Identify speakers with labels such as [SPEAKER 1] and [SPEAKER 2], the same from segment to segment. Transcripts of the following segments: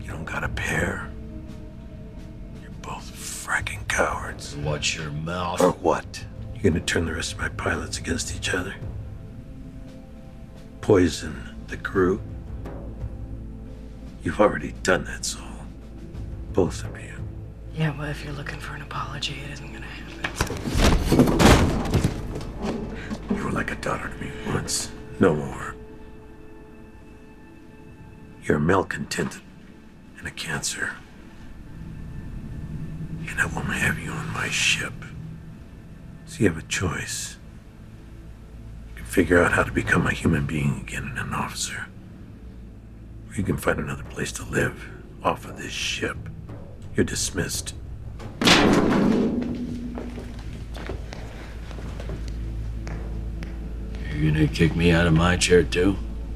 [SPEAKER 1] You don't got a pair. You're both fracking cowards.
[SPEAKER 2] Watch your mouth.
[SPEAKER 1] Or what? You're gonna turn the rest of my pilots against each other? Poison the crew? You've already done that, Saul. Both of you.
[SPEAKER 3] Yeah, well, if you're looking for an apology, it isn't gonna happen.
[SPEAKER 1] You were like a daughter to me once. No more. You're a malcontent and a cancer. And I won't have you on my ship. So you have a choice. You can figure out how to become a human being again and an officer. Or you can find another place to live off of this ship. You're dismissed.
[SPEAKER 2] You're gonna kick me out of my chair, too?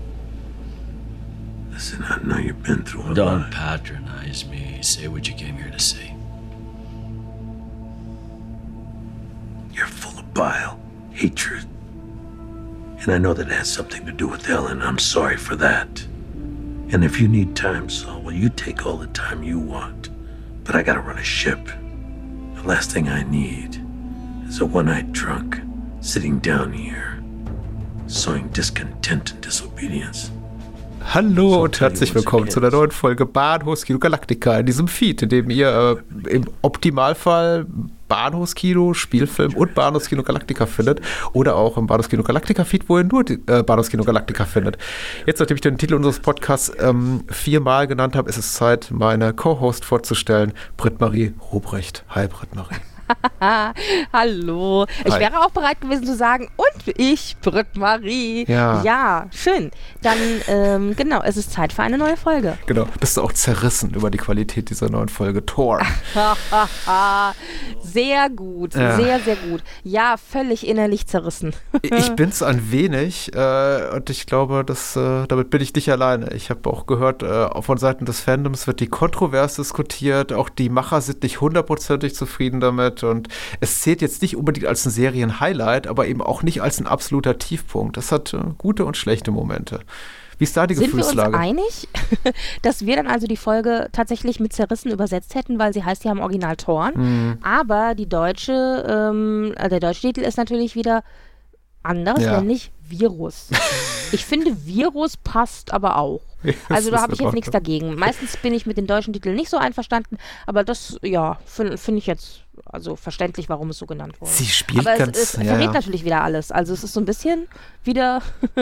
[SPEAKER 1] Listen, I know you've been through a lot.
[SPEAKER 2] Don't patronize me. Say what you came here to say.
[SPEAKER 1] You're full of bile, hatred. And I know that it has something to do with Ellen. I'm sorry for that. And if you need time, Saul, well, you take all the time you want. But I gotta run a ship. The last thing I need is a one-eyed drunk sitting down here, sowing discontent and disobedience.
[SPEAKER 4] Hallo und herzlich willkommen zu einer neuen Folge Bahnhofskino Galactica in diesem Feed, in dem ihr im Optimalfall Bahnhofskino, Spielfilm und Bahnhofskino Galactica findet oder auch im Bahnhofskino Galactica Feed, wo ihr nur Bahnhofskino Galactica findet. Jetzt, nachdem ich den Titel unseres Podcasts 4-mal genannt habe, ist es Zeit, meine Co-Host vorzustellen, Britt-Marie Ruprecht. Hi, Britt-Marie.
[SPEAKER 5] Hallo.
[SPEAKER 4] Hi.
[SPEAKER 5] Ich wäre auch bereit gewesen zu sagen, und ich, Britt-Marie. Ja, schön. Dann, genau, es ist Zeit für eine neue Folge.
[SPEAKER 4] Genau, bist du auch zerrissen über die Qualität dieser neuen Folge Thor.
[SPEAKER 5] Sehr gut, sehr, sehr gut. Ja, völlig innerlich zerrissen.
[SPEAKER 4] Ich bin's ein wenig und ich glaube, damit bin ich nicht alleine. Ich habe auch gehört, von Seiten des Fandoms wird die kontrovers diskutiert. Auch die Macher sind nicht 100%ig zufrieden damit und es zählt jetzt nicht unbedingt als ein Serien-Highlight, aber eben auch nicht als ein absoluter Tiefpunkt. Das hat gute und schlechte Momente. Wie ist da die Gefühlslage?
[SPEAKER 5] Sind wir uns einig, dass wir dann also die Folge tatsächlich mit zerrissen übersetzt hätten, weil sie heißt ja im Original Thorn, aber der deutsche Titel ist natürlich wieder anders, nämlich Virus. Ich finde, Virus passt aber auch. Also da habe ich jetzt nichts dagegen. Meistens bin ich mit den deutschen Titeln nicht so einverstanden, aber das, ja, finde ich jetzt also verständlich, warum es so genannt wurde.
[SPEAKER 4] Sie spielt
[SPEAKER 5] aber
[SPEAKER 4] ganz,
[SPEAKER 5] es verrät natürlich wieder alles. Also es ist so ein bisschen wieder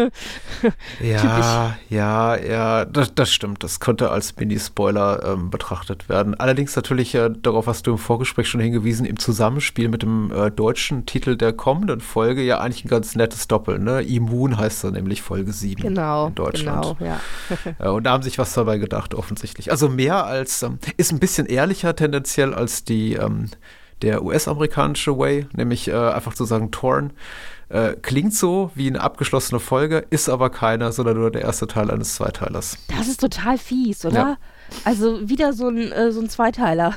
[SPEAKER 5] typisch.
[SPEAKER 4] Das stimmt. Das könnte als Mini-Spoiler betrachtet werden. Allerdings natürlich, darauf hast du im Vorgespräch schon hingewiesen, im Zusammenspiel mit dem deutschen Titel der kommenden Folge ja eigentlich ein ganz nettes Doppel. Ne? Immun heißt er nämlich Folge 7 in Deutschland.
[SPEAKER 5] Genau, ja.
[SPEAKER 4] Und da haben sich was dabei gedacht, offensichtlich. Also mehr als, ist ein bisschen ehrlicher tendenziell als der US-amerikanische Way, nämlich einfach zu sagen Thorn. Klingt so wie eine abgeschlossene Folge, ist aber keiner, sondern nur der erste Teil eines Zweiteilers.
[SPEAKER 5] Das ist total fies, oder?
[SPEAKER 4] Ja.
[SPEAKER 5] Also wieder so ein Zweiteiler.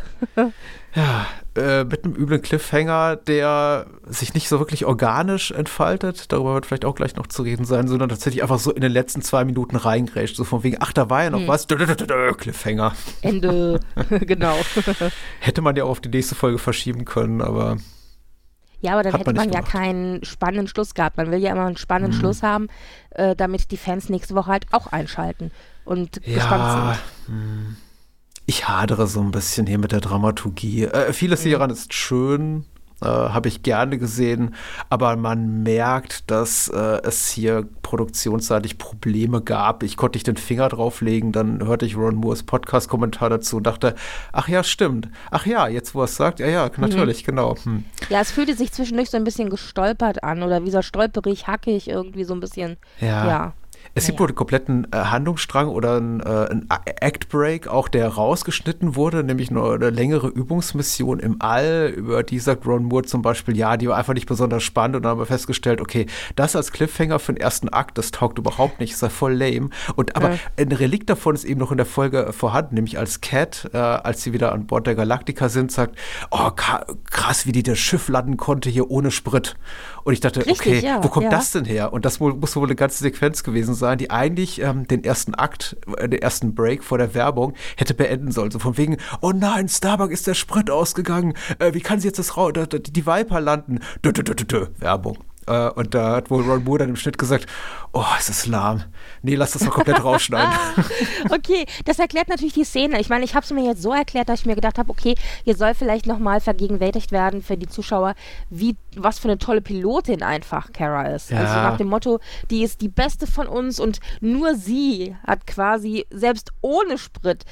[SPEAKER 4] Ja, mit einem üblen Cliffhanger, der sich nicht so wirklich organisch entfaltet, darüber wird vielleicht auch gleich noch zu reden sein, sondern tatsächlich einfach so in den letzten 2 Minuten reingrätscht, so von wegen, ach, da war ja noch was, Cliffhanger.
[SPEAKER 5] Ende, genau.
[SPEAKER 4] Hätte man ja auch auf die nächste Folge verschieben können, aber
[SPEAKER 5] ja, aber dann hätte man ja
[SPEAKER 4] gemacht.
[SPEAKER 5] Keinen spannenden Schluss gehabt. Man will ja immer einen spannenden Schluss haben, damit die Fans nächste Woche halt auch einschalten und gespannt sind.
[SPEAKER 4] Ich hadere so ein bisschen hier mit der Dramaturgie. Vieles hieran ist schön, habe ich gerne gesehen, aber man merkt, dass es hier produktionsseitig Probleme gab. Ich konnte nicht den Finger drauflegen, dann hörte ich Ron Moores Podcast-Kommentar dazu und dachte, ach ja, stimmt. Ach ja, jetzt wo er es sagt, ja, natürlich, genau.
[SPEAKER 5] Ja, es fühlte sich zwischendurch so ein bisschen gestolpert an oder wie so stolperig, hackig, irgendwie so ein bisschen, ja.
[SPEAKER 4] Es gibt wohl einen kompletten Handlungsstrang oder einen Act-Break, auch der rausgeschnitten wurde, nämlich eine längere Übungsmission im All, über die sagt Ron Moore zum Beispiel, ja, die war einfach nicht besonders spannend und dann haben wir festgestellt, okay, das als Cliffhanger für den ersten Akt, das taugt überhaupt nicht, ist ja voll lame. Aber ein Relikt davon ist eben noch in der Folge vorhanden, nämlich als Cat, als sie wieder an Bord der Galactica sind, sagt, oh, krass, wie die das Schiff landen konnte hier ohne Sprit. Und ich dachte,
[SPEAKER 5] richtig,
[SPEAKER 4] okay, wo kommt das denn her? Und das muss wohl eine ganze Sequenz gewesen sein, sein, die eigentlich den ersten Akt, den ersten Break vor der Werbung hätte beenden sollen. So von wegen, oh nein, Starbuck ist der Sprit ausgegangen. Wie kann sie jetzt die Viper landen? Werbung. Und da hat wohl Ron Moore dann im Schnitt gesagt, oh, es ist lahm. Nee, lass das mal komplett rausschneiden.
[SPEAKER 5] Okay, das erklärt natürlich die Szene. Ich meine, ich habe es mir jetzt so erklärt, dass ich mir gedacht habe, okay, hier soll vielleicht nochmal vergegenwärtigt werden für die Zuschauer, was für eine tolle Pilotin einfach Kara ist.
[SPEAKER 4] Ja.
[SPEAKER 5] Also nach dem Motto, die ist die Beste von uns und nur sie hat quasi, selbst ohne Sprit,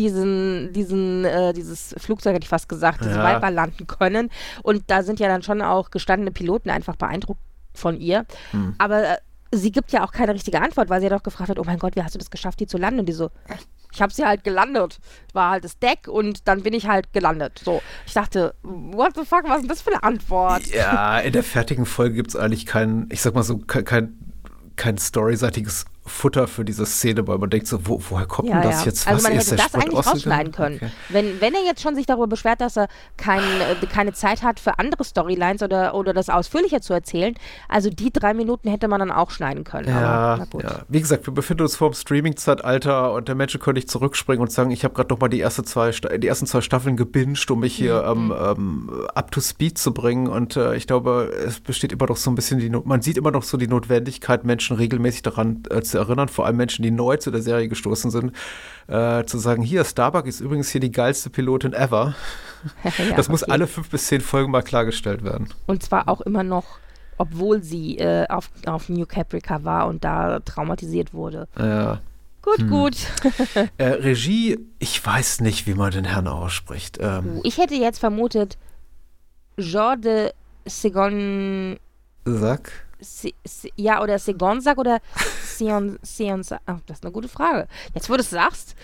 [SPEAKER 5] dieses Flugzeug, hätte ich fast gesagt, diese Viper landen können. Und da sind ja dann schon auch gestandene Piloten einfach beeindruckt von ihr. Aber sie gibt ja auch keine richtige Antwort, weil sie ja doch gefragt hat, oh mein Gott, wie hast du das geschafft, die zu landen? Und die so, ich habe sie halt gelandet. War halt das Deck und dann bin ich halt gelandet. So, ich dachte, what the fuck, was ist denn das für eine Antwort?
[SPEAKER 4] Ja, in der fertigen Folge gibt es eigentlich kein storyseitiges Futter für diese Szene, weil man denkt so, woher kommt denn das jetzt?
[SPEAKER 5] Also man
[SPEAKER 4] Was,
[SPEAKER 5] hätte das eigentlich rausschneiden können.
[SPEAKER 4] Okay.
[SPEAKER 5] Wenn er jetzt schon sich darüber beschwert, dass er keine Zeit hat für andere Storylines oder das ausführlicher zu erzählen, also die 3 Minuten hätte man dann auch schneiden können.
[SPEAKER 4] Ja,
[SPEAKER 5] aber na gut.
[SPEAKER 4] ja. Wie gesagt, wir befinden uns vor dem Streaming-Zeitalter und der Menschen könnte nicht zurückspringen und sagen, ich habe gerade noch mal die ersten 2 Staffeln gebinged, um mich hier up to speed zu bringen. Und ich glaube, es besteht immer noch so ein bisschen man sieht immer noch so die Notwendigkeit, Menschen regelmäßig daran zu erinnern, vor allem Menschen, die neu zu der Serie gestoßen sind, zu sagen, hier, Starbuck ist übrigens hier die geilste Pilotin ever.
[SPEAKER 5] Ja,
[SPEAKER 4] das muss alle 5 bis 10 Folgen mal klargestellt werden.
[SPEAKER 5] Und zwar auch immer noch, obwohl sie auf New Caprica war und da traumatisiert wurde.
[SPEAKER 4] Ja.
[SPEAKER 5] Gut.
[SPEAKER 4] Regie, ich weiß nicht, wie man den Herrn ausspricht.
[SPEAKER 5] Ich hätte jetzt vermutet, Jean de Segon...
[SPEAKER 4] Sag.
[SPEAKER 5] Oder Segonzac oder Sionzac. Oh, das ist eine gute Frage. Jetzt, wo du es sagst.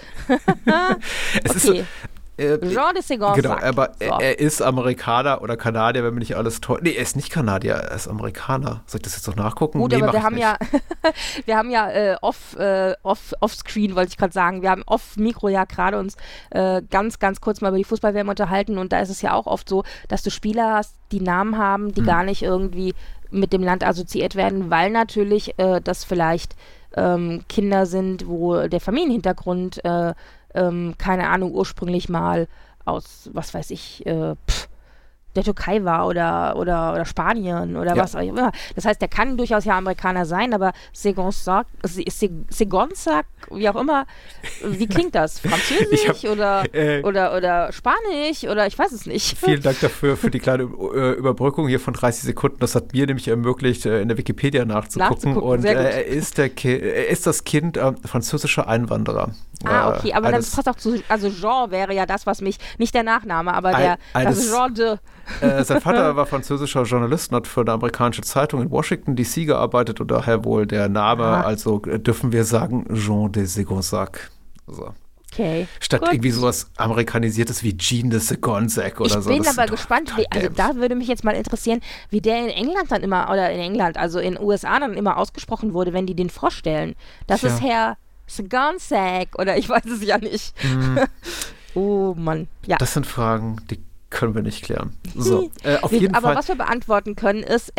[SPEAKER 4] Es ist
[SPEAKER 5] Okay. Jean de Segonzac.
[SPEAKER 4] Genau, aber
[SPEAKER 5] So.
[SPEAKER 4] er ist Amerikaner oder Kanadier, wenn mir nicht alles täuscht. Nee, er ist nicht Kanadier, er ist Amerikaner. Soll ich das jetzt noch nachgucken?
[SPEAKER 5] Gut,
[SPEAKER 4] nee,
[SPEAKER 5] aber
[SPEAKER 4] mach ich nicht.
[SPEAKER 5] wir haben ja off-Screen, wollte ich gerade sagen. Wir haben off-Mikro ja gerade uns ganz, ganz kurz mal über die Fußball-WM unterhalten und da ist es ja auch oft so, dass du Spieler hast, die Namen haben, die gar nicht irgendwie mit dem Land assoziiert werden, weil natürlich das vielleicht Kinder sind, wo der Familienhintergrund, keine Ahnung, ursprünglich mal aus, was weiß ich, der Türkei war oder Spanien oder was auch immer. Das heißt, der kann durchaus ja Amerikaner sein, aber Segonzac, wie auch immer, wie klingt das? Französisch oder Spanisch oder ich weiß es nicht.
[SPEAKER 4] Vielen Dank dafür für die kleine Überbrückung hier von 30 Sekunden. Das hat mir nämlich ermöglicht, in der Wikipedia nachzugucken. Und er ist das Kind französischer Einwanderer.
[SPEAKER 5] Okay, aber das passt auch zu, also Jean wäre ja das, was mich, nicht der Nachname, aber das Jean de...
[SPEAKER 4] Sein Vater war französischer Journalist und hat für eine amerikanische Zeitung in Washington D.C. gearbeitet und daher wohl der Name, also dürfen wir sagen Jean de Segonzac. So.
[SPEAKER 5] Okay.
[SPEAKER 4] Statt irgendwie sowas Amerikanisiertes wie Jean de Segonzac oder so.
[SPEAKER 5] Ich bin aber gespannt, also da würde mich jetzt mal interessieren, wie der in England dann immer, oder in England, also in den USA dann immer ausgesprochen wurde, wenn die den vorstellen. Das ist Herr Segonzac oder ich weiß es ja nicht. Oh Mann, ja.
[SPEAKER 4] Das sind Fragen, die können wir nicht klären. So, auf jeden Fall.
[SPEAKER 5] Aber was wir beantworten können, ist,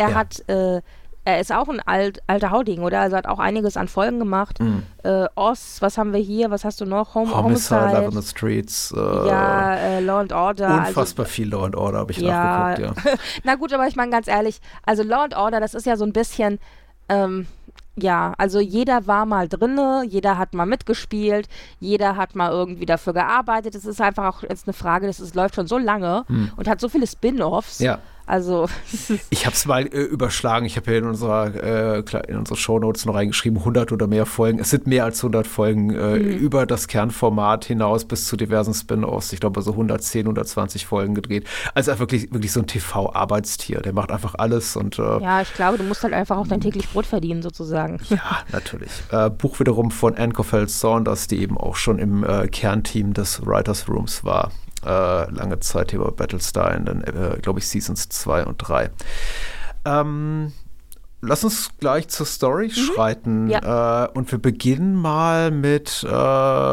[SPEAKER 5] er ist auch ein alter Hauding, oder? Also hat auch einiges an Folgen gemacht. Oz, was haben wir hier? Was hast du noch?
[SPEAKER 4] Homicide, Live on the Streets.
[SPEAKER 5] Law and Order.
[SPEAKER 4] Unfassbar viel Law and Order habe ich nachgeguckt, ja.
[SPEAKER 5] Na gut, aber ich meine ganz ehrlich, also Law and Order, das ist ja so ein bisschen... also jeder war mal drinne, jeder hat mal mitgespielt, jeder hat mal irgendwie dafür gearbeitet. Es ist einfach auch jetzt eine Frage, das läuft schon so lange und hat so viele Spin-Offs.
[SPEAKER 4] Ja.
[SPEAKER 5] Also
[SPEAKER 4] ich habe es mal überschlagen. Ich habe hier in unsere Shownotes noch reingeschrieben, 100 oder mehr Folgen. Es sind mehr als 100 Folgen über das Kernformat hinaus bis zu diversen Spin-Offs. Ich glaube, so 110, 120 Folgen gedreht. Also wirklich so ein TV-Arbeitstier. Der macht einfach alles. Und
[SPEAKER 5] ja, ich glaube, du musst halt einfach auch dein täglich Brot verdienen, sozusagen.
[SPEAKER 4] Ja, natürlich. Buch wiederum von Anne Caufel Saunders, die eben auch schon im Kernteam des Writers Rooms war. Lange Zeit hier bei Battlestar in den, glaube ich, Seasons 2 und 3. Lass uns gleich zur Story schreiten. Ja. Und wir beginnen mal mit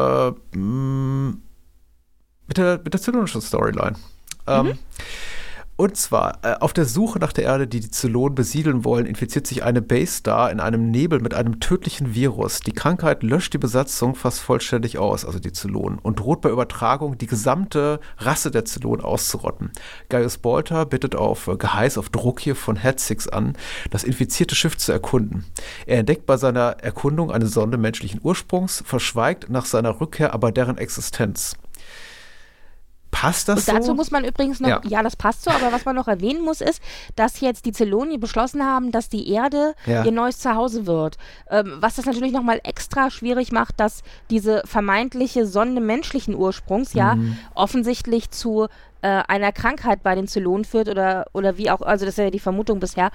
[SPEAKER 4] der zylonischen Storyline. Und zwar, auf der Suche nach der Erde, die Zylonen besiedeln wollen, infiziert sich eine Base-Star in einem Nebel mit einem tödlichen Virus. Die Krankheit löscht die Besatzung fast vollständig aus, also die Zylonen, und droht bei Übertragung die gesamte Rasse der Zylonen auszurotten. Gaius Baltar bittet auf Geheiß, auf Druck hier von Head-6 an, das infizierte Schiff zu erkunden. Er entdeckt bei seiner Erkundung eine Sonde menschlichen Ursprungs, verschweigt nach seiner Rückkehr aber deren Existenz. Passt das so?
[SPEAKER 5] Und dazu muss man übrigens noch, ja, das passt so, aber was man noch erwähnen muss, ist, dass jetzt die Zylonen beschlossen haben, dass die Erde ihr neues Zuhause wird. Was das natürlich nochmal extra schwierig macht, dass diese vermeintliche Sonde menschlichen Ursprungs offensichtlich zu einer Krankheit bei den Zylonen führt oder wie auch, also das ist ja die Vermutung bisher,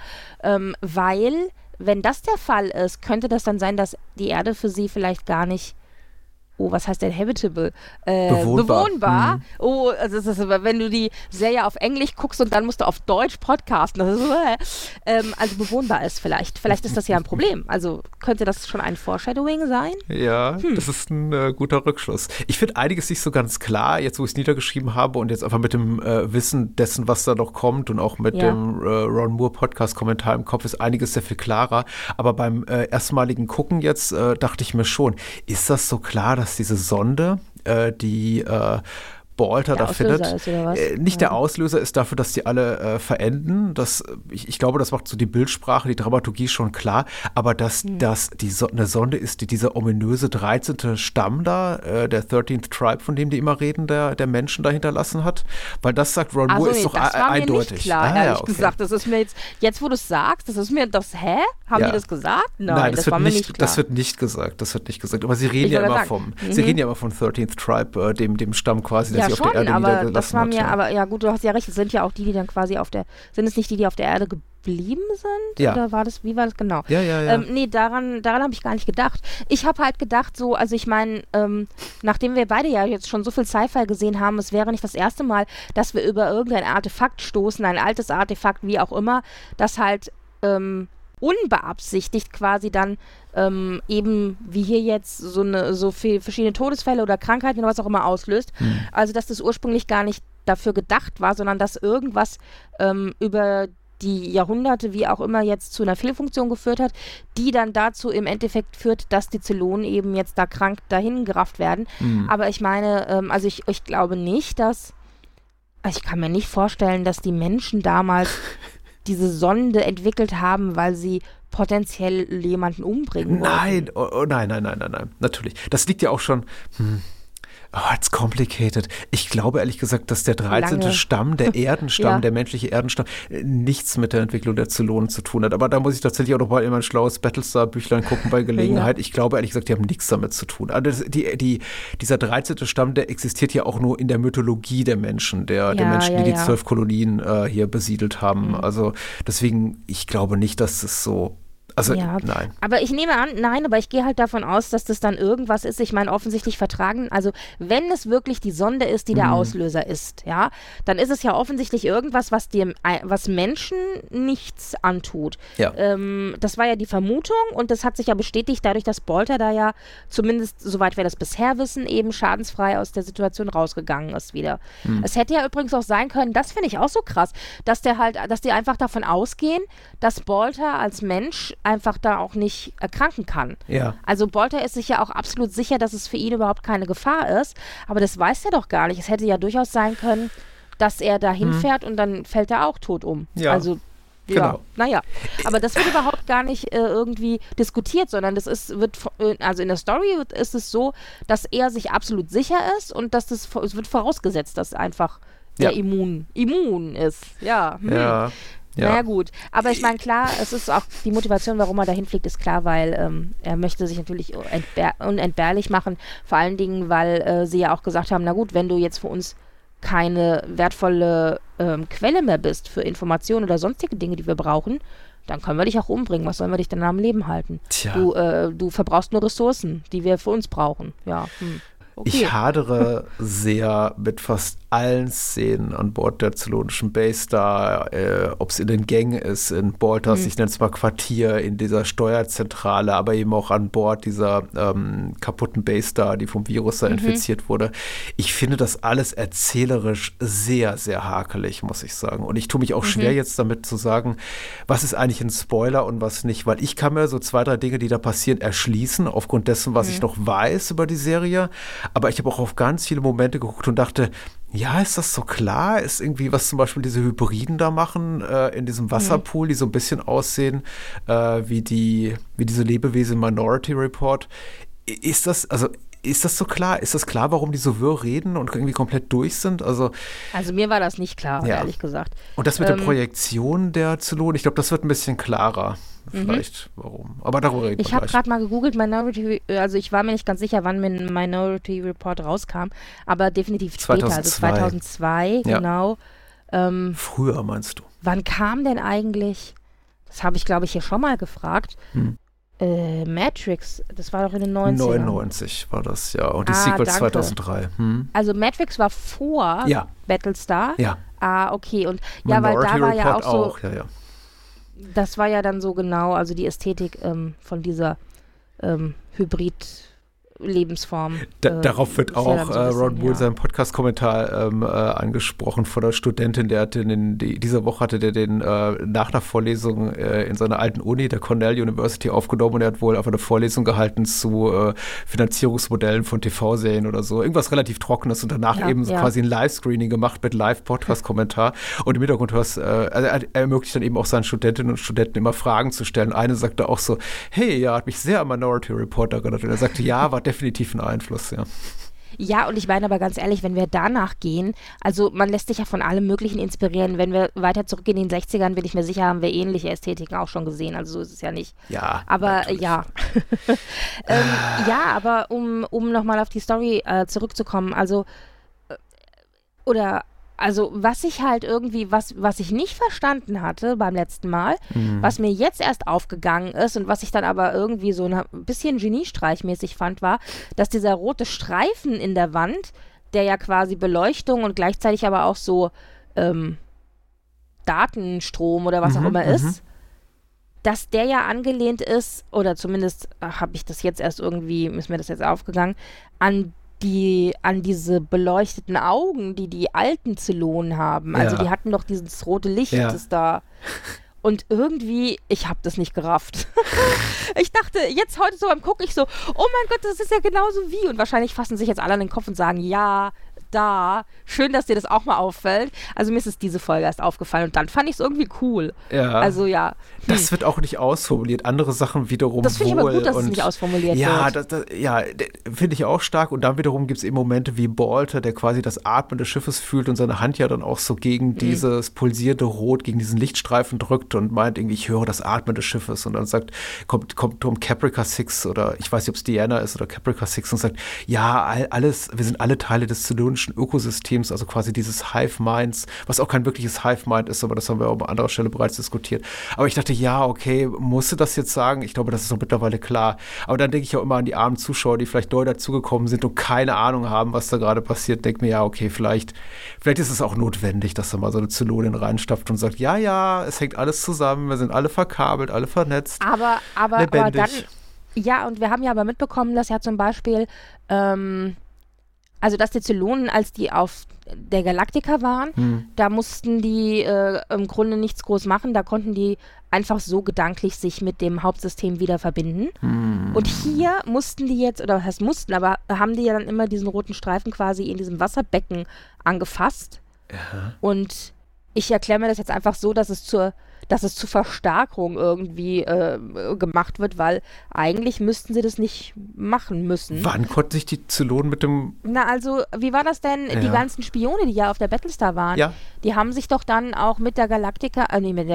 [SPEAKER 5] weil, wenn das der Fall ist, könnte das dann sein, dass die Erde für sie vielleicht gar nicht was heißt denn habitable? Bewohnbar. Oh, also das ist, wenn du die Serie auf Englisch guckst und dann musst du auf Deutsch podcasten. Das ist, also bewohnbar ist vielleicht. Vielleicht ist das ja ein Problem. Also könnte das schon ein Foreshadowing sein?
[SPEAKER 4] Ja, das ist ein guter Rückschluss. Ich finde einiges nicht so ganz klar, jetzt wo ich es niedergeschrieben habe und jetzt einfach mit dem Wissen dessen, was da noch kommt und auch mit dem Ron Moore Podcast-Kommentar im Kopf ist einiges sehr viel klarer. Aber beim erstmaligen Gucken jetzt dachte ich mir schon, ist das so klar, dass diese Sonde, die Baltar da findet, nicht der Auslöser ist dafür, dass die alle verenden. Ich glaube, das macht so die Bildsprache, die Dramaturgie schon klar, aber dass das eine Sonde ist, die dieser ominöse 13. Stamm da, der 13th Tribe, von dem die immer reden, der Menschen da hinterlassen hat, weil das sagt Ron Moore, ist doch eindeutig. Das war mir nicht
[SPEAKER 5] klar, ehrlich gesagt. Das ist mir jetzt wo du es sagst, das ist mir Haben die das gesagt? Nein, das war mir nicht klar.
[SPEAKER 4] Das wird nicht gesagt, aber sie reden ja immer vom 13th Tribe, dem Stamm quasi, der sich auf der Erde niedergelassen
[SPEAKER 5] das war
[SPEAKER 4] hat.
[SPEAKER 5] Aber ja gut, du hast ja recht, es sind ja auch die dann quasi sind es nicht die auf der Erde geblieben sind?
[SPEAKER 4] Ja.
[SPEAKER 5] Oder wie war das genau?
[SPEAKER 4] Ja.
[SPEAKER 5] Nee, daran habe ich gar nicht gedacht. Ich habe halt gedacht so, also ich meine, nachdem wir beide ja jetzt schon so viel Sci-Fi gesehen haben, es wäre nicht das erste Mal, dass wir über irgendein Artefakt stoßen, ein altes Artefakt, wie auch immer, das halt unbeabsichtigt quasi dann eben wie hier jetzt so viel verschiedene Todesfälle oder Krankheiten oder was auch immer auslöst. Also dass das ursprünglich gar nicht dafür gedacht war, sondern dass irgendwas über die Jahrhunderte, wie auch immer, jetzt zu einer Fehlfunktion geführt hat, die dann dazu im Endeffekt führt, dass die Zylonen eben jetzt da krank dahin gerafft werden. Aber ich meine, also ich glaube nicht, ich kann mir nicht vorstellen, dass die Menschen damals diese Sonde entwickelt haben, weil sie potenziell jemanden umbringen wollten.
[SPEAKER 4] Nein, natürlich. Das liegt ja auch schon, it's complicated. Ich glaube ehrlich gesagt, dass der 13. Stamm, der Erdenstamm, der menschliche Erdenstamm, nichts mit der Entwicklung der Zylonen zu tun hat. Aber da muss ich tatsächlich auch noch mal in mein schlaues Battlestar-Büchlein gucken bei Gelegenheit. Ich glaube ehrlich gesagt, die haben nichts damit zu tun. Also dieser 13. Stamm, der existiert ja auch nur in der Mythologie der Menschen, der Menschen, die 12 Kolonien hier besiedelt haben. Also deswegen, ich glaube nicht, dass es so. Also, nein.
[SPEAKER 5] Aber ich nehme an, aber ich gehe halt davon aus, dass das dann irgendwas ist, ich meine, offensichtlich vertragen, also wenn es wirklich die Sonde ist, die der Auslöser ist, ja, dann ist es ja offensichtlich irgendwas, was Menschen nichts antut.
[SPEAKER 4] Ja.
[SPEAKER 5] Das war ja die Vermutung und das hat sich ja bestätigt dadurch, dass Baltar da ja zumindest, soweit wir das bisher wissen, eben schadensfrei aus der Situation rausgegangen ist wieder. Es hätte ja übrigens auch sein können, das finde ich auch so krass, dass die einfach davon ausgehen, dass Baltar als Mensch einfach da auch nicht erkranken kann.
[SPEAKER 4] Ja.
[SPEAKER 5] Also Baltar ist sich ja auch absolut sicher, dass es für ihn überhaupt keine Gefahr ist, aber das weiß er doch gar nicht. Es hätte ja durchaus sein können, dass er da hinfährt und dann fällt er auch tot um.
[SPEAKER 4] Ja.
[SPEAKER 5] Also
[SPEAKER 4] genau.
[SPEAKER 5] Naja, aber das wird überhaupt gar nicht irgendwie diskutiert, sondern also in der Story ist es so, dass er sich absolut sicher ist und dass es wird vorausgesetzt, dass einfach der immun ist. Ja.
[SPEAKER 4] Ja.
[SPEAKER 5] Naja gut, aber ich meine, klar, es ist auch die Motivation, warum er dahin fliegt, ist klar, weil er möchte sich natürlich unentbehrlich machen, vor allen Dingen, weil sie ja auch gesagt haben, na gut, wenn du jetzt für uns keine wertvolle Quelle mehr bist für Informationen oder sonstige Dinge, die wir brauchen, dann können wir dich auch umbringen. Was sollen wir dich denn am Leben halten?
[SPEAKER 4] Tja.
[SPEAKER 5] Du verbrauchst nur Ressourcen, die wir für uns brauchen. Ja. Okay.
[SPEAKER 4] Ich hadere sehr mit fast allen Szenen an Bord der zylonischen Base da, ob es in den Gängen ist, in Baltas, ich nenne es mal Quartier, in dieser Steuerzentrale, aber eben auch an Bord dieser kaputten Base da, die vom Virus da infiziert wurde. Ich finde das alles erzählerisch sehr, sehr hakelig, muss ich sagen. Und ich tue mich auch schwer jetzt damit zu sagen, was ist eigentlich ein Spoiler und was nicht, weil ich kann mir so 2, 3 Dinge, die da passieren, erschließen, aufgrund dessen, was ich noch weiß über die Serie. Aber ich habe auch auf ganz viele Momente geguckt und dachte, ja, ist das so klar? Ist irgendwie, was zum Beispiel diese Hybriden da machen in diesem Wasserpool, die so ein bisschen aussehen wie diese Lebewesen im Minority Report. Ist das so klar? Ist das klar, warum die so wirr reden und irgendwie komplett durch sind? Also
[SPEAKER 5] mir war das nicht klar, ehrlich gesagt.
[SPEAKER 4] Und das mit der Projektion der Zylonen, ich glaube, das wird ein bisschen klarer. Vielleicht, warum. Aber darüber reden wir
[SPEAKER 5] Ich habe gerade mal gegoogelt, also ich war mir nicht ganz sicher, wann Minority Report rauskam, aber definitiv später,
[SPEAKER 4] 2002.
[SPEAKER 5] also 2002, genau.
[SPEAKER 4] Früher, meinst du?
[SPEAKER 5] Wann kam denn eigentlich, das habe ich, glaube ich, hier schon mal gefragt, Matrix, das war doch in den 90ern.
[SPEAKER 4] 99 war das, ja. Und die Sequels 2003.
[SPEAKER 5] Also Matrix war vor Battlestar?
[SPEAKER 4] Ja.
[SPEAKER 5] Ah, okay. Und
[SPEAKER 4] Minority
[SPEAKER 5] weil da war ja
[SPEAKER 4] Report
[SPEAKER 5] auch so,
[SPEAKER 4] ja.
[SPEAKER 5] Das war ja dann so genau, also die Ästhetik von dieser Hybrid-Lebensform.
[SPEAKER 4] Darauf wird auch
[SPEAKER 5] ja so ein bisschen,
[SPEAKER 4] Ron Moore seinem Podcast-Kommentar angesprochen von der Studentin, der hatte diese Woche hatte der den nach einer Vorlesung in seiner alten Uni, der Cornell University, aufgenommen und er hat wohl einfach eine Vorlesung gehalten zu Finanzierungsmodellen von TV-Serien oder so. Irgendwas relativ Trockenes und danach quasi ein Live-Screening gemacht mit Live-Podcast-Kommentar und im Hintergrund hörst, also er ermöglicht dann eben auch seinen Studentinnen und Studenten immer Fragen zu stellen. Eine sagte auch so, hey, ja, hat mich sehr an Minority Report erinnert und er sagte, ja, war definitiv ein Einfluss, ja.
[SPEAKER 5] Ja, und ich meine aber ganz ehrlich, wenn wir danach gehen, also man lässt sich ja von allem Möglichen inspirieren. Wenn wir weiter zurückgehen in den 60ern, bin ich mir sicher, haben wir ähnliche Ästhetiken auch schon gesehen. Also so ist es ja nicht.
[SPEAKER 4] Ja,
[SPEAKER 5] aber
[SPEAKER 4] natürlich.
[SPEAKER 5] ja. Aber um nochmal auf die Story zurückzukommen, was ich halt irgendwie, was ich nicht verstanden hatte beim letzten Mal, was mir jetzt erst aufgegangen ist und was ich dann aber irgendwie so ein bisschen geniestreichmäßig fand, war, dass dieser rote Streifen in der Wand, der ja quasi Beleuchtung und gleichzeitig aber auch so Datenstrom oder was auch immer ist, dass der ja angelehnt ist, oder zumindest habe ich das jetzt erst irgendwie, ist mir das jetzt aufgegangen, an diese beleuchteten Augen, die die alten Zylonen haben. Also die hatten doch dieses rote Licht, das da. Und irgendwie, ich habe das nicht gerafft. Ich dachte, jetzt heute so beim Gucken, ich so, oh mein Gott, das ist ja genauso wie. Und wahrscheinlich fassen sich jetzt alle an den Kopf und sagen, ja, da, schön, dass dir das auch mal auffällt. Also mir ist es diese Folge erst aufgefallen und dann fand ich es irgendwie cool.
[SPEAKER 4] Ja.
[SPEAKER 5] Also ja.
[SPEAKER 4] Das wird auch nicht ausformuliert. Andere Sachen wiederum
[SPEAKER 5] das finde ich aber gut, dass
[SPEAKER 4] und
[SPEAKER 5] es nicht ausformuliert
[SPEAKER 4] wird. Finde ich auch stark. Und dann wiederum gibt es eben Momente wie Balter, der quasi das Atmen des Schiffes fühlt und seine Hand ja dann auch so gegen dieses pulsierte Rot, gegen diesen Lichtstreifen drückt und meint irgendwie, ich höre das Atmen des Schiffes. Und dann kommt Tom Caprica 6 oder ich weiß nicht, ob es Diana ist oder Caprica 6 und sagt, ja, wir sind alle Teile des zylonischen Ökosystems, also quasi dieses Hive-Minds, was auch kein wirkliches Hive-Mind ist, aber das haben wir auch an anderer Stelle bereits diskutiert. Aber ich dachte, ja, okay, musste das jetzt sagen? Ich glaube, das ist doch mittlerweile klar. Aber dann denke ich auch immer an die armen Zuschauer, die vielleicht neu dazugekommen sind und keine Ahnung haben, was da gerade passiert. Denke mir, ja, okay, vielleicht ist es auch notwendig, dass da mal so eine Zylonin reinstapft und sagt, ja, es hängt alles zusammen, wir sind alle verkabelt, alle vernetzt,
[SPEAKER 5] aber dann, ja, und wir haben ja aber mitbekommen, dass ja zum Beispiel also dass die Zylonen, als die auf der Galaktika waren, da mussten die im Grunde nichts groß machen, da konnten die einfach so gedanklich sich mit dem Hauptsystem wieder verbinden. Und hier mussten die jetzt, oder was heißt mussten, aber haben die ja dann immer diesen roten Streifen quasi in diesem Wasserbecken angefasst. Ja. Und ich erkläre mir das jetzt einfach so, dass es zur Verstärkung irgendwie gemacht wird, weil eigentlich müssten sie das nicht machen müssen.
[SPEAKER 4] Wann konnten sich die Zylonen mit dem...
[SPEAKER 5] Na, also, wie war das denn? Ja. Die ganzen Spione, die ja auf der Battlestar waren, die haben sich doch dann auch mit der Galaktika,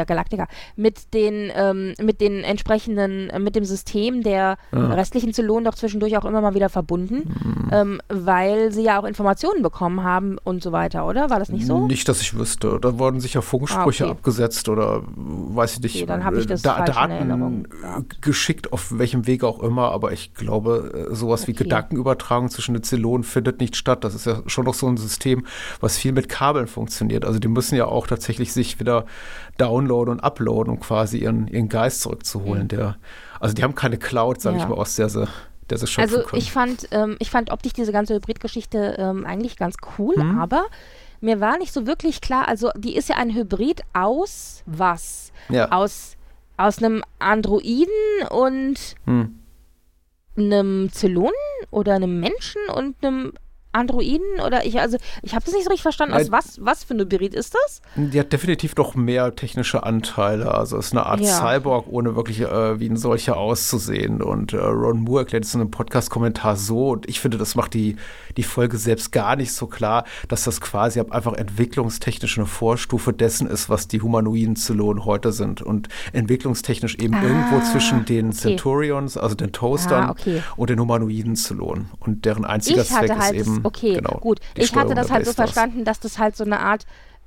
[SPEAKER 5] mit den entsprechenden, mit dem System der restlichen Zylonen doch zwischendurch auch immer mal wieder verbunden, weil sie ja auch Informationen bekommen haben und so weiter, oder? War das nicht so?
[SPEAKER 4] Nicht, dass ich wüsste. Da wurden sicher Funksprüche abgesetzt oder weiß ich nicht,
[SPEAKER 5] Okay, dann habe ich das falsch in Erinnerung
[SPEAKER 4] Daten
[SPEAKER 5] gehabt.
[SPEAKER 4] geschickt, auf welchem Weg auch immer, aber ich glaube, sowas wie
[SPEAKER 5] Okay.
[SPEAKER 4] Gedankenübertragung zwischen den Zylonen findet nicht statt. Das ist ja schon noch so ein System, was viel mit Kabeln funktioniert. Also die müssen ja auch tatsächlich sich wieder downloaden und uploaden, um quasi ihren Geist zurückzuholen. Also die haben keine Cloud, sage ich
[SPEAKER 5] Ja.
[SPEAKER 4] mal, aus der sie schöpfen
[SPEAKER 5] Also
[SPEAKER 4] können.
[SPEAKER 5] ich fand optisch diese ganze Hybrid-Geschichte eigentlich ganz cool,
[SPEAKER 4] Mhm.
[SPEAKER 5] aber mir war nicht so wirklich klar, also die ist ja ein Hybrid aus was?
[SPEAKER 4] Ja.
[SPEAKER 5] Aus einem Androiden und
[SPEAKER 4] Hm.
[SPEAKER 5] einem Zylonen oder einem Menschen und einem Androiden oder ich habe das nicht so richtig verstanden. Aus was für ein Hybrid ist das?
[SPEAKER 4] Die hat definitiv noch mehr technische Anteile. Also ist eine Art
[SPEAKER 5] Ja.
[SPEAKER 4] Cyborg, ohne wirklich wie ein solcher auszusehen. Und Ron Moore erklärt es in einem Podcast-Kommentar so, und ich finde, das macht die Folge selbst gar nicht so klar, dass das quasi einfach entwicklungstechnisch eine Vorstufe dessen ist, was die humanoiden Zylonen heute sind. Und entwicklungstechnisch eben irgendwo zwischen den Centurions, also den Toastern,
[SPEAKER 5] okay.
[SPEAKER 4] und den humanoiden Zylonen. Und deren einziger
[SPEAKER 5] Ich hatte
[SPEAKER 4] Zweck
[SPEAKER 5] halt
[SPEAKER 4] ist eben,
[SPEAKER 5] okay,
[SPEAKER 4] genau,
[SPEAKER 5] gut.
[SPEAKER 4] die
[SPEAKER 5] Ich hatte
[SPEAKER 4] Steuerung
[SPEAKER 5] das
[SPEAKER 4] der
[SPEAKER 5] halt so
[SPEAKER 4] Daystars.
[SPEAKER 5] verstanden, dass das halt so eine Art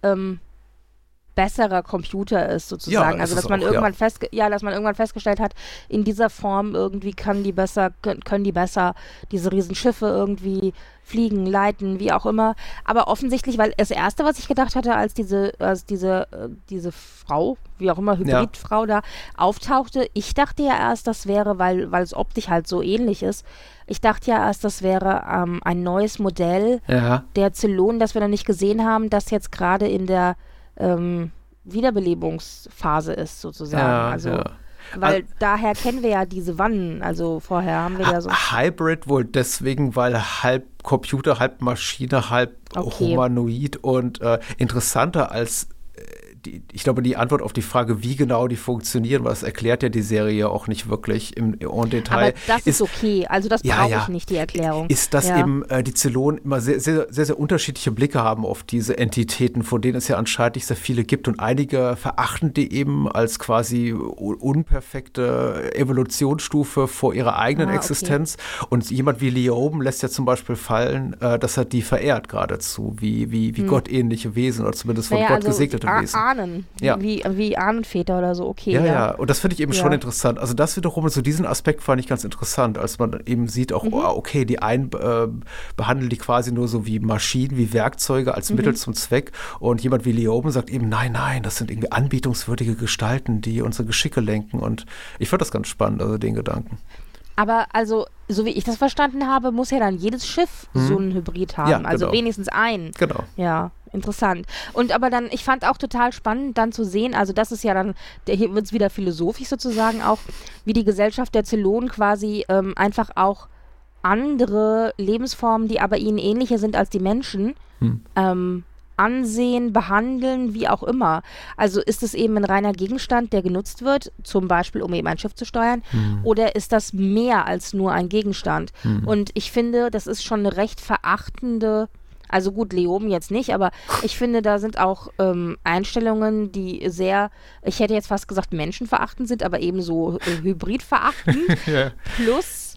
[SPEAKER 5] besserer Computer ist sozusagen.
[SPEAKER 4] Ja,
[SPEAKER 5] Also
[SPEAKER 4] ist
[SPEAKER 5] dass
[SPEAKER 4] es
[SPEAKER 5] man
[SPEAKER 4] auch,
[SPEAKER 5] irgendwann dass man irgendwann festgestellt hat, in dieser Form irgendwie können die besser diese Riesenschiffe irgendwie fliegen, leiten, wie auch immer. Aber offensichtlich, weil das Erste, was ich gedacht hatte, als diese Frau, wie auch immer, Hybridfrau da auftauchte, ich dachte ja erst, das wäre, weil es optisch halt so ähnlich ist, ich dachte ja erst, das wäre ein neues Modell
[SPEAKER 4] Ja.
[SPEAKER 5] der Zylonen, das wir noch nicht gesehen haben, das jetzt gerade in der Wiederbelebungsphase ist, sozusagen.
[SPEAKER 4] Ja,
[SPEAKER 5] also,
[SPEAKER 4] ja.
[SPEAKER 5] weil daher kennen wir ja diese Wannen, also vorher haben wir ja so.
[SPEAKER 4] Hybrid wohl deswegen, weil halb Computer, halb Maschine, halb
[SPEAKER 5] Okay.
[SPEAKER 4] humanoid und interessanter als ich glaube, die Antwort auf die Frage, wie genau die funktionieren, was erklärt ja die Serie ja auch nicht wirklich im Detail.
[SPEAKER 5] Aber das ist okay, also das
[SPEAKER 4] Ja,
[SPEAKER 5] brauche
[SPEAKER 4] ja.
[SPEAKER 5] ich nicht, die Erklärung.
[SPEAKER 4] Ist, dass
[SPEAKER 5] ja.
[SPEAKER 4] eben die Zylonen immer sehr, sehr, sehr, sehr unterschiedliche Blicke haben auf diese Entitäten, von denen es ja anscheinend nicht sehr viele gibt. Und einige verachten die eben als quasi unperfekte Evolutionsstufe vor ihrer eigenen
[SPEAKER 5] Okay.
[SPEAKER 4] Existenz. Und jemand wie Leoben lässt ja zum Beispiel fallen, dass er die verehrt geradezu, wie gottähnliche Wesen oder zumindest von Gott gesegnete Wesen.
[SPEAKER 5] Ahnen,
[SPEAKER 4] Ja.
[SPEAKER 5] wie Ahnenväter oder so, okay.
[SPEAKER 4] Ja, ja, und das finde ich eben schon
[SPEAKER 5] Ja.
[SPEAKER 4] interessant. Also das wiederum, so diesen Aspekt fand ich ganz interessant, als man eben sieht, auch, okay, die einen behandeln die quasi nur so wie Maschinen, wie Werkzeuge als Mittel zum Zweck, und jemand wie Leoben sagt eben, nein, das sind irgendwie anbetungswürdige Gestalten, die unsere Geschicke lenken, und ich fand das ganz spannend, also den Gedanken.
[SPEAKER 5] Aber also, so wie ich das verstanden habe, muss ja dann jedes Schiff so einen Hybrid haben.
[SPEAKER 4] Ja,
[SPEAKER 5] Also
[SPEAKER 4] genau.
[SPEAKER 5] wenigstens einen.
[SPEAKER 4] Genau.
[SPEAKER 5] Ja, interessant. Und aber dann, ich fand auch total spannend dann zu sehen, also das ist ja dann, hier wird es wieder philosophisch sozusagen auch, wie die Gesellschaft der Zylonen quasi einfach auch andere Lebensformen, die aber ihnen ähnlicher sind als die Menschen, ansehen, behandeln, wie auch immer. Also ist es eben ein reiner Gegenstand, der genutzt wird, zum Beispiel, um eben ein Schiff zu steuern, oder ist das mehr als nur ein Gegenstand? Und ich finde, das ist schon eine recht verachtende, also gut, Leoben jetzt nicht, aber ich finde, da sind auch Einstellungen, die sehr, ich hätte jetzt fast gesagt, menschenverachtend sind, aber eben so hybridverachtend. Plus,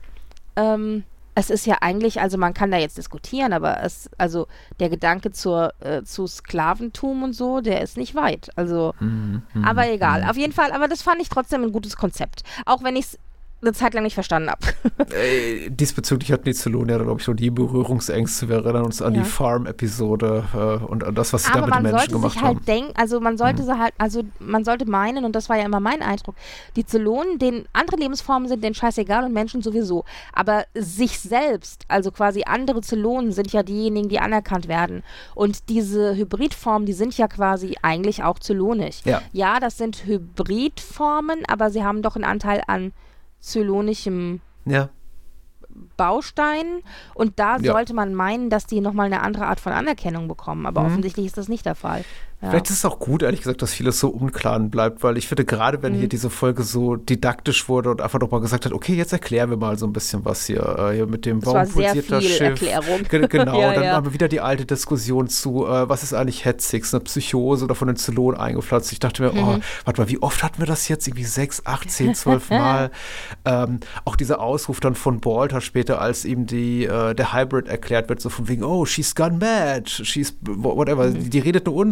[SPEAKER 5] es ist ja eigentlich, also man kann da jetzt diskutieren, aber also der Gedanke zu Sklaventum und so, der ist nicht weit. Also, aber egal. Auf jeden Fall, aber das fand ich trotzdem ein gutes Konzept. Auch wenn ich es eine Zeit lang nicht verstanden habe.
[SPEAKER 4] Diesbezüglich hatten die Zylonen ja, glaube ich, noch die Berührungsängste. Wir erinnern uns an die Farm-Episode und an das, was sie da
[SPEAKER 5] Aber
[SPEAKER 4] mit den
[SPEAKER 5] man
[SPEAKER 4] Menschen
[SPEAKER 5] sollte
[SPEAKER 4] gemacht
[SPEAKER 5] sich halt
[SPEAKER 4] haben.
[SPEAKER 5] denken, also man sollte meinen, und das war ja immer mein Eindruck, die Zylonen, denen andere Lebensformen sind denen scheißegal und Menschen sowieso. Aber sich selbst, also quasi andere Zylonen sind ja diejenigen, die anerkannt werden. Und diese Hybridformen, die sind ja quasi eigentlich auch zylonisch. Ja, das sind Hybridformen, aber sie haben doch einen Anteil an zylonischem
[SPEAKER 4] Ja.
[SPEAKER 5] Baustein, und da
[SPEAKER 4] Ja.
[SPEAKER 5] sollte man meinen, dass die nochmal eine andere Art von Anerkennung bekommen, aber offensichtlich ist das nicht der Fall. Ja.
[SPEAKER 4] Vielleicht ist es auch gut, ehrlich gesagt, dass vieles so unklar bleibt, weil ich finde, gerade wenn hier diese Folge so didaktisch wurde und einfach nochmal gesagt hat, okay, jetzt erklären wir mal so ein bisschen was hier mit dem,
[SPEAKER 5] Es
[SPEAKER 4] warum
[SPEAKER 5] war sehr
[SPEAKER 4] pulsiert das
[SPEAKER 5] viel
[SPEAKER 4] Schiff.
[SPEAKER 5] Erklärung.
[SPEAKER 4] Genau,
[SPEAKER 5] Ja,
[SPEAKER 4] dann
[SPEAKER 5] ja.
[SPEAKER 4] haben wir wieder die alte Diskussion zu, was ist eigentlich Hetzix, eine Psychose oder von den Zylonen eingepflanzt. Ich dachte mir, warte mal, wie oft hatten wir das jetzt? Irgendwie 6, 8, 10, 12 Mal. Auch dieser Ausruf dann von Baltar später, als ihm der Hybrid erklärt wird, so von wegen, oh, she's gone mad, she's whatever, die redet nur Unsinn. Und ich dachte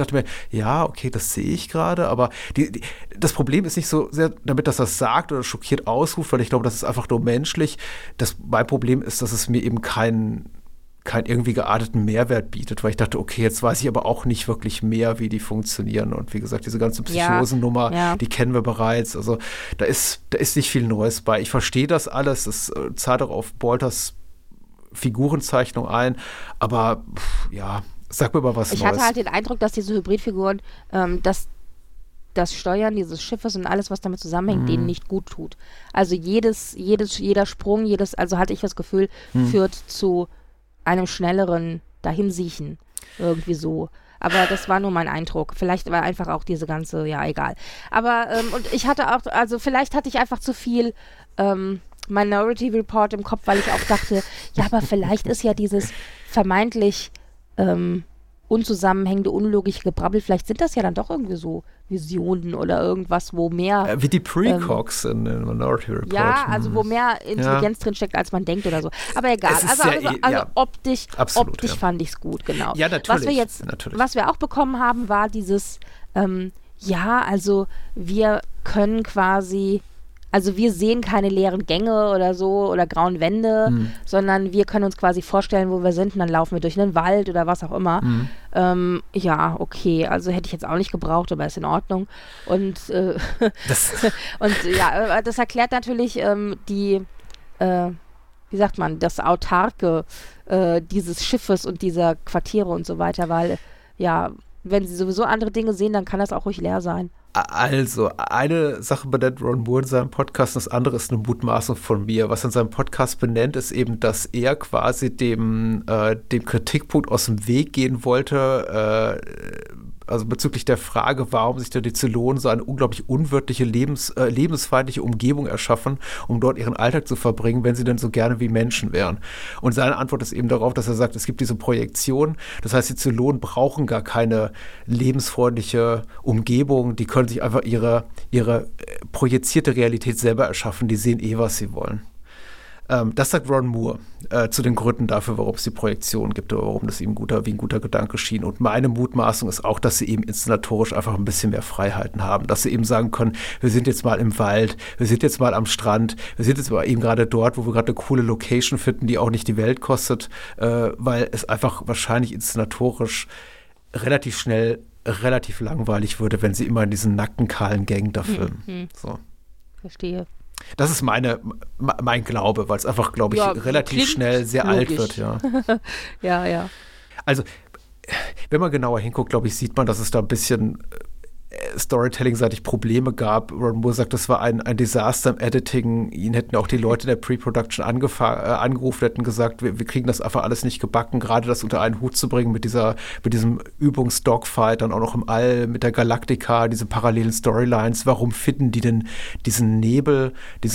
[SPEAKER 4] dachte mir, ja, okay, das sehe ich gerade, aber das Problem ist nicht so sehr damit, dass das sagt oder schockiert ausruft, weil ich glaube, das ist einfach nur menschlich. Mein Problem ist, dass es mir eben keinen irgendwie gearteten Mehrwert bietet, weil ich dachte, okay, jetzt weiß ich aber auch nicht wirklich mehr, wie die funktionieren. Und wie gesagt, diese ganze Psychosennummer, die kennen wir bereits. Also da ist nicht viel Neues bei. Ich verstehe das alles, das zahlt auch auf Bolters Figurenzeichnung ein, aber sag mir mal was Neues.
[SPEAKER 5] Ich hatte halt den Eindruck, dass diese Hybridfiguren, das Steuern dieses Schiffes und alles, was damit zusammenhängt, denen nicht gut tut. Also jeder Sprung, also hatte ich das Gefühl, führt zu einem schnelleren Dahinsiechen. Irgendwie so. Aber das war nur mein Eindruck. Vielleicht war einfach auch diese ganze, egal. Aber, und ich hatte auch, also vielleicht hatte ich einfach zu viel Minority Report im Kopf, weil ich auch dachte, aber vielleicht ist ja dieses vermeintlich unzusammenhängende, unlogische Gebrabbel, vielleicht sind das ja dann doch irgendwie so Visionen oder irgendwas, wo mehr...
[SPEAKER 4] wie die Precogs in Minority Report.
[SPEAKER 5] Ja, also wo mehr Intelligenz drinsteckt, als man denkt oder so. Aber egal, optisch fand ich es gut, genau.
[SPEAKER 4] Ja, natürlich.
[SPEAKER 5] Was wir auch bekommen haben, war dieses, also wir können quasi... Also wir sehen keine leeren Gänge oder so oder grauen Wände, sondern wir können uns quasi vorstellen, wo wir sind und dann laufen wir durch einen Wald oder was auch immer. Okay, also hätte ich jetzt auch nicht gebraucht, aber ist in Ordnung. Und das erklärt natürlich wie sagt man, das Autarke dieses Schiffes und dieser Quartiere und so weiter, weil wenn sie sowieso andere Dinge sehen, dann kann das auch ruhig leer sein.
[SPEAKER 4] Also, eine Sache benennt Ron Moore in seinem Podcast, das andere ist eine Mutmaßung von mir. Was er in seinem Podcast benennt, ist eben, dass er quasi dem Kritikpunkt aus dem Weg gehen wollte, also bezüglich der Frage, warum sich die Zylonen so eine unglaublich unwirtliche, lebensfeindliche Umgebung erschaffen, um dort ihren Alltag zu verbringen, wenn sie denn so gerne wie Menschen wären. Und seine Antwort ist eben darauf, dass er sagt, es gibt diese Projektion, das heißt, die Zylonen brauchen gar keine lebensfreundliche Umgebung, die können sich einfach ihre projizierte Realität selber erschaffen, die sehen was sie wollen. Das sagt Ron Moore zu den Gründen dafür, warum es die Projektion gibt oder warum das ihm wie ein guter Gedanke schien. Und meine Mutmaßung ist auch, dass sie eben inszenatorisch einfach ein bisschen mehr Freiheiten haben. Dass sie eben sagen können, wir sind jetzt mal im Wald, wir sind jetzt mal am Strand, wir sind jetzt mal eben gerade dort, wo wir gerade eine coole Location finden, die auch nicht die Welt kostet, weil es einfach wahrscheinlich inszenatorisch relativ schnell relativ langweilig würde, wenn sie immer in diesen nackten, kahlen Gängen da filmen. So.
[SPEAKER 5] Verstehe.
[SPEAKER 4] Das ist mein Glaube, weil es einfach, glaube ich, relativ schnell sehr alt wird.
[SPEAKER 5] Ja.
[SPEAKER 4] Also, wenn man genauer hinguckt, glaube ich, sieht man, dass es da ein bisschen Storytelling-seitig Probleme gab. Ron Moore sagt, das war ein Desaster im Editing. Ihn hätten auch die Leute in der Pre-Production angerufen, hätten gesagt, wir kriegen das einfach alles nicht gebacken, gerade das unter einen Hut zu bringen mit diesem Übungs-Dogfight, dann auch noch im All mit der Galactica, diese parallelen Storylines. Warum finden die denn diesen Nebel,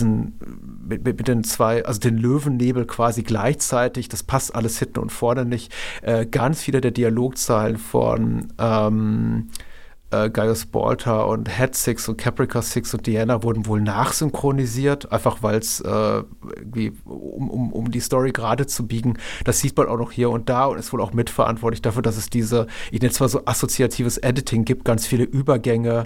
[SPEAKER 4] mit den zwei, also den Löwennebel quasi gleichzeitig? Das passt alles hinten und vorne nicht. Ganz viele der Dialogzeilen von Gaius Baltar und Head Six und Caprica Six und Deanna wurden wohl nachsynchronisiert, einfach weil es irgendwie, um die Story gerade zu biegen. Das sieht man auch noch hier und da und ist wohl auch mitverantwortlich dafür, dass es ich nenne zwar so assoziatives Editing gibt, ganz viele Übergänge,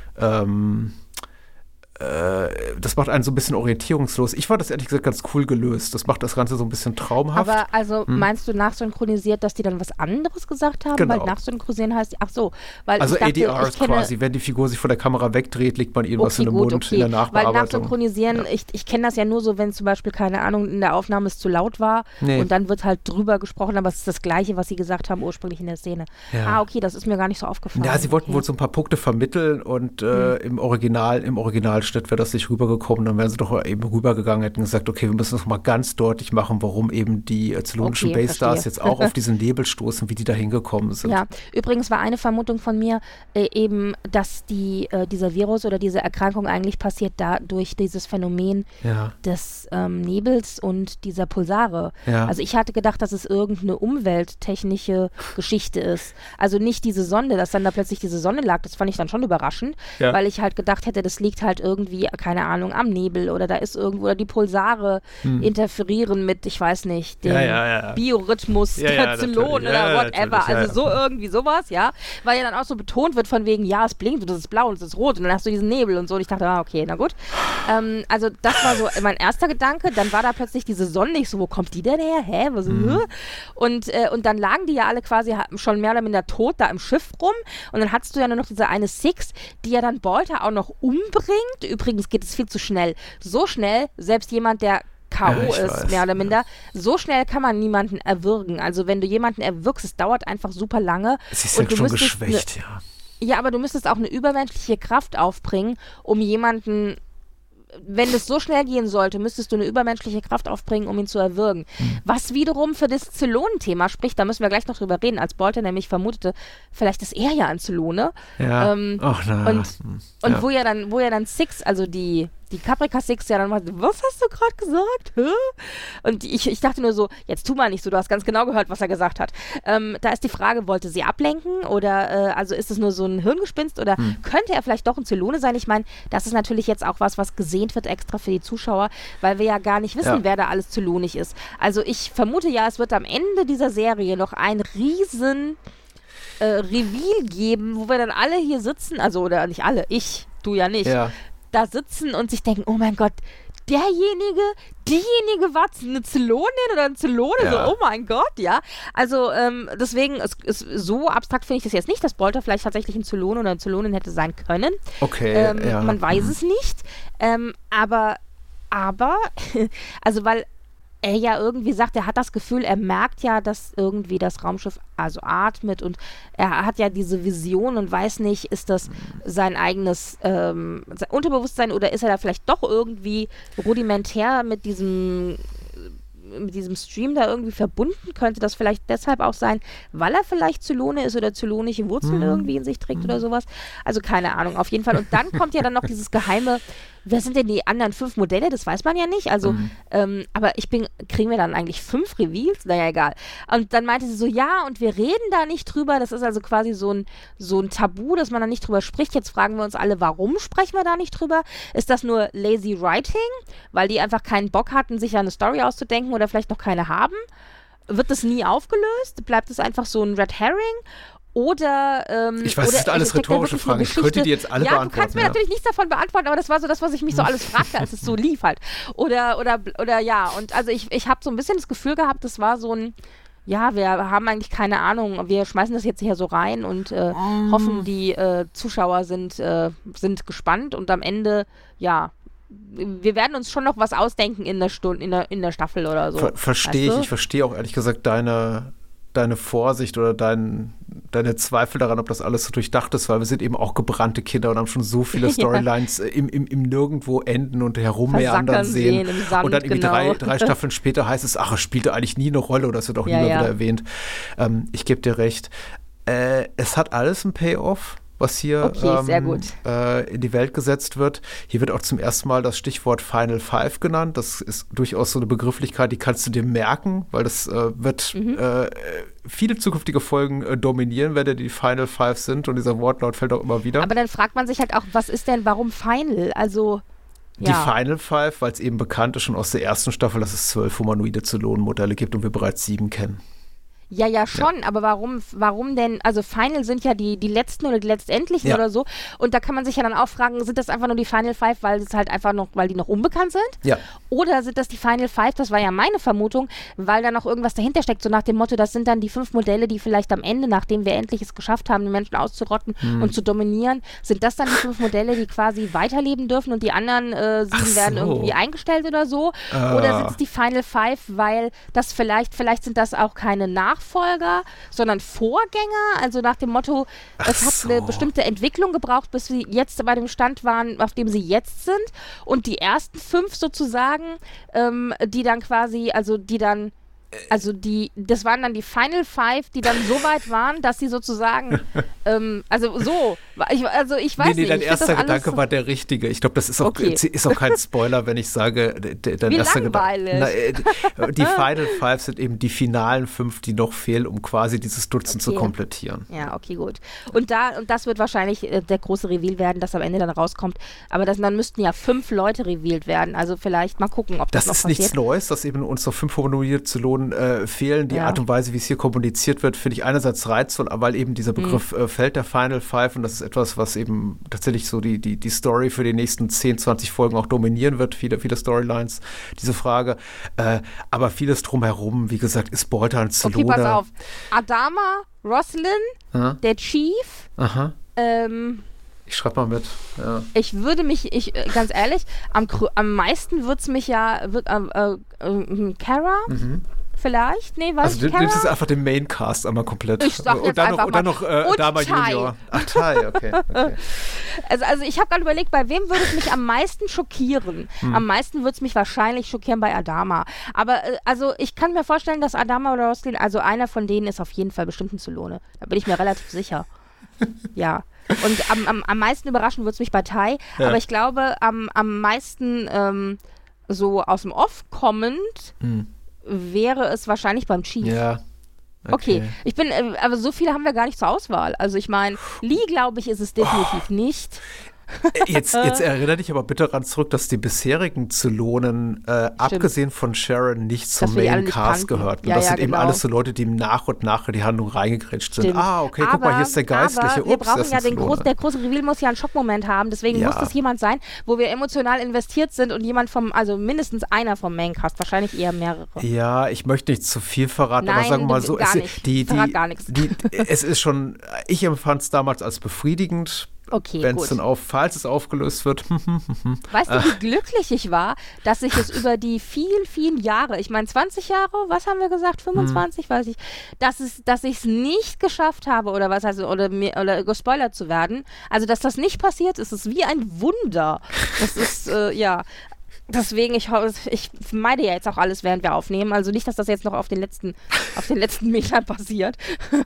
[SPEAKER 4] das macht einen so ein bisschen orientierungslos. Ich fand das ehrlich gesagt ganz cool gelöst. Das macht das Ganze so ein bisschen traumhaft.
[SPEAKER 5] Aber also meinst du nachsynchronisiert, dass die dann was anderes gesagt haben?
[SPEAKER 4] Genau.
[SPEAKER 5] Weil nachsynchronisieren heißt, weil
[SPEAKER 4] also
[SPEAKER 5] ich dachte,
[SPEAKER 4] ADRs quasi, wenn die Figur sich von der Kamera wegdreht, legt man ihnen was in den Mund in der Nachbearbeitung.
[SPEAKER 5] Weil nachsynchronisieren, ich kenne das ja nur so, wenn zum Beispiel, keine Ahnung, in der Aufnahme es zu laut war und dann wird halt drüber gesprochen, aber es ist das Gleiche, was sie gesagt haben ursprünglich in der Szene. Ja. Okay, das ist mir gar nicht so aufgefallen.
[SPEAKER 4] Ja, sie wollten wohl so ein paar Punkte vermitteln und im Originalschnitt wäre das nicht rübergekommen, dann wären sie doch eben rübergegangen, hätten gesagt, okay, wir müssen das mal ganz deutlich machen, warum eben die zylonischen Bay-Stars jetzt auch auf diesen Nebel stoßen, wie die da hingekommen sind.
[SPEAKER 5] Ja, übrigens war eine Vermutung von mir eben, dass dieser Virus oder diese Erkrankung eigentlich passiert durch dieses Phänomen des Nebels und dieser Pulsare. Ja. Also ich hatte gedacht, dass es irgendeine umwelttechnische Geschichte ist. Also nicht diese Sonde, dass dann da plötzlich diese Sonne lag, das fand ich dann schon überraschend, weil ich halt gedacht hätte, das liegt halt irgendwie irgendwie, keine Ahnung, am Nebel oder da ist irgendwo, oder die Pulsare interferieren mit, ich weiß nicht, dem Biorhythmus der Zylon oder whatever. Also so irgendwie sowas, ja. Weil ja dann auch so betont wird von wegen, ja, es blinkt und es ist blau und es ist rot und dann hast du diesen Nebel und so. Und ich dachte, okay, na gut. Also das war so mein erster Gedanke. Dann war da plötzlich diese Sonne. Ich so, wo kommt die denn her? Hä? Was, und dann lagen die ja alle quasi schon mehr oder minder tot da im Schiff rum. Und dann hattest du ja nur noch diese eine Six, die ja dann Bolter auch noch umbringt. Übrigens geht es viel zu schnell. So schnell, selbst jemand, der K.O. ist, mehr oder minder. So schnell kann man niemanden erwürgen. Also wenn du jemanden erwürgst, es dauert einfach super lange.
[SPEAKER 4] Es ist ja schon geschwächt, ja.
[SPEAKER 5] Ja, aber du müsstest auch eine übermenschliche Kraft aufbringen, um jemanden, wenn es so schnell gehen sollte, müsstest du eine übermenschliche Kraft aufbringen, um ihn zu erwürgen. Was wiederum für das Zylonenthema spricht, da müssen wir gleich noch drüber reden, als Bolter nämlich vermutete, vielleicht ist er ja ein Zylone.
[SPEAKER 4] Ja.
[SPEAKER 5] Und wo ja dann Six, also die Caprica Six ja dann mal, was hast du gerade gesagt? Hä? Und ich dachte nur so, jetzt tu mal nicht so, du hast ganz genau gehört, was er gesagt hat. Da ist die Frage, wollte sie ablenken oder also ist es nur so ein Hirngespinst oder könnte er vielleicht doch ein Zylone sein? Ich meine, das ist natürlich jetzt auch was gesehnt wird extra für die Zuschauer, weil wir ja gar nicht wissen, wer da alles zylonig ist. Also ich vermute ja, es wird am Ende dieser Serie noch ein riesen Reveal geben, wo wir dann alle hier sitzen, also oder nicht alle, du ja nicht, da sitzen und sich denken, oh mein Gott, diejenige war eine Zylonin oder ein Zylone, so, oh mein Gott, ja. Also deswegen, so abstrakt finde ich das jetzt nicht, dass Bolter vielleicht tatsächlich ein Zylon oder eine Zylonin hätte sein können.
[SPEAKER 4] Okay,
[SPEAKER 5] man weiß es nicht. Aber, also weil er ja irgendwie sagt, er hat das Gefühl, er merkt ja, dass irgendwie das Raumschiff also atmet und er hat ja diese Vision und weiß nicht, ist das sein eigenes sein Unterbewusstsein oder ist er da vielleicht doch irgendwie rudimentär mit diesem Stream da irgendwie verbunden? Könnte das vielleicht deshalb auch sein, weil er vielleicht Zylone ist oder zylonische Wurzeln irgendwie in sich trägt oder sowas? Also keine Ahnung, auf jeden Fall. Und dann kommt ja dann noch dieses geheime, wer sind denn die anderen 5 Modelle? Das weiß man ja nicht. Also, aber kriegen wir dann eigentlich 5 Reveals? Naja, egal. Und dann meinte sie so, ja, und wir reden da nicht drüber. Das ist also quasi so ein Tabu, dass man da nicht drüber spricht. Jetzt fragen wir uns alle, warum sprechen wir da nicht drüber? Ist das nur lazy writing? Weil die einfach keinen Bock hatten, sich eine Story auszudenken oder vielleicht noch keine haben? Wird das nie aufgelöst? Bleibt es einfach so ein Red Herring? Oder
[SPEAKER 4] ich weiß, das sind alles rhetorische Fragen. Ich könnte die jetzt alle beantworten.
[SPEAKER 5] Du kannst mir natürlich nichts davon beantworten, aber das war so das, was ich mich so alles fragte, als es so lief halt. Oder ja, und also ich habe so ein bisschen das Gefühl gehabt, das war so ein, ja, wir haben eigentlich keine Ahnung, wir schmeißen das jetzt hier so rein und hoffen, die Zuschauer sind gespannt und am Ende, ja, wir werden uns schon noch was ausdenken in der Stunde, in der Staffel oder so.
[SPEAKER 4] Verstehe ich. Ich verstehe auch ehrlich gesagt deine Vorsicht oder deine Zweifel daran, ob das alles so durchdacht ist, weil wir sind eben auch gebrannte Kinder und haben schon so viele Storylines im Nirgendwo enden und herummeandern sehen.
[SPEAKER 5] Im Sand,
[SPEAKER 4] und dann irgendwie drei Staffeln später heißt es, es spielte eigentlich nie eine Rolle oder es wird auch nie mehr wieder erwähnt. Ich gebe dir recht. Es hat alles einen Payoff, was hier
[SPEAKER 5] sehr gut.
[SPEAKER 4] In die Welt gesetzt wird. Hier wird auch zum ersten Mal das Stichwort Final Five genannt. Das ist durchaus so eine Begrifflichkeit, die kannst du dir merken, weil das wird viele zukünftige Folgen dominieren, wenn die Final Five sind und dieser Wortlaut fällt auch immer wieder.
[SPEAKER 5] Aber dann fragt man sich halt auch, warum Final? Also
[SPEAKER 4] die Final Five, weil es eben bekannt ist schon aus der ersten Staffel, dass es 12 humanoide Zylonenmodelle gibt und wir bereits 7 kennen.
[SPEAKER 5] Ja, schon, aber warum denn, also Final sind ja die letzten oder die letztendlichen oder so und da kann man sich ja dann auch fragen, sind das einfach nur die Final Five, weil es halt einfach noch, weil die noch unbekannt sind?
[SPEAKER 4] Ja.
[SPEAKER 5] Oder sind das die Final Five, das war ja meine Vermutung, weil da noch irgendwas dahinter steckt, so nach dem Motto, das sind dann die 5 Modelle, die vielleicht am Ende, nachdem wir endlich es geschafft haben, die Menschen auszurotten und zu dominieren, sind das dann die 5 Modelle, die quasi weiterleben dürfen und die anderen 7 werden irgendwie eingestellt oder so? Oder sind es die Final Five, weil das vielleicht sind das auch keine Nachfolger, sondern Vorgänger, also nach dem Motto, es hat eine bestimmte Entwicklung gebraucht, bis wir jetzt bei dem Stand waren, auf dem sie jetzt sind und die ersten 5 sozusagen, die dann quasi, also die dann Also das waren dann die Final Five, die dann so weit waren, dass sie sozusagen, ich weiß nicht.
[SPEAKER 4] Dein
[SPEAKER 5] ich
[SPEAKER 4] erster
[SPEAKER 5] das
[SPEAKER 4] Gedanke
[SPEAKER 5] alles
[SPEAKER 4] war der richtige. Ich glaube, das ist auch,
[SPEAKER 5] Okay.
[SPEAKER 4] ist auch kein Spoiler, wenn ich sage, dein
[SPEAKER 5] Wie
[SPEAKER 4] erster
[SPEAKER 5] langweilig.
[SPEAKER 4] Gedanke. Die Final Five sind eben die finalen 5, die noch fehlen, um quasi dieses Dutzend zu
[SPEAKER 5] Okay.
[SPEAKER 4] komplettieren.
[SPEAKER 5] Ja, okay, gut. Und das wird wahrscheinlich der große Reveal werden, das am Ende dann rauskommt. Aber dann müssten ja 5 Leute revealed werden. Also vielleicht mal gucken, ob das
[SPEAKER 4] Das
[SPEAKER 5] noch
[SPEAKER 4] ist
[SPEAKER 5] passiert.
[SPEAKER 4] nichts Neues, dass eben uns noch 5 nominierte Zylonen fehlen. Die
[SPEAKER 5] Ja.
[SPEAKER 4] Art und Weise, wie es hier kommuniziert wird, finde ich einerseits reizvoll, weil eben dieser Begriff fällt der Final Five und das ist etwas, was eben tatsächlich so die Story für die nächsten 10, 20 Folgen auch dominieren wird. Viele Storylines, diese Frage. Aber vieles drumherum, wie gesagt, ist Bolter ein Zylone.
[SPEAKER 5] Okay, pass auf. Adama, Roslin,
[SPEAKER 4] Ja?
[SPEAKER 5] der Chief,
[SPEAKER 4] Aha. Ich schreibe mal mit. Ja.
[SPEAKER 5] ich würde mich, ganz ehrlich, am meisten wird's mich Kara? Vielleicht? Nee, weiß
[SPEAKER 4] Also
[SPEAKER 5] ich,
[SPEAKER 4] du
[SPEAKER 5] Kara?
[SPEAKER 4] nimmst jetzt einfach den Maincast einmal komplett.
[SPEAKER 5] Ich sag jetzt
[SPEAKER 4] und dann
[SPEAKER 5] einfach
[SPEAKER 4] noch, und dann
[SPEAKER 5] mal.
[SPEAKER 4] noch
[SPEAKER 5] Und
[SPEAKER 4] Dama
[SPEAKER 5] Tai.
[SPEAKER 4] Junior. Ach, Tai, okay.
[SPEAKER 5] Also ich habe gerade überlegt, bei wem würde es mich am meisten schockieren? Am meisten würde es mich wahrscheinlich schockieren bei Adama. Aber also ich kann mir vorstellen, dass Adama oder Roslin, also einer von denen ist auf jeden Fall bestimmt ein Zylone. Da bin ich mir relativ sicher. Ja. Und am meisten überraschen würde es mich bei Tai.
[SPEAKER 4] Ja.
[SPEAKER 5] Aber ich glaube, am meisten so aus dem Off kommend wäre es wahrscheinlich beim Chief.
[SPEAKER 4] Ja.
[SPEAKER 5] Okay, aber so viele haben wir gar nicht zur Auswahl. Also ich meine, Lee, glaube ich, ist es definitiv nicht.
[SPEAKER 4] Jetzt erinnere dich aber bitte daran zurück, dass die bisherigen Zylonen, abgesehen von Sharon, nicht zum
[SPEAKER 5] Dass wir die alle
[SPEAKER 4] Main
[SPEAKER 5] nicht
[SPEAKER 4] Cast
[SPEAKER 5] kannten.
[SPEAKER 4] gehörten.
[SPEAKER 5] Ja,
[SPEAKER 4] das
[SPEAKER 5] ja,
[SPEAKER 4] sind eben
[SPEAKER 5] genau.
[SPEAKER 4] alles so Leute, die nach und nach in die Handlung reingegrätscht sind.
[SPEAKER 5] Stimmt.
[SPEAKER 4] Ah, okay, guck mal, hier ist der Geistliche.
[SPEAKER 5] Aber wir
[SPEAKER 4] Ups, der
[SPEAKER 5] brauchen
[SPEAKER 4] ist
[SPEAKER 5] ja
[SPEAKER 4] ein Zylone.
[SPEAKER 5] der große Reveal muss ja einen Schockmoment haben. Deswegen
[SPEAKER 4] Ja.
[SPEAKER 5] muss das jemand sein, wo wir emotional investiert sind und also mindestens einer vom Maincast, wahrscheinlich eher mehrere.
[SPEAKER 4] Ja, ich möchte nicht zu viel verraten, aber
[SPEAKER 5] Nein,
[SPEAKER 4] sagen wir mal
[SPEAKER 5] du-
[SPEAKER 4] so,
[SPEAKER 5] gar nicht. Verrat gar nichts.
[SPEAKER 4] Es ist schon, ich empfand es damals als befriedigend,
[SPEAKER 5] Okay,
[SPEAKER 4] wenn
[SPEAKER 5] gut.
[SPEAKER 4] es dann falls es aufgelöst wird.
[SPEAKER 5] Weißt du, wie glücklich ich war, dass ich es über die vielen, vielen Jahre, ich meine 20 Jahre, was haben wir gesagt, 25, weiß ich, dass ich es nicht geschafft habe oder was heißt, oder gespoilert zu werden. Also, dass das nicht passiert ist, ist wie ein Wunder. Das ist, ja. Deswegen, ich meide ja jetzt auch alles, während wir aufnehmen. Also nicht, dass das jetzt noch auf den letzten Metern passiert.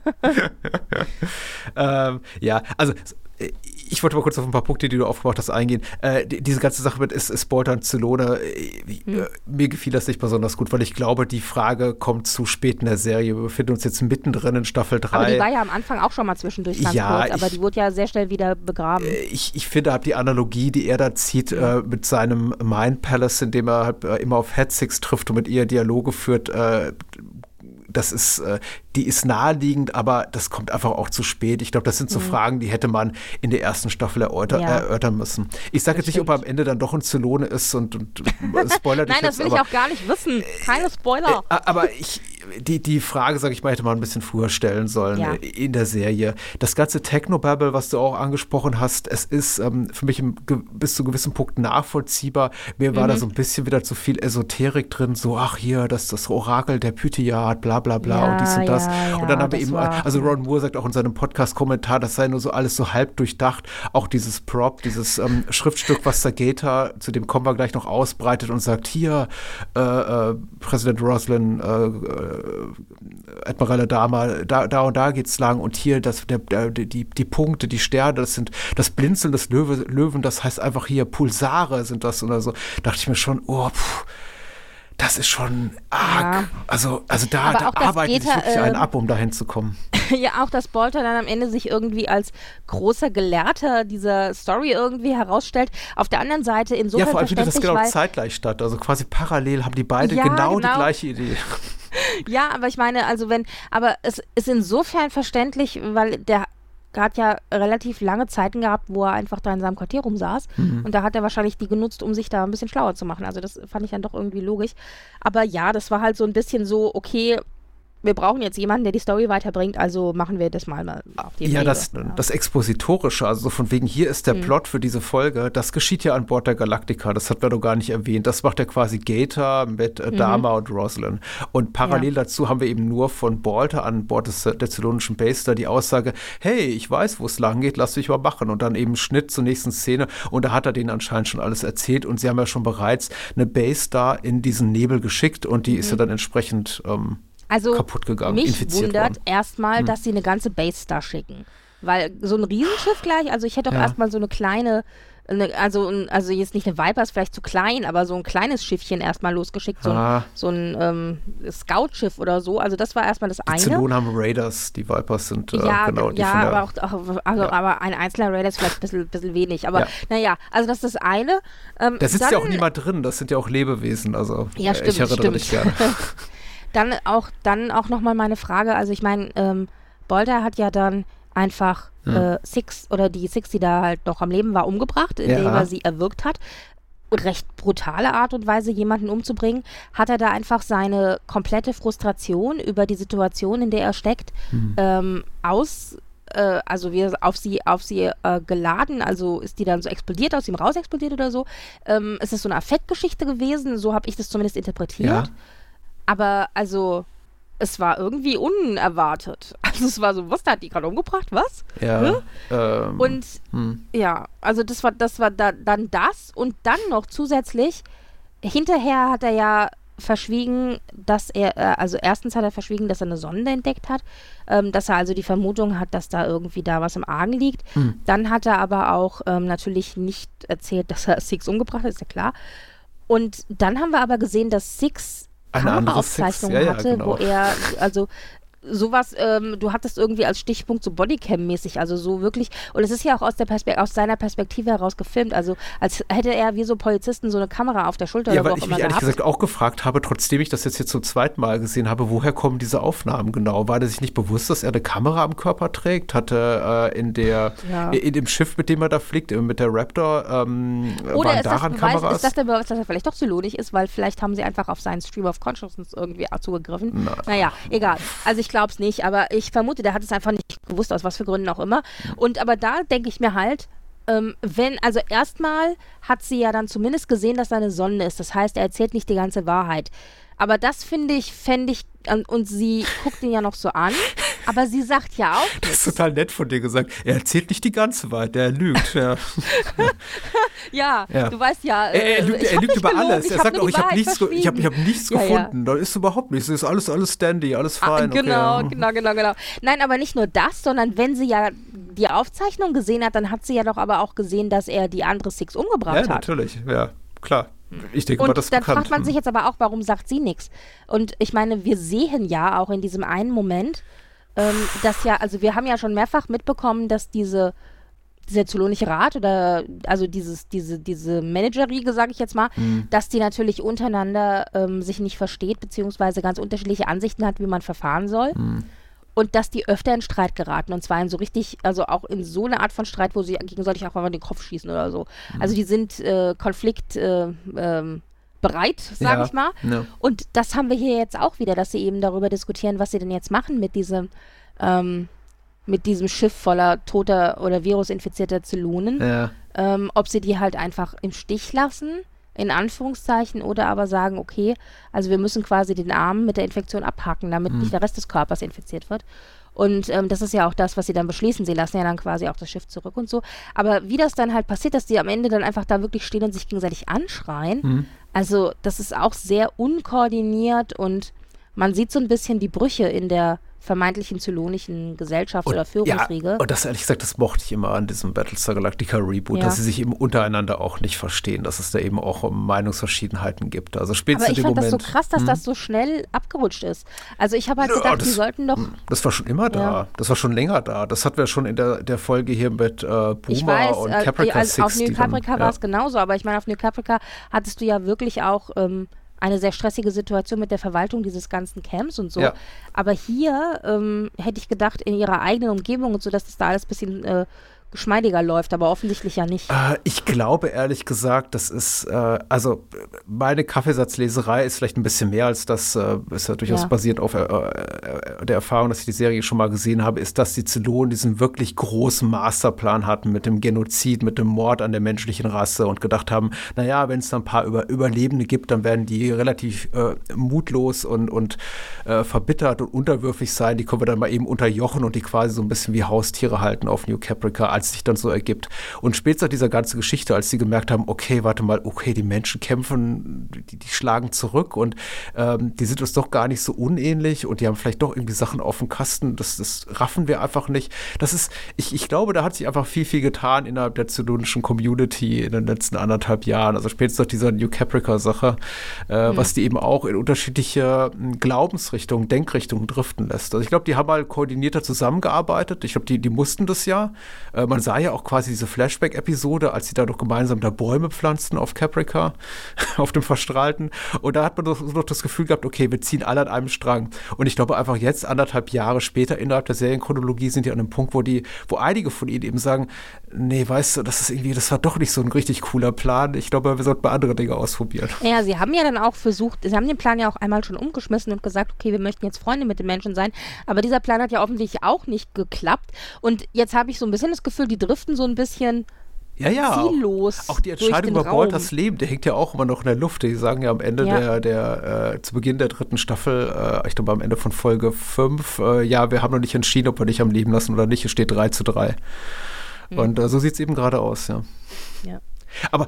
[SPEAKER 4] Ja, also ich wollte mal kurz auf ein paar Punkte, die du aufgebracht hast, eingehen. Diese ganze Sache mit ist Bolter ein Zylone, mir gefiel das nicht besonders gut, weil ich glaube, die Frage kommt zu spät in der Serie. Wir befinden uns jetzt mittendrin in Staffel 3.
[SPEAKER 5] Aber die war ja am Anfang auch schon mal zwischendurch ganz
[SPEAKER 4] Ja,
[SPEAKER 5] kurz, aber die wurde ja sehr schnell wieder begraben.
[SPEAKER 4] Ich finde, die Analogie, die er da zieht mit seinem Mind Palace, in dem er halt immer auf Headsix trifft und mit ihr Dialoge führt, die ist naheliegend, aber das kommt einfach auch zu spät. Ich glaube, das sind so Fragen, die hätte man in der ersten Staffel erörtern müssen. Ich sage jetzt nicht, ob er am Ende dann doch ein Zylone ist und Spoiler dich
[SPEAKER 5] Nein, das
[SPEAKER 4] jetzt,
[SPEAKER 5] will ich
[SPEAKER 4] aber,
[SPEAKER 5] auch gar nicht wissen. Keine Spoiler.
[SPEAKER 4] aber die Frage, sage ich mal, hätte man ein bisschen früher stellen sollen
[SPEAKER 5] Ja.
[SPEAKER 4] in der Serie. Das ganze Technobabble, was du auch angesprochen hast, es ist für mich bis zu einem gewissen Punkt nachvollziehbar. Mir war da so ein bisschen wieder zu viel Esoterik drin, so, ach hier, das Orakel der Pythia hat bla bla bla
[SPEAKER 5] Ja,
[SPEAKER 4] und dies und das.
[SPEAKER 5] ja,
[SPEAKER 4] und dann haben wir
[SPEAKER 5] das
[SPEAKER 4] eben,
[SPEAKER 5] war-
[SPEAKER 4] also Ron Moore sagt auch in seinem Podcast-Kommentar, das sei nur so alles so halb durchdacht. Auch dieses Prop, dieses Schriftstück, was Sageta, zu dem kommen wir gleich noch, ausbreitet und sagt, hier, Präsident Roslin, Admiral Adama, da und da geht's lang und hier die Punkte, die Sterne, das sind das Blinzeln des Löwen, das heißt einfach hier Pulsare sind das oder so. Dachte ich mir schon, das ist schon arg.
[SPEAKER 5] Ja.
[SPEAKER 4] Also
[SPEAKER 5] Aber
[SPEAKER 4] da
[SPEAKER 5] auch das
[SPEAKER 4] arbeiten
[SPEAKER 5] geht
[SPEAKER 4] sich wirklich einen ab, um dahin zu kommen.
[SPEAKER 5] Ja, auch, dass Bolter dann am Ende sich irgendwie als großer Gelehrter dieser Story irgendwie herausstellt. Auf der anderen Seite
[SPEAKER 4] Ja,
[SPEAKER 5] insofern
[SPEAKER 4] vor allem findet das
[SPEAKER 5] verständlich,
[SPEAKER 4] genau
[SPEAKER 5] weil
[SPEAKER 4] zeitgleich statt. Also quasi parallel haben die beide
[SPEAKER 5] Ja,
[SPEAKER 4] genau die
[SPEAKER 5] genau.
[SPEAKER 4] gleiche Idee.
[SPEAKER 5] Ja, aber ich meine, aber es ist insofern verständlich, weil der hat ja relativ lange Zeiten gehabt, wo er einfach da in seinem Quartier rumsaß. Und da hat er wahrscheinlich die genutzt, um sich da ein bisschen schlauer zu machen. Also das fand ich dann doch irgendwie logisch. Aber ja, das war halt so ein bisschen so, okay, wir brauchen jetzt jemanden, der die Story weiterbringt, also machen wir das mal auf die
[SPEAKER 4] Ja,
[SPEAKER 5] Wege.
[SPEAKER 4] das Expositorische, also so von wegen, hier ist der Plot für diese Folge, das geschieht ja an Bord der Galactica, das hat wir doch gar nicht erwähnt. Das macht ja quasi Gator mit Dama und Roslin. Und parallel dazu haben wir eben nur von Balta an Bord der zylonischen Base da die Aussage, hey, ich weiß, wo es lang geht, lass mich mal machen. Und dann eben Schnitt zur nächsten Szene und da hat er denen anscheinend schon alles erzählt und sie haben ja schon bereits eine Base da in diesen Nebel geschickt und die ist ja dann entsprechend kaputt gegangen,
[SPEAKER 5] mich
[SPEAKER 4] infiziert
[SPEAKER 5] wundert
[SPEAKER 4] worden.
[SPEAKER 5] erstmal, dass sie eine ganze Base da schicken. Weil so ein Riesenschiff gleich, also ich hätte doch erstmal so eine kleine, also jetzt nicht eine Viper, ist vielleicht zu klein, aber so ein kleines Schiffchen erstmal losgeschickt, so ein Scout-Schiff oder so. Also das war erstmal das eine.
[SPEAKER 4] Die Zylonen haben Raiders, die Vipers sind genau die von der...
[SPEAKER 5] aber ein einzelner Raider ist vielleicht ein bisschen wenig. Aber naja, also das ist das eine.
[SPEAKER 4] Da sitzt ja auch niemand drin, das sind ja auch Lebewesen, also
[SPEAKER 5] ja, stimmt,
[SPEAKER 4] ich erinnere dich gerne.
[SPEAKER 5] Dann auch nochmal meine Frage, also ich meine, Balta hat ja dann einfach Six, oder die Six, die da halt noch am Leben war, umgebracht, indem er sie erwürgt hat. Recht brutale Art und Weise, jemanden umzubringen. Hat er da einfach seine komplette Frustration über die Situation, in der er steckt, also wir auf sie geladen, also ist die dann so explodiert, aus ihm raus explodiert oder so. Ist es so eine Affektgeschichte gewesen, so habe ich das zumindest interpretiert.
[SPEAKER 4] Ja.
[SPEAKER 5] Aber also, es war irgendwie unerwartet. Also es war so, was, da hat die gerade umgebracht, was?
[SPEAKER 4] Ja.
[SPEAKER 5] Und ja, also das war dann das und dann noch zusätzlich, hinterher hat er ja verschwiegen, dass also erstens hat er verschwiegen, dass er eine Sonde entdeckt hat, dass er also die Vermutung hat, dass da irgendwie da was im Argen liegt. Dann hat er aber auch natürlich nicht erzählt, dass er Six umgebracht hat, ist ja klar. Und dann haben wir aber gesehen, dass Six Kameraaufzeichnungen hatte,
[SPEAKER 4] genau.
[SPEAKER 5] wo er, also sowas, du hattest irgendwie als Stichpunkt so Bodycam-mäßig, also so wirklich, und es ist ja auch aus seiner Perspektive heraus gefilmt, also als hätte er wie so Polizisten so eine Kamera auf der Schulter
[SPEAKER 4] ja,
[SPEAKER 5] oder wo
[SPEAKER 4] weil
[SPEAKER 5] auch
[SPEAKER 4] ich
[SPEAKER 5] immer
[SPEAKER 4] mich ehrlich
[SPEAKER 5] gehabt.
[SPEAKER 4] gesagt auch gefragt habe, trotzdem ich das jetzt zum zweiten Mal gesehen habe, woher kommen diese Aufnahmen genau? War der sich nicht bewusst, dass er eine Kamera am Körper trägt? Hatte in dem Schiff, mit dem er da fliegt, mit der Raptor,
[SPEAKER 5] oder
[SPEAKER 4] waren daran Kameras?
[SPEAKER 5] Ist das der Beweis, dass er vielleicht doch zylonig ist, weil vielleicht haben sie einfach auf seinen Stream of Consciousness irgendwie zugegriffen. Naja, egal. Also ich glaube es nicht, aber ich vermute, der hat es einfach nicht gewusst, aus was für Gründen auch immer. Und aber da denke ich mir halt, also erstmal hat sie ja dann zumindest gesehen, dass da eine Sonde ist. Das heißt, er erzählt nicht die ganze Wahrheit. Aber das fände ich, und sie guckt ihn ja noch so an, aber sie sagt ja auch nichts.
[SPEAKER 4] Das ist total nett von dir gesagt. Er erzählt nicht die ganze Wahrheit, der lügt. Ja.
[SPEAKER 5] Ja, du weißt ja.
[SPEAKER 4] Er lügt über alles. Er sagt auch, ich habe nichts gefunden.
[SPEAKER 5] Ja.
[SPEAKER 4] Da ist überhaupt nichts. Es ist alles dandy, alles fein.
[SPEAKER 5] Genau.
[SPEAKER 4] Okay.
[SPEAKER 5] Genau. Nein, aber nicht nur das, sondern wenn sie ja die Aufzeichnung gesehen hat, dann hat sie ja doch aber auch gesehen, dass er die andere Six umgebracht hat.
[SPEAKER 4] Ja, natürlich. Ja, klar. Ich denke mal, das ist
[SPEAKER 5] dann
[SPEAKER 4] bekannt.
[SPEAKER 5] fragt man sich jetzt aber auch, warum sagt sie nichts? Und ich meine, wir sehen ja auch in diesem einen Moment, dass ja, also wir haben ja schon mehrfach mitbekommen, dass dieser zylonische Rat oder also diese Managerriege, sage ich jetzt mal, dass die natürlich untereinander sich nicht versteht, beziehungsweise ganz unterschiedliche Ansichten hat, wie man verfahren soll. Und dass die öfter in Streit geraten. Und zwar in so richtig, also auch in so eine Art von Streit, wo sie gegenseitig auch mal den Kopf schießen oder so. Also die sind konfliktbereit, sage ich mal.
[SPEAKER 4] Ja.
[SPEAKER 5] Und das haben wir hier jetzt auch wieder, dass sie eben darüber diskutieren, was sie denn jetzt machen mit diesem Schiff voller toter oder virusinfizierter Zylonen.
[SPEAKER 4] Ja.
[SPEAKER 5] Ob sie die halt einfach im Stich lassen, in Anführungszeichen, oder aber sagen, okay, also wir müssen quasi den Arm mit der Infektion abhaken, damit nicht der Rest des Körpers infiziert wird. Und das ist ja auch das, was sie dann beschließen. Sie lassen ja dann quasi auch das Schiff zurück und so. Aber wie das dann halt passiert, dass die am Ende dann einfach da wirklich stehen und sich gegenseitig anschreien, also das ist auch sehr unkoordiniert und man sieht so ein bisschen die Brüche in der vermeintlichen zylonischen Gesellschaft oder Führungsriege.
[SPEAKER 4] Ja, und das ehrlich gesagt, das mochte ich immer an diesem Battlestar Galactica Reboot, dass sie sich eben untereinander auch nicht verstehen, dass es da eben auch Meinungsverschiedenheiten gibt. Also spätestens
[SPEAKER 5] aber ich fand
[SPEAKER 4] Moment,
[SPEAKER 5] das so krass, dass das so schnell abgerutscht ist. Also ich habe halt gedacht, die sollten doch...
[SPEAKER 4] Das war schon immer da.
[SPEAKER 5] Ja.
[SPEAKER 4] Das war schon länger da. Das hatten wir schon in der Folge hier mit
[SPEAKER 5] Ich
[SPEAKER 4] Boomer
[SPEAKER 5] weiß,
[SPEAKER 4] und Caprica
[SPEAKER 5] also
[SPEAKER 4] 6.
[SPEAKER 5] auf New Caprica war es genauso, aber ich meine, auf New Caprica hattest du ja wirklich auch eine sehr stressige Situation mit der Verwaltung dieses ganzen Camps und so.
[SPEAKER 4] Ja.
[SPEAKER 5] Aber hier hätte ich gedacht, in ihrer eigenen Umgebung und so, dass das da alles ein bisschen geschmeidiger läuft, aber offensichtlich ja nicht.
[SPEAKER 4] Ich glaube ehrlich gesagt, das ist, also meine Kaffeesatzleserei ist vielleicht ein bisschen mehr als das, ist ja durchaus basiert auf der Erfahrung, dass ich die Serie schon mal gesehen habe, ist, dass die Zylonen diesen wirklich großen Masterplan hatten mit dem Genozid, mit dem Mord an der menschlichen Rasse und gedacht haben, naja, wenn es da ein paar Überlebende gibt, dann werden die relativ mutlos und verbittert und unterwürfig sein, die können wir dann mal eben unterjochen und die quasi so ein bisschen wie Haustiere halten auf New Caprica, als sich dann so ergibt. Und später dieser ganze Geschichte, als sie gemerkt haben, okay, warte mal, okay, die Menschen kämpfen, die schlagen zurück und die sind uns doch gar nicht so unähnlich und die haben vielleicht doch irgendwie Sachen auf dem Kasten, das raffen wir einfach nicht. Das ist, ich glaube, da hat sich einfach viel, viel getan innerhalb der zylonischen Community in den letzten 1,5 Jahren. Also spätestens nach dieser New Caprica-Sache, was die eben auch in unterschiedliche Glaubensrichtungen, Denkrichtungen driften lässt. Also ich glaube, die haben mal koordinierter zusammengearbeitet. Ich glaube, die mussten das ja. Man sah ja auch quasi diese Flashback-Episode, als sie da doch gemeinsam da Bäume pflanzten auf Caprica, auf dem Verstrahlten. Und da hat man doch das Gefühl gehabt, okay, wir ziehen alle an einem Strang. Und ich glaube einfach jetzt, 1,5 Jahre später, innerhalb der Serienchronologie, sind die an einem Punkt, wo einige von ihnen eben sagen, nee, weißt du, das war doch nicht so ein richtig cooler Plan. Ich glaube, wir sollten mal andere Dinge ausprobieren.
[SPEAKER 5] Ja, sie haben ja dann auch versucht, sie haben den Plan ja auch einmal schon umgeschmissen und gesagt, okay, wir möchten jetzt Freunde mit den Menschen sein. Aber dieser Plan hat ja offensichtlich auch nicht geklappt. Und jetzt habe ich so ein bisschen das Gefühl, die driften so ein bisschen ziellos.
[SPEAKER 4] Auch die Entscheidung über Walters Leben, der hängt ja auch immer noch in der Luft. Die sagen ja am Ende zu Beginn der 3. Staffel, ich glaube am Ende von Folge 5, ja, wir haben noch nicht entschieden, ob wir dich am Leben lassen oder nicht. Es steht 3:3. Und so sieht es eben gerade aus, ja. Aber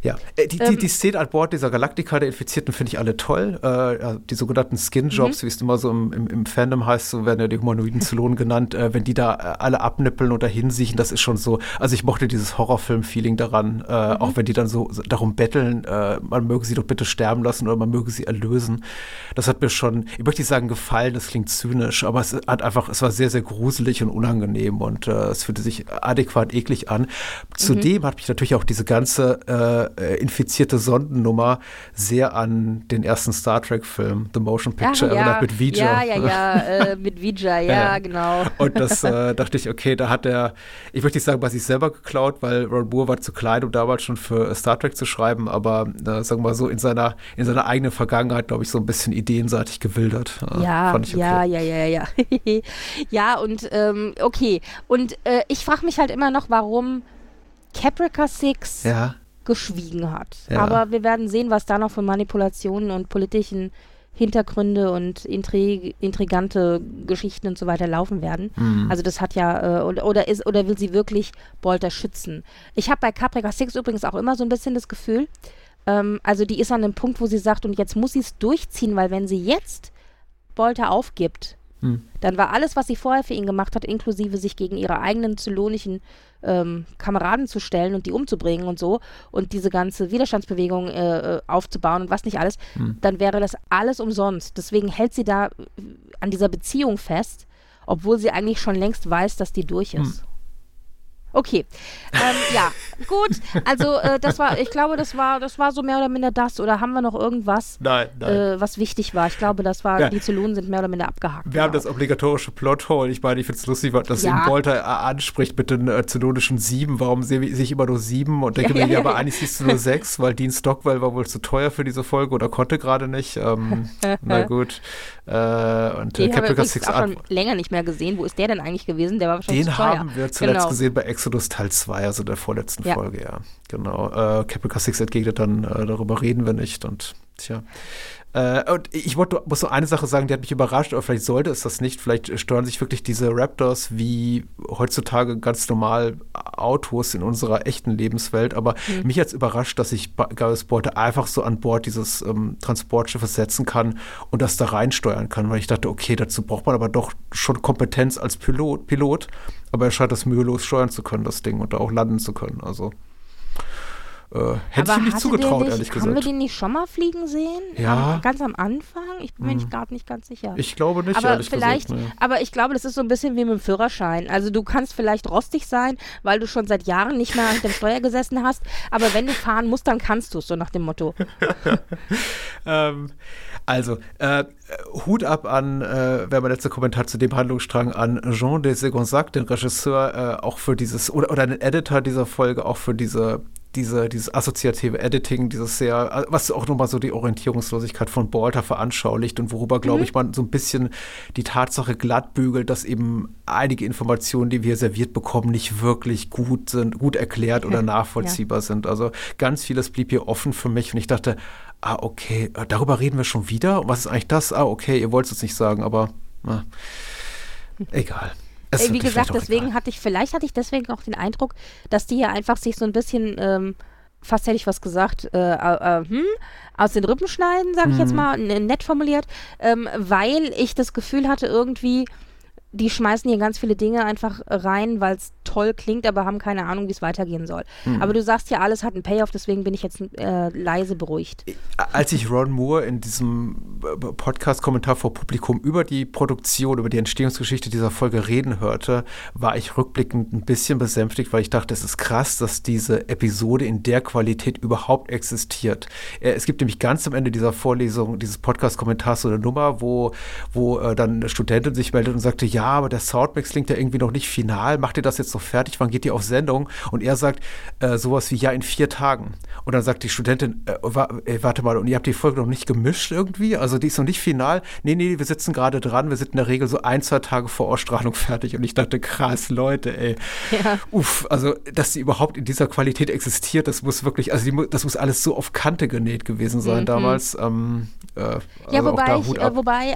[SPEAKER 4] die Szene an Bord dieser Galactica, der Infizierten, finde ich alle toll. Die sogenannten Skin-Jobs, wie es immer so im Fandom heißt, so werden ja die humanoiden Zylonen genannt, wenn die da alle abnippeln und dahin siechen, das ist schon so, also ich mochte dieses Horrorfilm-Feeling daran, auch wenn die dann so darum betteln, man möge sie doch bitte sterben lassen oder man möge sie erlösen. Das hat mir schon, ich möchte nicht sagen gefallen, das klingt zynisch, aber es war sehr, sehr gruselig und unangenehm und es fühlte sich adäquat eklig an. Zudem hat mich natürlich auch diese ganze infizierte Sondennummer sehr an den ersten Star Trek-Film, The Motion Picture, erinnert mit V'Ger.
[SPEAKER 5] Mit V'Ger, genau.
[SPEAKER 4] Und das dachte ich, okay, da hat er, ich möchte nicht sagen, bei sich selber geklaut, weil Ron Moore war zu klein, um damals schon für Star Trek zu schreiben, aber sagen wir mal so, in seiner eigenen Vergangenheit, glaube ich, so ein bisschen ideenseitig gewildert. Fand ich okay.
[SPEAKER 5] Ja. Ja, und okay. Und ich frage mich halt immer noch, warum Caprica 6 geschwiegen hat.
[SPEAKER 4] Ja.
[SPEAKER 5] Aber wir werden sehen, was da noch für Manipulationen und politischen Hintergründe und intrigante Geschichten und so weiter laufen werden. Also das hat ja, oder will sie wirklich Bolter schützen? Ich habe bei Caprica 6 übrigens auch immer so ein bisschen das Gefühl, also die ist an einem Punkt, wo sie sagt, und jetzt muss sie es durchziehen, weil wenn sie jetzt Bolter aufgibt, dann war alles, was sie vorher für ihn gemacht hat, inklusive sich gegen ihre eigenen zylonischen Kameraden zu stellen und die umzubringen und so und diese ganze Widerstandsbewegung aufzubauen und was nicht alles, dann wäre das alles umsonst. Deswegen hält sie da an dieser Beziehung fest, obwohl sie eigentlich schon längst weiß, dass die durch ist. Okay, ja, gut, also ich glaube, das war so mehr oder minder das, oder haben wir noch irgendwas,
[SPEAKER 4] Nein.
[SPEAKER 5] Was wichtig war? Ich glaube, die Zylonen sind mehr oder minder abgehakt.
[SPEAKER 4] Wir haben das obligatorische Plothole, ich meine, ich finde es lustig, dass ihn Bolter anspricht mit den zylonischen 7, warum sehe ich immer nur 7 und denke mir, aber eigentlich siehst du nur 6, weil Dean Stockwell war wohl zu teuer für diese Folge oder konnte gerade nicht, na gut. Und
[SPEAKER 5] den haben wir auch schon länger nicht mehr gesehen, wo ist der denn eigentlich gewesen? Der war wahrscheinlich zu teuer.
[SPEAKER 4] Den haben wir zuletzt gesehen bei Exodus Teil 2, also der vorletzten Folge, genau. Caprica 6 entgegnet dann, darüber reden wir nicht und tja. Und ich muss nur eine Sache sagen, die hat mich überrascht, aber vielleicht sollte es das nicht. Vielleicht steuern sich wirklich diese Raptors wie heutzutage ganz normal Autos in unserer echten Lebenswelt. Aber mich hat es überrascht, dass ich Gaius Bolter einfach so an Bord dieses Transportschiffes setzen kann und das da reinsteuern kann. Weil ich dachte, okay, dazu braucht man aber doch schon Kompetenz als Pilot. Aber er scheint das mühelos steuern zu können, das Ding, und da auch landen zu können. Also hätte ich ihm nicht zugetraut, ehrlich gesagt.
[SPEAKER 5] Haben wir den nicht schon mal fliegen sehen?
[SPEAKER 4] Ja.
[SPEAKER 5] Ganz am Anfang? Ich bin mir gar nicht ganz sicher.
[SPEAKER 4] Ich glaube nicht,
[SPEAKER 5] aber
[SPEAKER 4] ehrlich
[SPEAKER 5] vielleicht,
[SPEAKER 4] gesagt. Nee.
[SPEAKER 5] Aber ich glaube, das ist so ein bisschen wie mit dem Führerschein. Also du kannst vielleicht rostig sein, weil du schon seit Jahren nicht mehr hinter dem Steuer gesessen hast, aber wenn du fahren musst, dann kannst du es, so nach dem Motto.
[SPEAKER 4] Hut ab an, wäre mein letzter Kommentar zu dem Handlungsstrang, an Jean de Segonzac, den Regisseur, auch für dieses, oder den Editor dieser Folge, auch für dieses assoziative Editing, dieses sehr, was auch nochmal so die Orientierungslosigkeit von Balter veranschaulicht und worüber, glaube ich, man so ein bisschen die Tatsache glatt bügelt, dass eben einige Informationen, die wir serviert bekommen, nicht wirklich gut erklärt oder nachvollziehbar sind. Also ganz vieles blieb hier offen für mich und ich dachte, okay, darüber reden wir schon wieder? Und was ist eigentlich das? Okay, ihr wollt es uns nicht sagen, aber egal.
[SPEAKER 5] Wie gesagt, deswegen hatte ich deswegen auch den Eindruck, dass die hier einfach sich so ein bisschen, fast hätte ich was gesagt, aus den Rippen schneiden, sage ich jetzt mal, nett formuliert, weil ich das Gefühl hatte irgendwie, die schmeißen hier ganz viele Dinge einfach rein, weil es toll klingt, aber haben keine Ahnung, wie es weitergehen soll. Aber du sagst ja, alles hat einen Payoff, deswegen bin ich jetzt leise beruhigt.
[SPEAKER 4] Als ich Ron Moore in diesem Podcast-Kommentar vor Publikum über die Produktion, über die Entstehungsgeschichte dieser Folge reden hörte, war ich rückblickend ein bisschen besänftigt, weil ich dachte, es ist krass, dass diese Episode in der Qualität überhaupt existiert. Es gibt nämlich ganz am Ende dieser Vorlesung, dieses Podcast-Kommentars so eine Nummer, wo dann eine Studentin sich meldet und sagte, ja, aber der Soundmix klingt ja irgendwie noch nicht final. Macht ihr das jetzt noch fertig? Wann geht ihr auf Sendung? Und er sagt sowas wie, ja, in 4 Tagen. Und dann sagt die Studentin, warte mal, und ihr habt die Folge noch nicht gemischt irgendwie? Also die ist noch nicht final? Nee, wir sitzen gerade dran. Wir sind in der Regel so 1-2 Tage vor Ausstrahlung fertig. Und ich dachte, krass, Leute, ey. Ja. Also, dass die überhaupt in dieser Qualität existiert, das muss wirklich, das muss alles so auf Kante genäht gewesen sein damals.
[SPEAKER 5] Wobei,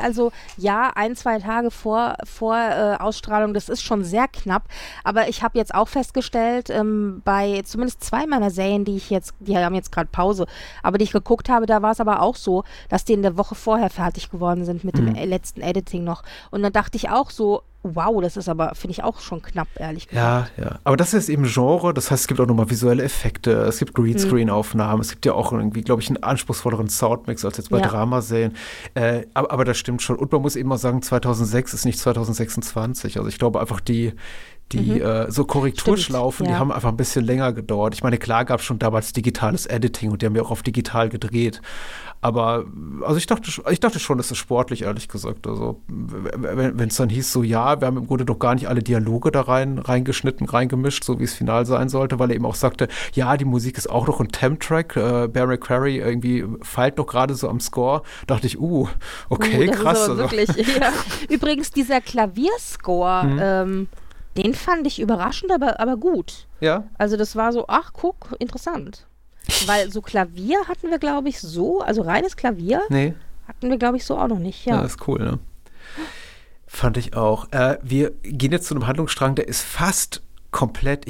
[SPEAKER 5] 1-2 Tage vor Ausstrahlung, das ist schon sehr knapp, aber ich habe jetzt auch festgestellt, bei zumindest 2 meiner Serien, die haben jetzt gerade Pause, aber die ich geguckt habe, da war es aber auch so, dass die in der Woche vorher fertig geworden sind mit dem letzten Editing noch. Und dann dachte ich auch so, wow, das ist aber, finde ich auch schon knapp, ehrlich gesagt.
[SPEAKER 4] Ja. Aber das ist eben Genre, das heißt, es gibt auch nochmal visuelle Effekte, es gibt Greenscreen-Aufnahmen, es gibt ja auch irgendwie, glaube ich, einen anspruchsvolleren Soundmix als jetzt bei Dramaserien. Aber das stimmt schon. Und man muss eben mal sagen, 2006 ist nicht 2026. Also ich glaube einfach, die so Korrekturschlaufen, die haben einfach ein bisschen länger gedauert. Ich meine, klar gab es schon damals digitales Editing und die haben ja auch auf digital gedreht. Aber also ich dachte schon, das ist sportlich, ehrlich gesagt. Also wenn es dann hieß, so wir haben im Grunde doch gar nicht alle Dialoge da reingeschnitten, reingemischt, so wie es final sein sollte, weil er eben auch sagte, ja, die Musik ist auch noch ein Temp-Track. Barry McCrary irgendwie feilt noch gerade so am Score. Dachte ich, okay,
[SPEAKER 5] das
[SPEAKER 4] krass.
[SPEAKER 5] Ist aber wirklich, Übrigens, dieser Klavierscore, den fand ich überraschend, aber gut.
[SPEAKER 4] Ja.
[SPEAKER 5] Also das war so, ach guck, interessant. Weil so Klavier hatten wir, glaube ich, also reines Klavier hatten wir, glaube ich, so auch noch nicht. Ja,
[SPEAKER 4] das ist cool, ne? Fand ich auch. Wir gehen jetzt zu einem Handlungsstrang, der ist fast komplett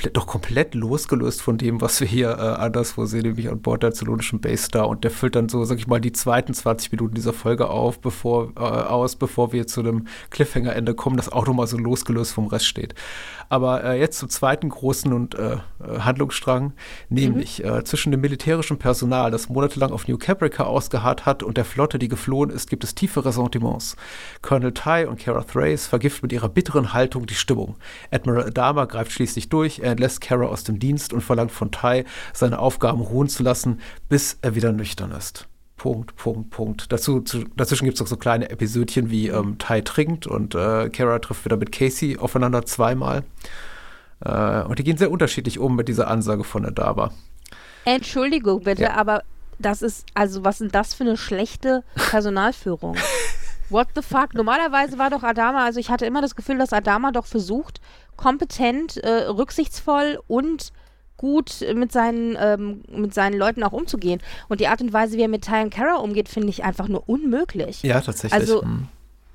[SPEAKER 4] losgelöst von dem, was wir hier anderswo sehen, nämlich an Bord der zylonischen Base Star, und der füllt dann so, sag ich mal, die zweiten 20 Minuten dieser Folge auf, bevor wir zu einem Cliffhanger-Ende kommen, das auch nochmal so losgelöst vom Rest steht. Aber jetzt zum zweiten großen und Handlungsstrang, nämlich zwischen dem militärischen Personal, das monatelang auf New Caprica ausgeharrt hat, und der Flotte, die geflohen ist, gibt es tiefe Ressentiments. Colonel Tigh und Kara Thrace vergiften mit ihrer bitteren Haltung die Stimmung. Admiral Adama greift schließlich durch, er entlässt Kara aus dem Dienst und verlangt von Tigh, seine Aufgaben ruhen zu lassen, bis er wieder nüchtern ist. Punkt. Dazwischen gibt es auch so kleine Episödchen wie Tigh trinkt und Kara trifft wieder mit Casey aufeinander 2-mal. Und die gehen sehr unterschiedlich um mit dieser Ansage von Adama.
[SPEAKER 5] Entschuldigung bitte, aber das ist, also was ist das für eine schlechte Personalführung? What the fuck? Normalerweise war doch Adama, also ich hatte immer das Gefühl, dass Adama doch versucht, kompetent, rücksichtsvoll und gut mit seinen Leuten auch umzugehen. Und die Art und Weise, wie er mit Tigh und Kara umgeht, finde ich einfach nur unmöglich.
[SPEAKER 4] Ja, tatsächlich.
[SPEAKER 5] Also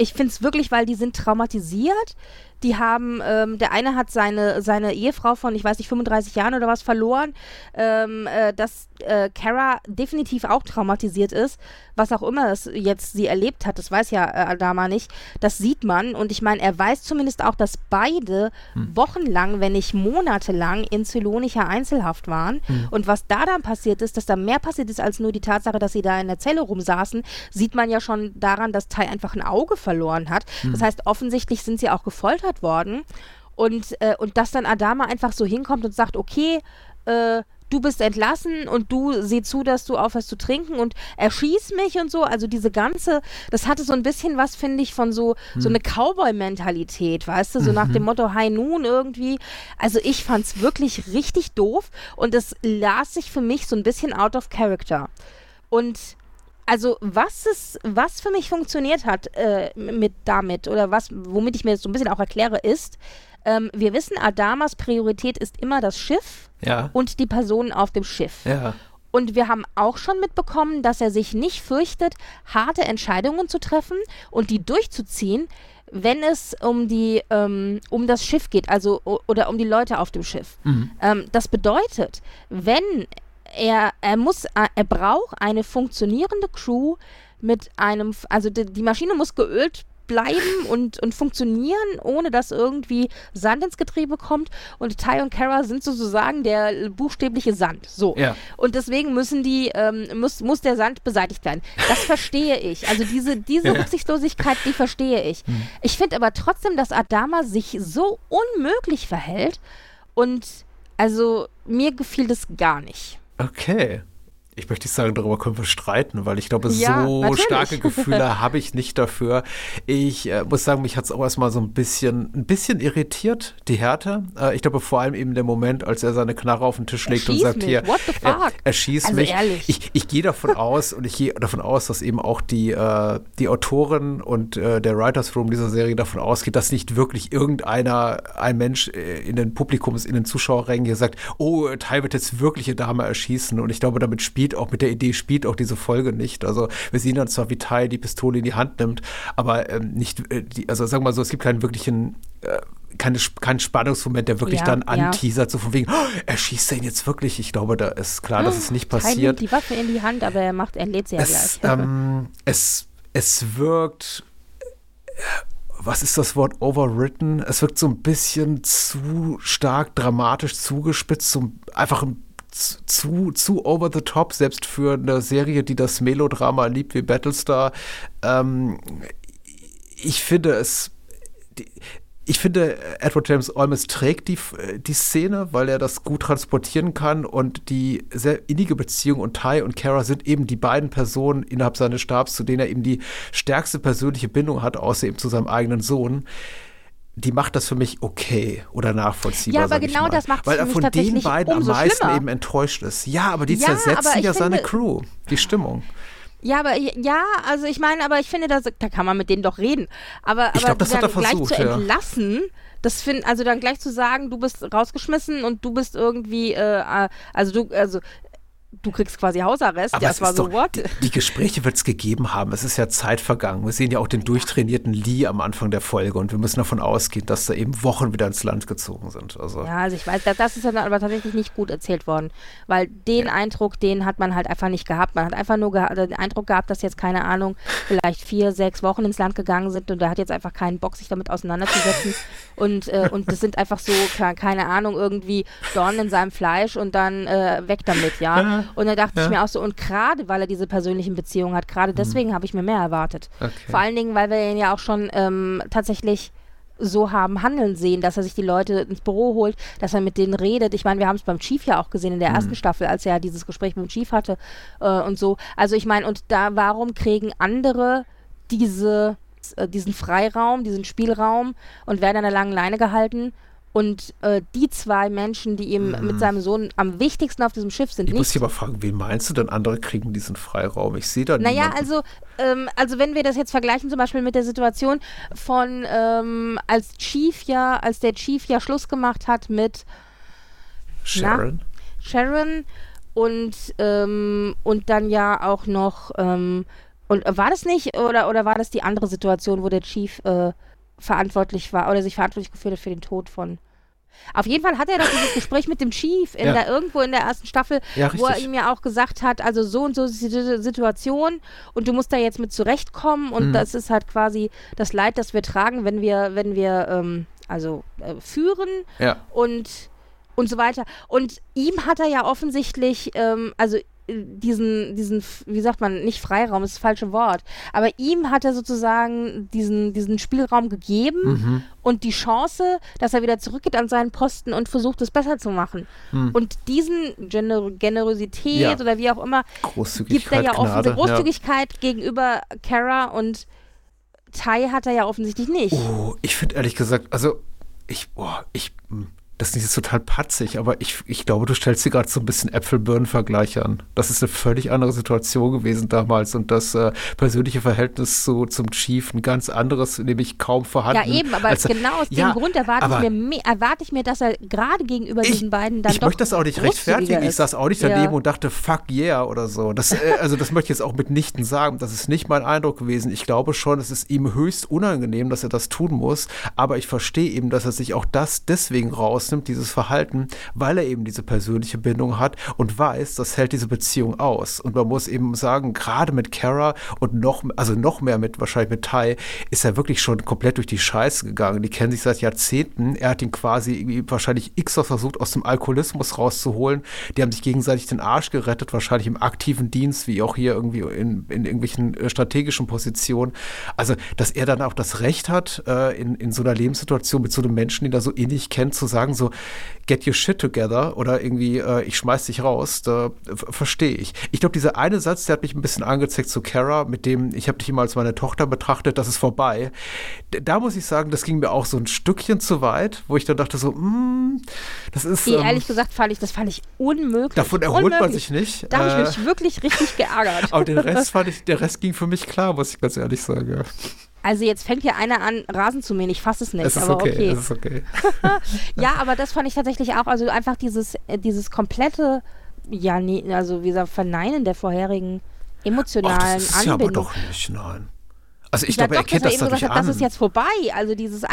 [SPEAKER 5] Ich finde es wirklich, weil die sind traumatisiert. Die haben, der eine hat seine Ehefrau von, ich weiß nicht, 35 Jahren oder was verloren, dass Kara definitiv auch traumatisiert ist, was auch immer es jetzt sie erlebt hat, das weiß ja Adama nicht, das sieht man und ich meine, er weiß zumindest auch, dass beide wochenlang, wenn nicht monatelang in zylonischer Einzelhaft waren und was da dann passiert ist, dass da mehr passiert ist als nur die Tatsache, dass sie da in der Zelle rumsaßen, sieht man ja schon daran, dass Tai einfach ein Auge verloren hat. Das heißt, offensichtlich sind sie auch gefoltert worden und dass dann Adama einfach so hinkommt und sagt, okay, du bist entlassen und du sieh zu, dass du aufhörst zu trinken und erschieß mich und so, also diese ganze, das hatte so ein bisschen was, finde ich, von so eine Cowboy-Mentalität, weißt du, so nach dem Motto High Noon irgendwie, also ich fand's wirklich richtig doof und es las sich für mich so ein bisschen out of character und also was für mich funktioniert hat damit oder womit ich mir das so ein bisschen auch erkläre, ist, wir wissen, Adamas Priorität ist immer das Schiff und die Personen auf dem Schiff. Ja. Und wir haben auch schon mitbekommen, dass er sich nicht fürchtet, harte Entscheidungen zu treffen und die durchzuziehen, wenn es um das Schiff geht, also oder um die Leute auf dem Schiff. Das bedeutet, wenn er braucht eine funktionierende Crew mit einem, also die Maschine muss geölt bleiben und funktionieren, ohne dass irgendwie Sand ins Getriebe kommt. Und Tai und Kara sind sozusagen der buchstäbliche Sand. So. Ja. Und deswegen muss der Sand beseitigt werden. Das verstehe ich. Also diese Rücksichtslosigkeit, die verstehe ich. Ich finde aber trotzdem, dass Adama sich so unmöglich verhält und also mir gefiel das gar nicht.
[SPEAKER 4] Okay. Ich möchte nicht sagen, darüber können wir streiten, weil ich glaube, so starke Gefühle habe ich nicht dafür. Ich muss sagen, mich hat es auch erstmal so ein bisschen irritiert, die Härte. Ich glaube, vor allem eben der Moment, als er seine Knarre auf den Tisch legt und sagt, hier, er schießt also mich. Ehrlich. Ich gehe davon aus, dass eben auch die Autorin und der Writers Room dieser Serie davon ausgeht, dass nicht wirklich ein Mensch in den Zuschauerrängen hier sagt, oh, Tai wird jetzt wirklich eine Dame erschießen. Und ich glaube, mit der Idee spielt auch diese Folge nicht. Also wir sehen dann zwar, wie Tai die Pistole in die Hand nimmt, aber nicht, also sagen wir mal so, es gibt keinen wirklichen, keinen Spannungsmoment, der wirklich dann anteasert, so von wegen, er schießt ihn jetzt wirklich. Ich glaube, da ist klar, dass es nicht passiert. Tai nimmt
[SPEAKER 5] die Waffe in die Hand, aber er lädt sie ja gleich.
[SPEAKER 4] Es wirkt, was ist das Wort, overwritten? Es wirkt so ein bisschen zu stark dramatisch zugespitzt, so einfach zu over the top, selbst für eine Serie, die das Melodrama liebt wie Battlestar. Ich finde, Edward James Olmos trägt die Szene, weil er das gut transportieren kann und die sehr innige Beziehung und Tai und Kara sind eben die beiden Personen innerhalb seines Stabs, zu denen er eben die stärkste persönliche Bindung hat, außer eben zu seinem eigenen Sohn. Die macht das für mich okay oder nachvollziehbar.
[SPEAKER 5] Ja, aber genau das macht es für mich tatsächlich
[SPEAKER 4] weil er von den beiden am meisten
[SPEAKER 5] schlimmer.
[SPEAKER 4] Eben enttäuscht ist. Ja, aber die zersetzen ja seine Crew, die Stimmung.
[SPEAKER 5] Ja, also ich meine, aber ich finde, da kann man mit denen doch reden. Aber
[SPEAKER 4] ich glaube, das hat er
[SPEAKER 5] gleich
[SPEAKER 4] versucht,
[SPEAKER 5] zu entlassen, also dann gleich zu sagen, du bist rausgeschmissen und du bist irgendwie, du kriegst quasi Hausarrest.
[SPEAKER 4] Aber das war so, what? Die Gespräche wird es gegeben haben. Es ist ja Zeit vergangen. Wir sehen ja auch den durchtrainierten Lee am Anfang der Folge und wir müssen davon ausgehen, dass da eben Wochen wieder ins Land gezogen sind. Also.
[SPEAKER 5] Ja, also ich weiß, das ist dann aber tatsächlich nicht gut erzählt worden, weil den Eindruck, den hat man halt einfach nicht gehabt. Man hat einfach nur den Eindruck gehabt, dass jetzt, keine Ahnung, vielleicht 4-6 Wochen ins Land gegangen sind und der hat jetzt einfach keinen Bock, sich damit auseinanderzusetzen und das sind einfach so, keine Ahnung, irgendwie Dornen in seinem Fleisch und dann weg damit, ja. Und da dachte ich mir auch so, und gerade weil er diese persönlichen Beziehungen hat, gerade deswegen habe ich mir mehr erwartet. Okay. Vor allen Dingen, weil wir ihn ja auch schon tatsächlich so haben handeln sehen, dass er sich die Leute ins Büro holt, dass er mit denen redet. Ich meine, wir haben es beim Chief ja auch gesehen in der ersten Staffel, als er ja dieses Gespräch mit dem Chief hatte und so. Also ich meine, und da, warum kriegen andere diesen Freiraum, diesen Spielraum und werden an der langen Leine gehalten? Und die zwei Menschen, die ihm mit seinem Sohn am wichtigsten auf diesem Schiff sind,
[SPEAKER 4] ich muss dich aber fragen, wen meinst du denn, andere kriegen diesen Freiraum? Ich sehe da niemanden.
[SPEAKER 5] Naja, also wenn wir das jetzt vergleichen, zum Beispiel mit der Situation von, als der Chief ja Schluss gemacht hat mit Sharon und dann ja auch noch Und war das nicht, oder war das die andere Situation, wo der Chief verantwortlich war oder sich verantwortlich gefühlt hat für den Tod von... Auf jeden Fall hat er doch dieses Gespräch mit dem Chief irgendwo in der ersten Staffel, wo er ihm ja auch gesagt hat, also so und so ist die Situation und du musst da jetzt mit zurechtkommen und das ist halt quasi das Leid, das wir tragen, wenn wir führen und so weiter. Und ihm hat er ja offensichtlich, diesen, wie sagt man, nicht Freiraum, ist das falsche Wort, aber ihm hat er sozusagen diesen Spielraum gegeben und die Chance, dass er wieder zurückgeht an seinen Posten und versucht, es besser zu machen. Und diesen Generosität oder wie auch immer gibt er ja offensichtlich Großzügigkeit gegenüber Kara und Tai hat er ja offensichtlich nicht.
[SPEAKER 4] Oh, ich finde ehrlich gesagt, also das ist total patzig, aber ich glaube, du stellst dir gerade so ein bisschen Äpfel-Birnen-Vergleich an. Das ist eine völlig andere Situation gewesen damals und das persönliche Verhältnis zum Chief ein ganz anderes, nämlich kaum vorhanden.
[SPEAKER 5] Ja eben, aber genau aus dem Grund erwarte ich mir, dass er gerade gegenüber diesen beiden dann
[SPEAKER 4] Ich möchte das auch nicht rechtfertigen. Ich saß auch nicht daneben und dachte, fuck yeah oder so. Das möchte ich jetzt auch mitnichten sagen. Das ist nicht mein Eindruck gewesen. Ich glaube schon, es ist ihm höchst unangenehm, dass er das tun muss, aber ich verstehe eben, dass er sich auch das deswegen rausnimmt, dieses Verhalten, weil er eben diese persönliche Bindung hat und weiß, das hält diese Beziehung aus. Und man muss eben sagen, gerade mit Kara und noch mehr wahrscheinlich mit Tai, ist er wirklich schon komplett durch die Scheiße gegangen. Die kennen sich seit Jahrzehnten. Er hat ihn quasi irgendwie wahrscheinlich x-fach versucht, aus dem Alkoholismus rauszuholen. Die haben sich gegenseitig den Arsch gerettet, wahrscheinlich im aktiven Dienst, wie auch hier irgendwie in irgendwelchen strategischen Positionen. Also, dass er dann auch das Recht hat, in so einer Lebenssituation mit so einem Menschen, den er so innig kennt, zu sagen, so, get your shit together oder irgendwie, ich schmeiß dich raus, da verstehe ich. Ich glaube, dieser eine Satz, der hat mich ein bisschen angezeigt zu Kara, mit dem, ich habe dich immer als meine Tochter betrachtet, das ist vorbei. Da muss ich sagen, das ging mir auch so ein Stückchen zu weit, wo ich dann dachte so, das ist...
[SPEAKER 5] ehrlich gesagt fand ich unmöglich.
[SPEAKER 4] Davon erholt man sich nicht.
[SPEAKER 5] Da habe ich mich wirklich richtig geärgert.
[SPEAKER 4] Aber der Rest ging für mich klar, muss ich ganz ehrlich sagen.
[SPEAKER 5] Also jetzt fängt hier einer an, Rasen zu mähen. Ich fasse es nicht, es ist okay.
[SPEAKER 4] Es ist okay.
[SPEAKER 5] Ja, aber das fand ich tatsächlich auch, also einfach dieses komplette, also wie gesagt, Verneinen der vorherigen emotionalen
[SPEAKER 4] das ist ja aber
[SPEAKER 5] Anbindung.
[SPEAKER 4] doch nicht, nein. Also ich glaube, er kennt das dadurch an.
[SPEAKER 5] Das ist jetzt vorbei. Also dieses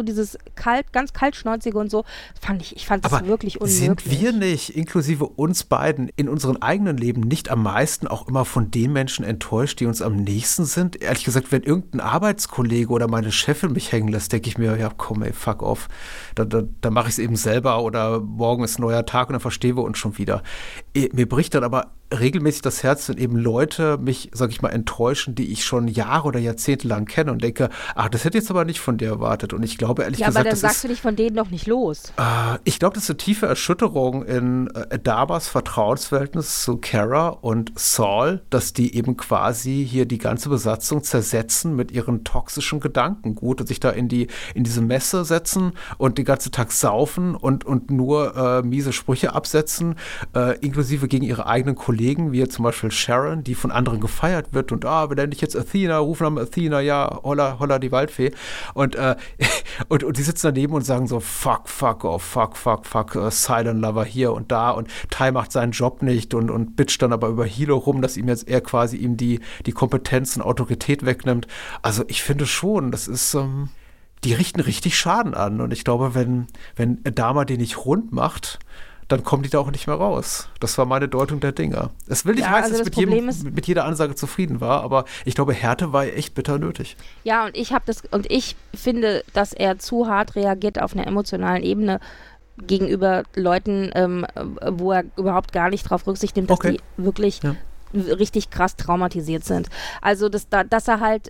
[SPEAKER 5] ganz kaltschnäuzige und so, ich fand das wirklich unmöglich.
[SPEAKER 4] Sind wir nicht, inklusive uns beiden, in unserem eigenen Leben nicht am meisten auch immer von den Menschen enttäuscht, die uns am nächsten sind? Ehrlich gesagt, wenn irgendein Arbeitskollege oder meine Chefin mich hängen lässt, denke ich mir, ja komm ey, fuck off. Da mache ich es eben selber oder morgen ist ein neuer Tag und dann verstehen wir uns schon wieder. Mir bricht dann aber regelmäßig das Herz, wenn eben Leute mich, sag ich mal, enttäuschen, die ich schon Jahre oder Jahrzehnte lang kenne und denke, das hätte ich jetzt aber nicht von dir erwartet. Und ich glaube ehrlich gesagt,
[SPEAKER 5] aber dann sagst du dich von denen doch nicht los.
[SPEAKER 4] Ich glaube, das ist eine tiefe Erschütterung in Adamas Vertrauensverhältnis zu Kara und Saul, dass die eben quasi hier die ganze Besatzung zersetzen mit ihren toxischen Gedankengut und sich da in diese Messe setzen und den ganzen Tag saufen und nur miese Sprüche absetzen, inklusive gegen ihre eigenen Kollegen, wie zum Beispiel Sharon, die von anderen gefeiert wird und wir nennen dich jetzt Athena, rufen am Athena, ja, holla, holla die Waldfee und die sitzen daneben und sagen so, fuck, Silent Lover hier und da und Tai macht seinen Job nicht und bitcht dann aber über Hilo rum, dass er quasi ihm die Kompetenz und Autorität wegnimmt. Also ich finde schon, das ist die richten richtig Schaden an und ich glaube, wenn Adama den nicht rund macht, dann kommen die da auch nicht mehr raus. Das war meine Deutung der Dinge. Es will nicht heißen, dass ich mit jeder Ansage zufrieden war, aber ich glaube, Härte war echt bitter nötig.
[SPEAKER 5] Ja, und ich finde, dass er zu hart reagiert auf einer emotionalen Ebene gegenüber Leuten, wo er überhaupt gar nicht darauf Rücksicht nimmt, dass die wirklich richtig krass traumatisiert sind. Also, dass er halt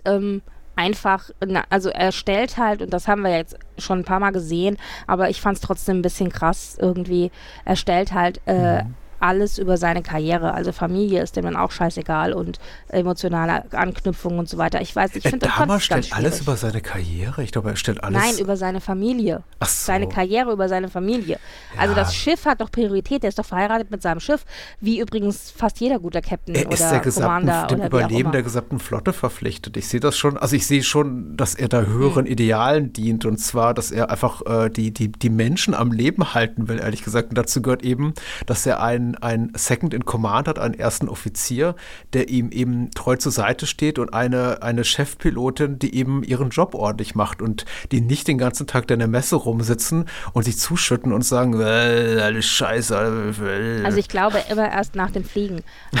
[SPEAKER 5] also er stellt halt, und das haben wir jetzt schon ein paar Mal gesehen, aber ich fand es trotzdem ein bisschen krass irgendwie, er stellt halt alles über seine Karriere, also Familie ist dem dann auch scheißegal und emotionale Anknüpfung und so weiter. Ich weiß, ich finde das
[SPEAKER 4] Dama stellt alles über seine Karriere? Ich glaube, er stellt alles...
[SPEAKER 5] Nein, über seine Familie.
[SPEAKER 4] Ach so.
[SPEAKER 5] Seine Karriere über seine Familie. Ja. Also das Schiff hat doch Priorität, er ist doch verheiratet mit seinem Schiff, wie übrigens fast jeder guter Captain oder Commander
[SPEAKER 4] dem
[SPEAKER 5] oder
[SPEAKER 4] Überleben der gesamten Flotte verpflichtet. Ich sehe das schon, also ich sehe schon, dass er da höheren Idealen dient und zwar, dass er einfach die Menschen am Leben halten will, ehrlich gesagt. Und dazu gehört eben, dass er einen ein Second in Command hat, einen ersten Offizier, der ihm eben treu zur Seite steht und eine Chefpilotin, die eben ihren Job ordentlich macht und die nicht den ganzen Tag in der Messe rumsitzen und sich zuschütten und sagen, alles scheiße.
[SPEAKER 5] Also ich glaube immer erst nach dem Fliegen.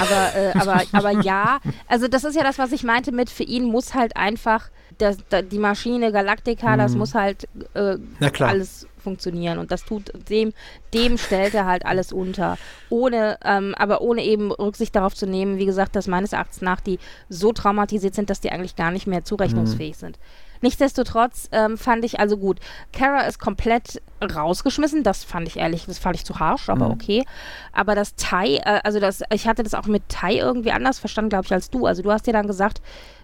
[SPEAKER 5] Aber ja, also das ist ja das, was ich meinte mit, für ihn muss halt einfach die Maschine Galactica, das muss halt alles funktionieren und das tut dem stellt er halt alles unter, aber ohne eben Rücksicht darauf zu nehmen, wie gesagt, dass meines Erachtens nach die so traumatisiert sind, dass die eigentlich gar nicht mehr zurechnungsfähig sind. Nichtsdestotrotz fand ich also gut. Kara ist komplett rausgeschmissen, das fand ich zu harsch, aber okay. Aber das Tai, ich hatte das auch mit Tai irgendwie anders verstanden, glaube ich, als du. Also du hast ja dann gesagt,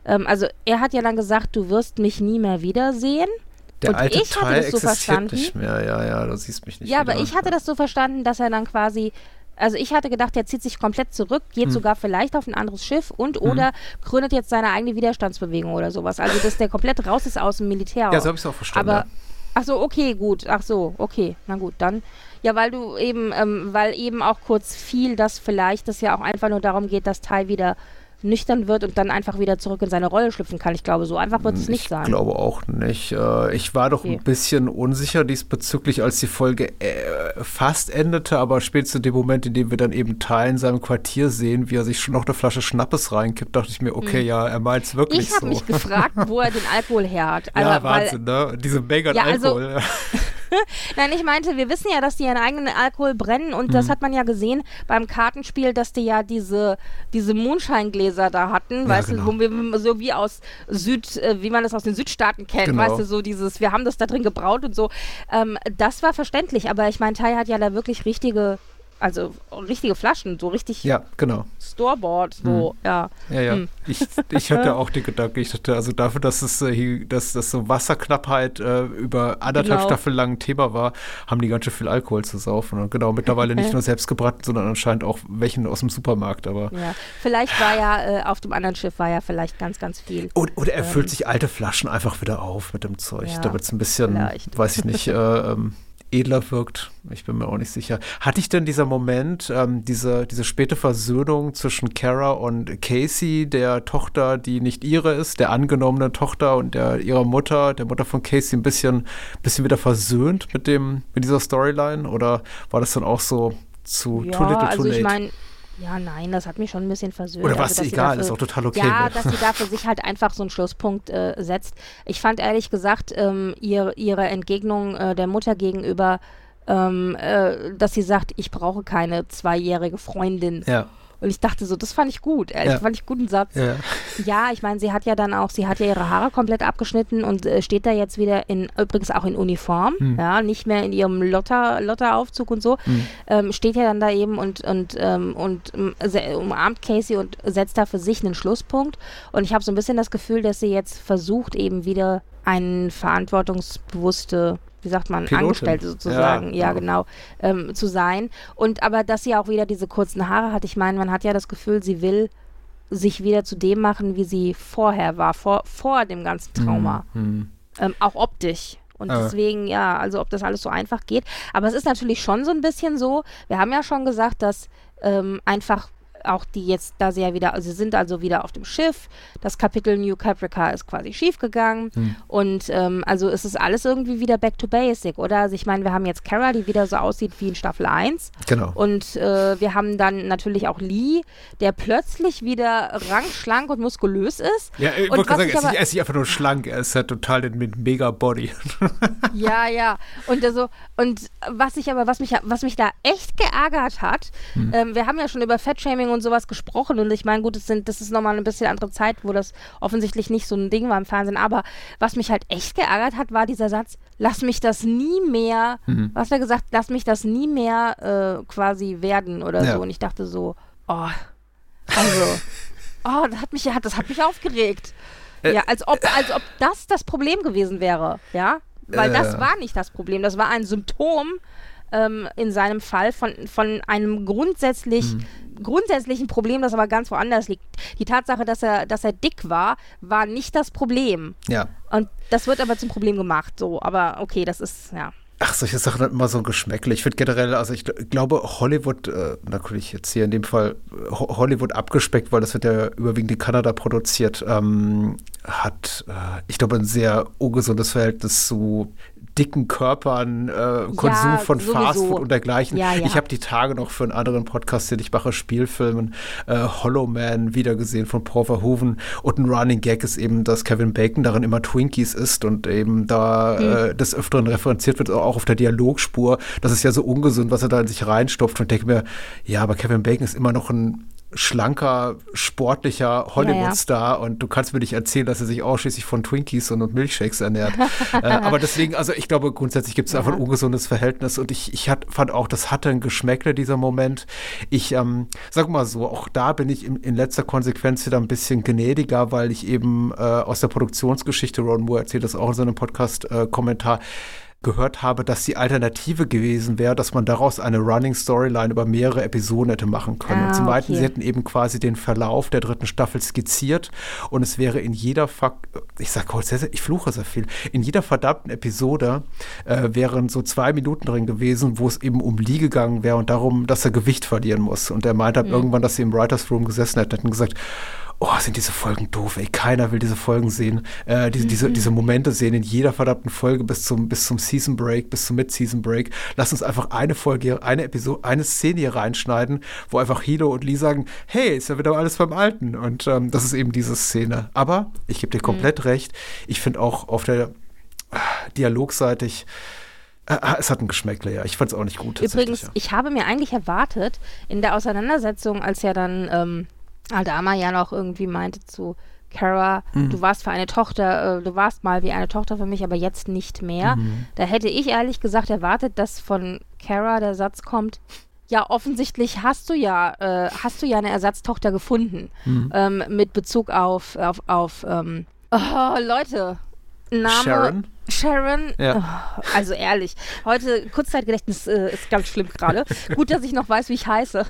[SPEAKER 5] er hat ja dann gesagt, du wirst mich nie mehr wiedersehen.
[SPEAKER 4] Der
[SPEAKER 5] und
[SPEAKER 4] alte
[SPEAKER 5] ich hatte
[SPEAKER 4] Tai
[SPEAKER 5] das so
[SPEAKER 4] existiert
[SPEAKER 5] verstanden,
[SPEAKER 4] nicht mehr. Ja, du siehst mich nicht
[SPEAKER 5] Ja,
[SPEAKER 4] wieder.
[SPEAKER 5] aber ich hatte das so verstanden, dass er dann quasi, also ich hatte gedacht, er zieht sich komplett zurück, geht sogar vielleicht auf ein anderes Schiff oder gründet jetzt seine eigene Widerstandsbewegung oder sowas. Also, dass der komplett raus ist aus dem Militär.
[SPEAKER 4] Ja, so habe ich es auch verstanden.
[SPEAKER 5] Aber, ach so, okay, gut. Ach so, okay. Na gut, dann. Ja, weil eben auch kurz fiel, dass vielleicht es ja auch einfach nur darum geht, dass Tai wieder nüchtern wird und dann einfach wieder zurück in seine Rolle schlüpfen kann. Ich glaube, so einfach wird es nicht sein.
[SPEAKER 4] Ich glaube auch nicht. Ich war doch ein bisschen unsicher diesbezüglich, als die Folge fast endete, aber spätestens in dem Moment, in dem wir dann eben Tai in seinem Quartier sehen, wie er sich schon noch eine Flasche Schnappes reinkippt, dachte ich mir, okay, ja, er meint es wirklich so.
[SPEAKER 5] Ich habe mich gefragt, wo er den Alkohol her hat.
[SPEAKER 4] Ja, Wahnsinn, ne? Diese Menge an Alkohol.
[SPEAKER 5] Also, nein, ich meinte, wir wissen ja, dass die ihren eigenen Alkohol brennen und das hat man ja gesehen beim Kartenspiel, dass die ja diese Moonshine-Gläser da hatten, weißt du, wo wir so wie aus wie man das aus den Südstaaten kennt, weißt du, so dieses, wir haben das da drin gebraut und so. Das war verständlich, aber ich meine, Tai hat ja da wirklich richtige Flaschen, so richtig Storeboard, so, ja.
[SPEAKER 4] Ja. Ich hatte auch den Gedanken, ich dachte, also dafür, dass dass so Wasserknappheit über anderthalb Staffeln lang ein Thema war, haben die ganz schön viel Alkohol zu saufen. Und mittlerweile nicht nur selbstgebrannt, sondern anscheinend auch welchen aus dem Supermarkt. Aber
[SPEAKER 5] ja, vielleicht war ja auf dem anderen Schiff vielleicht ganz, ganz viel.
[SPEAKER 4] Oder er füllt sich alte Flaschen einfach wieder auf mit dem Zeug, damit es ein bisschen, weiß ich nicht, edler wirkt. Ich bin mir auch nicht sicher. Hatte ich denn dieser Moment, diese späte Versöhnung zwischen Kara und Casey, der Tochter, die nicht ihre ist, der angenommenen Tochter und ihrer Mutter, der Mutter von Casey, ein bisschen wieder versöhnt mit dieser Storyline? Oder war das dann auch so too little, too late?
[SPEAKER 5] Ich meine, ja, nein, das hat mich schon ein bisschen versöhnt.
[SPEAKER 4] Oder was egal, ist auch total okay.
[SPEAKER 5] Ja, dass sie da für sich halt einfach so einen Schlusspunkt setzt. Ich fand ehrlich gesagt ihre Entgegnung der Mutter gegenüber, dass sie sagt, ich brauche keine 2-jährige Freundin. Ja. Und ich dachte so, das fand ich gut, ehrlich, fand ich einen guten Satz. Ja, ich meine, sie hat ja ihre Haare komplett abgeschnitten und steht da jetzt wieder übrigens auch in Uniform, ja, nicht mehr in ihrem Lotta-Aufzug und so, steht ja dann da eben und umarmt Casey und setzt da für sich einen Schlusspunkt. Und ich habe so ein bisschen das Gefühl, dass sie jetzt versucht, eben wieder eine verantwortungsbewusste, wie sagt man,
[SPEAKER 4] Pilotin.
[SPEAKER 5] Angestellte sozusagen, genau, zu sein. Und aber, dass sie auch wieder diese kurzen Haare hat, ich meine, man hat ja das Gefühl, sie will sich wieder zu dem machen, wie sie vorher war, vor dem ganzen Trauma. Auch optisch. Und deswegen, also ob das alles so einfach geht. Aber es ist natürlich schon so ein bisschen so, wir haben ja schon gesagt, dass einfach auch die jetzt, da sie ja wieder, sie sind also wieder auf dem Schiff, das Kapitel New Caprica ist quasi schiefgegangen und also es ist alles irgendwie wieder back to basic, oder? Also ich meine, wir haben jetzt Kara, die wieder so aussieht wie in Staffel 1.
[SPEAKER 4] Genau.
[SPEAKER 5] Und wir haben dann natürlich auch Lee, der plötzlich wieder schlank und muskulös ist.
[SPEAKER 4] Ja, ich wollte gerade sagen, er ist nicht einfach nur schlank, er ist halt total mit Mega-Body.
[SPEAKER 5] Ja. Und was mich da echt geärgert hat, wir haben ja schon über Fettshaming und sowas gesprochen und ich meine, gut, das ist nochmal eine bisschen andere Zeit, wo das offensichtlich nicht so ein Ding war im Fernsehen, aber was mich halt echt geärgert hat, war dieser Satz, lass mich das nie mehr, was hat er gesagt, lass mich das nie mehr quasi werden oder so, und ich dachte so, das hat mich aufgeregt. Ja, als ob das Problem gewesen wäre, ja, weil das war nicht das Problem, das war ein Symptom in seinem Fall von einem grundsätzlichen Problem, das aber ganz woanders liegt. Die Tatsache, dass er dick war nicht das Problem.
[SPEAKER 4] Ja.
[SPEAKER 5] Und das wird aber zum Problem gemacht, so. Aber okay, das ist, ja.
[SPEAKER 4] Ach, solche Sachen hat immer so ein Geschmäckle. Ich finde generell, also ich glaube, Hollywood, natürlich jetzt hier in dem Fall Hollywood abgespeckt, weil das wird ja überwiegend in Kanada produziert, hat, ich glaube, ein sehr ungesundes Verhältnis zu dicken Körpern, Konsum von
[SPEAKER 5] sowieso.
[SPEAKER 4] Fastfood und dergleichen.
[SPEAKER 5] Ja.
[SPEAKER 4] Ich habe die Tage noch für einen anderen Podcast, den ich mache, Spielfilmen, Hollow Man wiedergesehen von Paul Verhoeven, und ein Running Gag ist eben, dass Kevin Bacon darin immer Twinkies isst und eben da des Öfteren referenziert wird, auch auf der Dialogspur. Das ist ja so ungesund, was er da in sich reinstopft, und denke mir, ja, aber Kevin Bacon ist immer noch ein schlanker, sportlicher Hollywood-Star, und du kannst mir nicht erzählen, dass er sich ausschließlich von Twinkies und Milchshakes ernährt. Aber deswegen, also ich glaube, grundsätzlich gibt es einfach ein ungesundes Verhältnis, und ich fand auch, das hatte ein Geschmäckle, dieser Moment. Ich sag mal so, auch da bin ich in letzter Konsequenz wieder ein bisschen gnädiger, weil ich eben aus der Produktionsgeschichte, Ron Moore erzählt das auch in seinem Podcast-Kommentar, gehört habe, dass die Alternative gewesen wäre, dass man daraus eine Running Storyline über mehrere Episoden hätte machen können. Und sie meinten, sie hätten eben quasi den Verlauf der 3. Staffel skizziert, und es wäre in jeder, ich fluche sehr viel, in jeder verdammten Episode wären so 2 Minuten drin gewesen, wo es eben um Lee gegangen wäre und darum, dass er Gewicht verlieren muss. Und er meinte irgendwann, dass sie im Writers Room gesessen hätten gesagt, oh, sind diese Folgen doof, ey, keiner will diese Folgen sehen, diese Momente sehen in jeder verdammten Folge bis zum Season Break, bis zum Mid-Season Break. Lass uns einfach eine Folge, eine Episode, eine Szene hier reinschneiden, wo einfach Hilo und Lee sagen, hey, ist ja wieder alles beim Alten, und das ist eben diese Szene. Aber ich gebe dir komplett recht, ich finde auch auf der dialogseitig, es hat ein Geschmäckle, ja. Ich fand es auch nicht gut.
[SPEAKER 5] Übrigens, ich habe mir eigentlich erwartet, in der Auseinandersetzung, als ja dann Aldama ja noch irgendwie meinte zu Kara, du warst für eine Tochter, du warst mal wie eine Tochter für mich, aber jetzt nicht mehr. Da hätte ich ehrlich gesagt erwartet, dass von Kara der Satz kommt, ja, offensichtlich hast du ja eine Ersatztochter gefunden, mit Bezug auf Leute, Name Sharon. Ja. Oh, also ehrlich, heute Kurzzeitgedächtnis ist ganz schlimm gerade. Gut, dass ich noch weiß, wie ich heiße.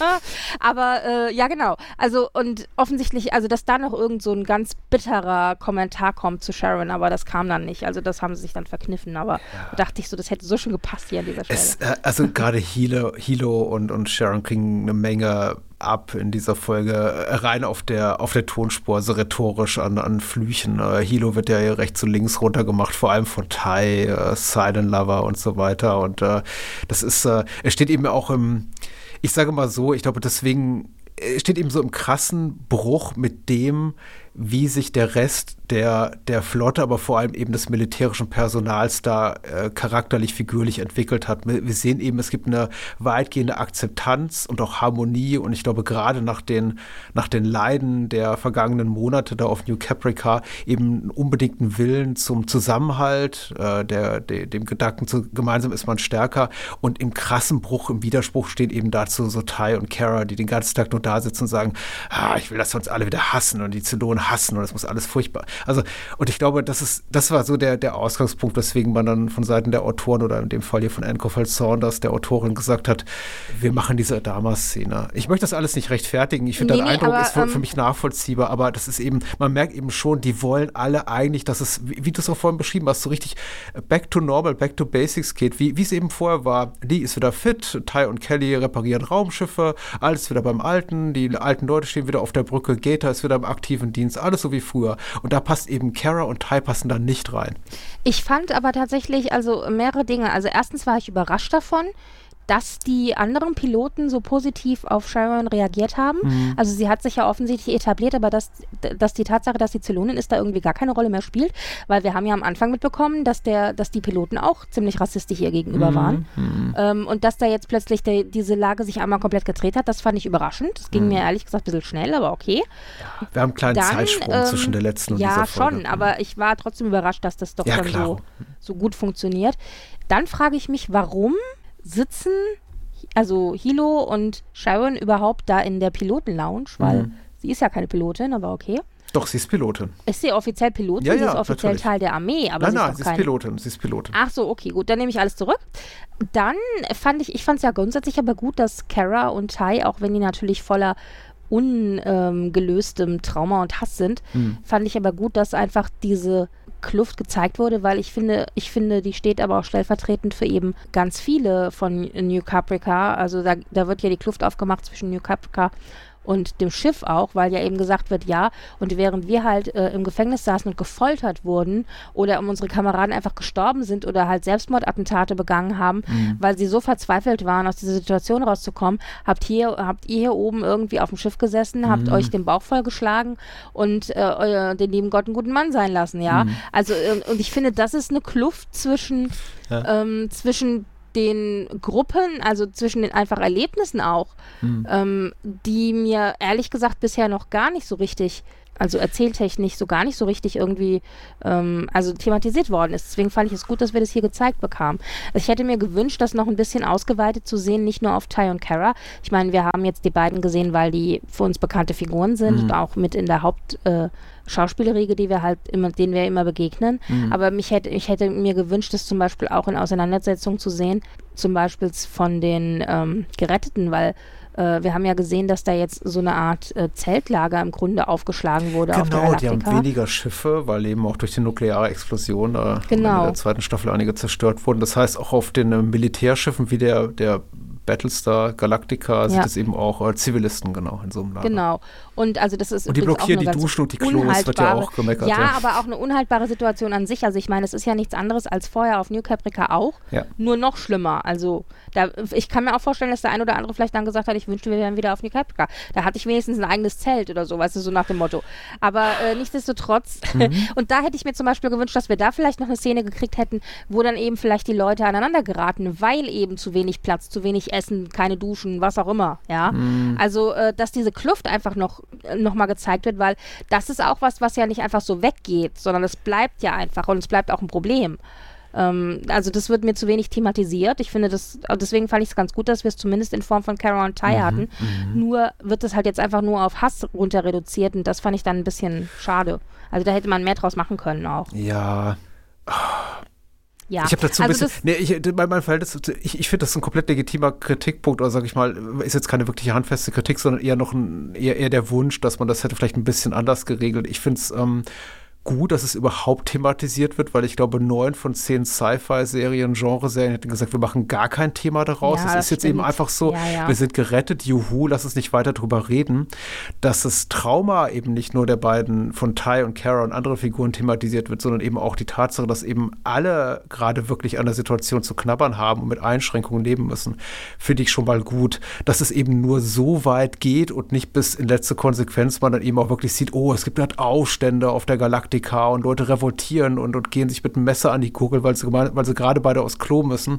[SPEAKER 5] Aber ja, genau. Also und offensichtlich, also dass da noch irgend so ein ganz bitterer Kommentar kommt zu Sharon, aber das kam dann nicht. Also das haben sie sich dann verkniffen. Aber da dachte ich so, das hätte so schon gepasst hier an dieser Stelle.
[SPEAKER 4] Also gerade Hilo und Sharon kriegen eine Menge ab in dieser Folge, rein auf der Tonspur, also rhetorisch an Flüchen. Hilo wird ja rechts und links runtergemacht, vor allem von Tai, Silent Lover und so weiter. Und das ist, es steht eben auch ich sage mal so, ich glaube deswegen, es steht eben so im krassen Bruch mit dem, wie sich der Rest der Flotte, aber vor allem eben des militärischen Personals da charakterlich, figürlich entwickelt hat. Wir sehen eben, es gibt eine weitgehende Akzeptanz und auch Harmonie, und ich glaube gerade nach den Leiden der vergangenen Monate da auf New Caprica eben einen unbedingten Willen zum Zusammenhalt, dem Gedanken gemeinsam ist man stärker, und im krassen Bruch, im Widerspruch stehen eben dazu so Tai und Kara, die den ganzen Tag nur da sitzen und sagen, ich will, dass wir uns alle wieder hassen und die Zylonen hassen und das muss alles furchtbar. Also, und ich glaube, das war so der Ausgangspunkt, weswegen man dann von Seiten der Autoren oder in dem Fall hier von Anne Caufel Saunders, der Autorin, gesagt hat, wir machen diese Adama-Szene. Ich möchte das alles nicht rechtfertigen. Ich finde, der Eindruck ist für mich nachvollziehbar, aber das ist eben, man merkt eben schon, die wollen alle eigentlich, dass es, wie du es auch vorhin beschrieben hast, so richtig back to normal, back to basics geht, wie es eben vorher war. Lee ist wieder fit, Tai und Kelly reparieren Raumschiffe, alles wieder beim Alten, die alten Leute stehen wieder auf der Brücke, Gator ist wieder im aktiven Dienst, alles so wie früher. Und da passt eben Kara und Tai passen da nicht rein.
[SPEAKER 5] Ich fand aber tatsächlich also mehrere Dinge. Also erstens war ich überrascht davon, dass die anderen Piloten so positiv auf Sharon reagiert haben. Also sie hat sich ja offensichtlich etabliert, aber dass die Tatsache, dass sie Zylonin ist, da irgendwie gar keine Rolle mehr spielt, weil wir haben ja am Anfang mitbekommen, dass die Piloten auch ziemlich rassistisch ihr gegenüber waren. Und dass da jetzt plötzlich diese Lage sich einmal komplett gedreht hat, das fand ich überraschend. Das ging mir ehrlich gesagt ein bisschen schnell, aber okay.
[SPEAKER 4] Ja, wir haben einen kleinen Zeitsprung zwischen der letzten und dieser Folge.
[SPEAKER 5] Ja, schon, aber ich war trotzdem überrascht, dass das doch dann so gut funktioniert. Dann frage ich mich, warum sitzen also Hilo und Sharon überhaupt da in der Piloten-Lounge, weil sie ist ja keine Pilotin, aber okay.
[SPEAKER 4] Doch, sie ist Pilotin.
[SPEAKER 5] Ist sie offiziell Pilotin?
[SPEAKER 4] Ja,
[SPEAKER 5] sie ist offiziell
[SPEAKER 4] natürlich
[SPEAKER 5] Teil der Armee, aber
[SPEAKER 4] sie ist Pilotin. Sie ist Pilotin.
[SPEAKER 5] Ach so, okay, gut, dann nehme ich alles zurück. Dann fand ich es ja grundsätzlich aber gut, dass Kara und Tai, auch wenn die natürlich voller ungelöstem Trauma und Hass sind, fand ich aber gut, dass einfach diese Kluft gezeigt wurde, weil ich finde, die steht aber auch stellvertretend für eben ganz viele von New Caprica. Also da wird ja die Kluft aufgemacht zwischen New Caprica und dem Schiff auch, weil ja eben gesagt wird, ja, und während wir halt im Gefängnis saßen und gefoltert wurden oder unsere Kameraden einfach gestorben sind oder halt Selbstmordattentate begangen haben, weil sie so verzweifelt waren, aus dieser Situation rauszukommen, habt ihr hier oben irgendwie auf dem Schiff gesessen, habt euch den Bauch vollgeschlagen und den lieben Gott einen guten Mann sein lassen, ja. Also, und ich finde, das ist eine Kluft zwischen den Gruppen, also zwischen den einfach Erlebnissen auch, die mir ehrlich gesagt bisher noch gar nicht so richtig, also erzähltechnisch so gar nicht so richtig irgendwie also thematisiert worden ist. Deswegen fand ich es gut, dass wir das hier gezeigt bekamen. Also ich hätte mir gewünscht, das noch ein bisschen ausgeweitet zu sehen, nicht nur auf Ty und Kara. Ich meine, wir haben jetzt die beiden gesehen, weil die für uns bekannte Figuren sind und auch mit in der Schauspielerriege, denen wir immer begegnen. Aber ich hätte mir gewünscht, das zum Beispiel auch in Auseinandersetzungen zu sehen, zum Beispiel von den Geretteten, weil wir haben ja gesehen, dass da jetzt so eine Art Zeltlager im Grunde aufgeschlagen wurde auf der Galactica.
[SPEAKER 4] Die haben weniger Schiffe, weil eben auch durch die nukleare Explosion in der zweiten Staffel einige zerstört wurden. Das heißt, auch auf den Militärschiffen wie der Battlestar Galactica sind es eben auch Zivilisten, genau, in so einem Lager.
[SPEAKER 5] Genau. Und also das ist
[SPEAKER 4] und die blockieren die Duschen und die Klos, wird ja auch gemeckert.
[SPEAKER 5] Ja, aber auch eine unhaltbare Situation an sich. Also ich meine, es ist ja nichts anderes als vorher auf New Caprica auch, nur noch schlimmer. Also ich kann mir auch vorstellen, dass der ein oder andere vielleicht dann gesagt hat, ich wünschte, wir wären wieder auf New Caprica. Da hatte ich wenigstens ein eigenes Zelt oder so, weißt du, so nach dem Motto. Aber nichtsdestotrotz, und da hätte ich mir zum Beispiel gewünscht, dass wir da vielleicht noch eine Szene gekriegt hätten, wo dann eben vielleicht die Leute aneinander geraten, weil eben zu wenig Platz, zu wenig Essen, keine Duschen, was auch immer, ja. Also, dass diese Kluft einfach noch mal gezeigt wird, weil das ist auch was ja nicht einfach so weggeht, sondern es bleibt ja einfach und es bleibt auch ein Problem. Also das wird mir zu wenig thematisiert. Ich finde deswegen fand ich es ganz gut, dass wir es zumindest in Form von Kara und Ty hatten. Nur wird es halt jetzt einfach nur auf Hass runter reduziert und das fand ich dann ein bisschen schade. Also da hätte man mehr draus machen können auch.
[SPEAKER 4] Ja.
[SPEAKER 5] Ja.
[SPEAKER 4] Ich habe dazu ein bisschen, mein Verhältnis, ich finde das ein komplett legitimer Kritikpunkt, oder sag ich mal, ist jetzt keine wirkliche handfeste Kritik, sondern eher noch eher der Wunsch, dass man das hätte vielleicht ein bisschen anders geregelt. Ich finde es gut, dass es überhaupt thematisiert wird, weil ich glaube, 9 von 10 Sci-Fi-Serien, Genreserien hätten gesagt, wir machen gar kein Thema daraus.
[SPEAKER 5] Ja,
[SPEAKER 4] es ist jetzt
[SPEAKER 5] stimmt.
[SPEAKER 4] eben einfach so, wir sind gerettet, juhu, lass uns nicht weiter drüber reden. Dass das Trauma eben nicht nur der beiden von Ty und Kara und andere Figuren thematisiert wird, sondern eben auch die Tatsache, dass eben alle gerade wirklich an der Situation zu knabbern haben und mit Einschränkungen leben müssen, finde ich schon mal gut. Dass es eben nur so weit geht und nicht bis in letzte Konsequenz man dann eben auch wirklich sieht, oh, es gibt halt Aufstände auf der Galaktika und Leute revoltieren und gehen sich mit einem Messer an die Kugel, weil sie gerade beide aufs Klo müssen.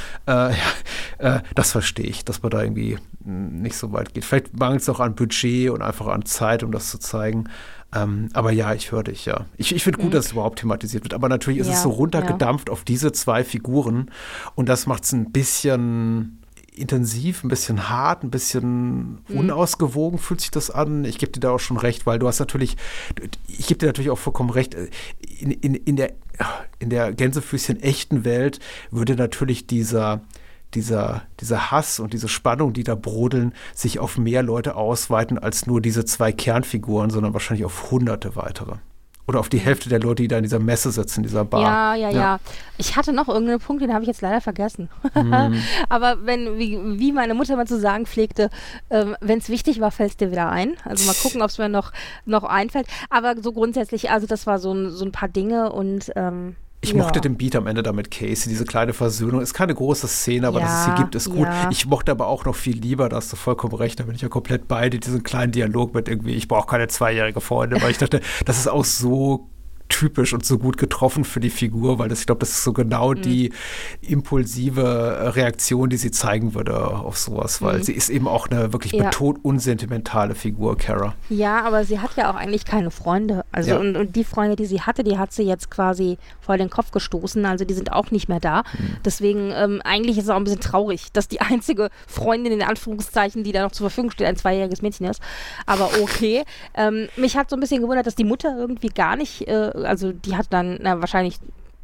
[SPEAKER 4] Das verstehe ich, dass man da irgendwie nicht so weit geht. Vielleicht mangelt es auch an Budget und einfach an Zeit, um das zu zeigen. Aber ja, ich höre dich, ja. Ich finde gut, dass es überhaupt thematisiert wird. Aber natürlich ist es so runtergedampft auf diese 2 Figuren und das macht es ein bisschen intensiv, ein bisschen hart, ein bisschen unausgewogen fühlt sich das an. Ich gebe dir da auch schon recht, weil ich gebe dir natürlich auch vollkommen recht, in der Gänsefüßchen echten Welt würde natürlich dieser Hass und diese Spannung, die da brodeln, sich auf mehr Leute ausweiten als nur diese 2 Kernfiguren, sondern wahrscheinlich auf hunderte weitere. Oder auf die Hälfte der Leute, die da in dieser Messe sitzen, in dieser Bar.
[SPEAKER 5] Ja. Ich hatte noch irgendeinen Punkt, den habe ich jetzt leider vergessen. Aber wie meine Mutter mal zu sagen pflegte, wenn es wichtig war, fällt es dir wieder ein. Also mal gucken, ob es mir noch einfällt. Aber so grundsätzlich, also das war so ein paar Dinge und
[SPEAKER 4] ich mochte den Beat am Ende da mit Casey, diese kleine Versöhnung. Ist keine große Szene, aber dass es sie gibt, ist gut. Ja. Ich mochte aber auch noch viel lieber, da hast du vollkommen recht, da bin ich ja komplett bei dir, diesen kleinen Dialog mit irgendwie, ich brauche keine 2-jährige Freundin, weil ich dachte, das ist auch so typisch und so gut getroffen für die Figur, weil ich glaube, das ist so genau die impulsive Reaktion, die sie zeigen würde auf sowas, weil sie ist eben auch eine wirklich betont unsentimentale Figur, Kara. Ja,
[SPEAKER 5] aber sie hat ja auch eigentlich keine Freunde. Also und die Freunde, die sie hatte, die hat sie jetzt quasi vor den Kopf gestoßen, also die sind auch nicht mehr da. Deswegen, eigentlich ist es auch ein bisschen traurig, dass die einzige Freundin in Anführungszeichen, die da noch zur Verfügung steht, ein 2-jähriges Mädchen ist. Aber okay. Mich hat so ein bisschen gewundert, dass die Mutter irgendwie gar nicht also die hat dann wahrscheinlich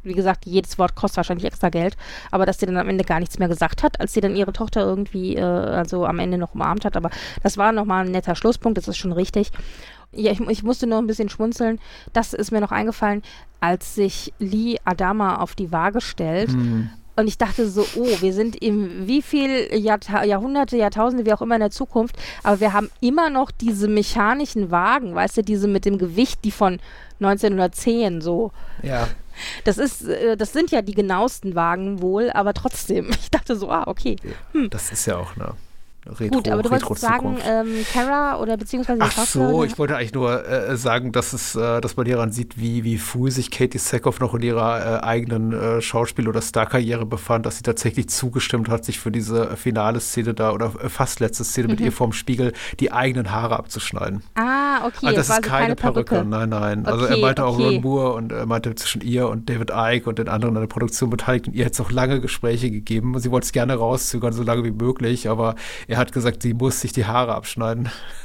[SPEAKER 5] wie gesagt, jedes Wort kostet wahrscheinlich extra Geld, aber dass sie dann am Ende gar nichts mehr gesagt hat, als sie dann ihre Tochter irgendwie, also am Ende noch umarmt hat. Aber das war nochmal ein netter Schlusspunkt, das ist schon richtig. Ja, ich musste nur ein bisschen schmunzeln. Das ist mir noch eingefallen, als sich Lee Adama auf die Waage stellt. Und ich dachte so, wir sind in wie viel Jahrhunderte, Jahrtausende, wie auch immer in der Zukunft, aber wir haben immer noch diese mechanischen Wagen, weißt du, diese mit dem Gewicht, die von 1910 so.
[SPEAKER 4] Ja.
[SPEAKER 5] Das sind ja die genauesten Wagen wohl, aber trotzdem. Ich dachte so, okay.
[SPEAKER 4] Das ist ja auch eine
[SPEAKER 5] Gut, aber du wolltest sagen, Kara oder beziehungsweise die
[SPEAKER 4] Ach so, ich wollte eigentlich nur sagen, dass man hieran sieht, wie früh sich Katie Sackhoff noch in ihrer eigenen Schauspiel- oder Starkarriere befand, dass sie tatsächlich zugestimmt hat, sich für diese finale Szene da oder fast letzte Szene mit ihr vorm Spiegel die eigenen Haare abzuschneiden.
[SPEAKER 5] Ah, okay.
[SPEAKER 4] Also das ist
[SPEAKER 5] also
[SPEAKER 4] keine Perücke. Nein. Also er meinte auch Ron Moore und er meinte zwischen ihr und David Icke und den anderen an der Produktion beteiligt und ihr hätte es auch lange Gespräche gegeben. Sie wollte es gerne rauszögern, so lange wie möglich, aber er hat gesagt, sie muss sich die Haare abschneiden.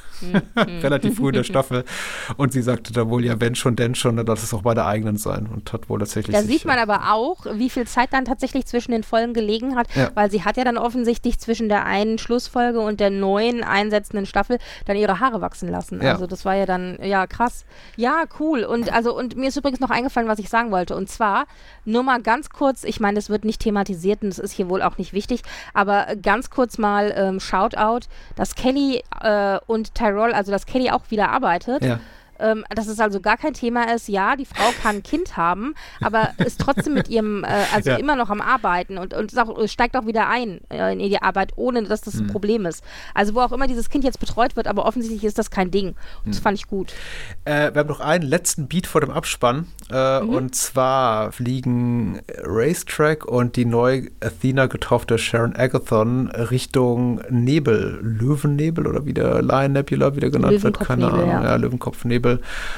[SPEAKER 4] Relativ früh in der Staffel. Und sie sagte da wohl, ja, wenn schon, denn schon, dann lass es auch bei der eigenen sein. Und hat wohl tatsächlich.
[SPEAKER 5] Da sieht man aber auch, wie viel Zeit dann tatsächlich zwischen den Folgen gelegen hat, weil sie hat ja dann offensichtlich zwischen der einen Schlussfolge und der neuen einsetzenden Staffel dann ihre Haare wachsen lassen.
[SPEAKER 4] Ja.
[SPEAKER 5] Also das war ja dann, ja, krass. Ja, cool. Und mir ist übrigens noch eingefallen, was ich sagen wollte. Und zwar, nur mal ganz kurz, ich meine, das wird nicht thematisiert und das ist hier wohl auch nicht wichtig, aber ganz kurz mal Shoutout, dass Kelly und Tyrell, also dass Kelly auch wieder arbeitet, dass es also gar kein Thema ist, ja, die Frau kann ein Kind haben, aber ist trotzdem mit ihrem, immer noch am Arbeiten und steigt auch wieder ein in die Arbeit, ohne dass das ein Problem ist. Also wo auch immer dieses Kind jetzt betreut wird, aber offensichtlich ist das kein Ding. Und das fand ich gut.
[SPEAKER 4] Wir haben noch einen letzten Beat vor dem Abspann und zwar fliegen Racetrack und die neu Athena getaufte Sharon Agathon Richtung Nebel, Löwennebel oder wie der Lion Nebula wieder genannt wird, keine Ahnung, Löwenkopfnebel.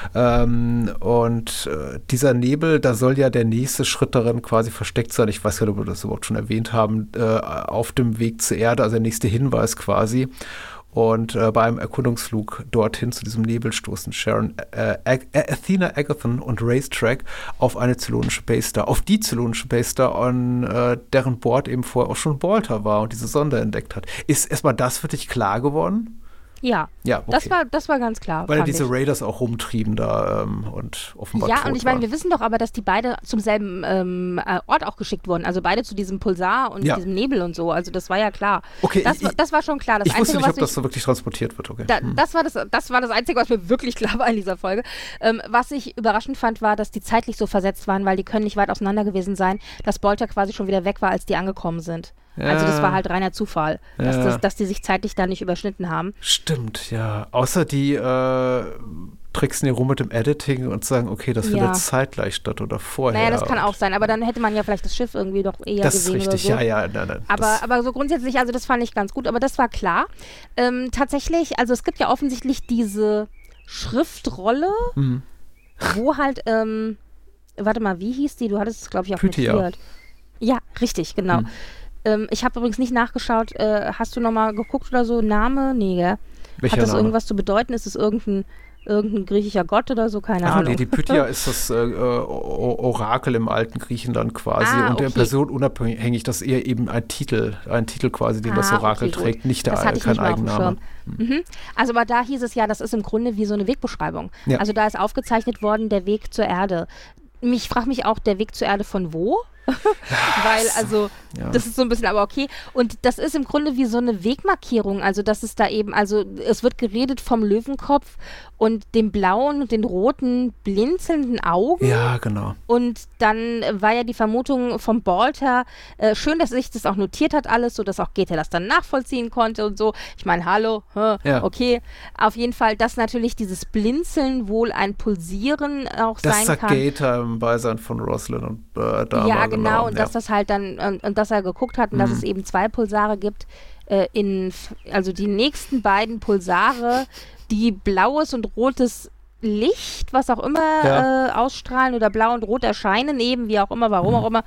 [SPEAKER 4] Und dieser Nebel, da soll ja der nächste Schritt darin quasi versteckt sein. Ich weiß gar nicht, ob wir das überhaupt schon erwähnt haben, auf dem Weg zur Erde, also der nächste Hinweis quasi. Und bei einem Erkundungsflug dorthin zu diesem Nebel stoßen Sharon, Athena Agathon und Racetrack auf eine zylonische Base Star, auf die zylonische Base Star, an deren Bord eben vorher auch schon Baltar war und diese Sonde entdeckt hat. Ist erstmal das für dich klar geworden?
[SPEAKER 5] Ja, okay. Das war ganz klar.
[SPEAKER 4] Weil diese Raiders auch rumtrieben da und offenbar
[SPEAKER 5] Ja, und ich meine, wir wissen doch aber, dass die beide zum selben Ort auch geschickt wurden. Also beide zu diesem Pulsar und diesem Nebel und so. Also das war ja klar.
[SPEAKER 4] Okay,
[SPEAKER 5] das war schon klar.
[SPEAKER 4] Ich wusste nicht, ob das so wirklich transportiert wird. Okay.
[SPEAKER 5] Das war das Einzige, was mir wirklich klar war in dieser Folge. Was ich überraschend fand, war, dass die zeitlich so versetzt waren, weil die können nicht weit auseinander gewesen sein, dass Baltar quasi schon wieder weg war, als die angekommen sind. Also das war halt reiner Zufall, dass die sich zeitlich da nicht überschnitten haben.
[SPEAKER 4] Stimmt, ja. Außer die tricksen hier rum mit dem Editing und sagen, okay, das findet zeitgleich statt oder vorher.
[SPEAKER 5] Naja, das kann auch sein, aber dann hätte man ja vielleicht das Schiff irgendwie doch eher
[SPEAKER 4] das
[SPEAKER 5] gesehen
[SPEAKER 4] ist richtig,
[SPEAKER 5] oder so.
[SPEAKER 4] ja. Nein,
[SPEAKER 5] aber so grundsätzlich, also das fand ich ganz gut, aber das war klar. Tatsächlich, also es gibt ja offensichtlich diese Schriftrolle, wo halt, warte mal, wie hieß die? Du hattest es, glaube ich, auch notiert. Ja, richtig, genau. Ich habe übrigens nicht nachgeschaut. Hast du nochmal geguckt oder so? Name? Nee, gell? Hat das irgendwas zu bedeuten? Ist es irgendein griechischer Gott oder so? Keine Ahnung.
[SPEAKER 4] Nee, die Pythia ist das Orakel im alten Griechenland quasi und der Person unabhängig, dass er eben ein Titel quasi, den das Orakel trägt, nicht kein Eigenname.
[SPEAKER 5] Also aber da hieß es ja, das ist im Grunde wie so eine Wegbeschreibung. Ja. Also da ist aufgezeichnet worden, der Weg zur Erde. Ich frage mich auch, der Weg zur Erde von wo? Weil, also, das ist so ein bisschen, aber okay. Und das ist im Grunde wie so eine Wegmarkierung. Also, dass es da eben, also, es wird geredet vom Löwenkopf und dem blauen und den roten blinzelnden Augen.
[SPEAKER 4] Ja, genau.
[SPEAKER 5] Und dann war ja die Vermutung vom Baltar, schön, dass sich das auch notiert hat alles, sodass auch Gaeta das dann nachvollziehen konnte und so. Ich meine, hallo, okay. Auf jeden Fall, dass natürlich dieses Blinzeln wohl ein Pulsieren auch sein kann. Das
[SPEAKER 4] sagt Gaeta im Beisein von Roslin und Dama.
[SPEAKER 5] Ja, genau. Und dass das halt dann, und dass er geguckt hat und dass es eben 2 Pulsare gibt, also die nächsten beiden Pulsare, die blaues und rotes Licht, was auch immer ausstrahlen oder blau und rot erscheinen, eben wie auch immer, warum auch immer,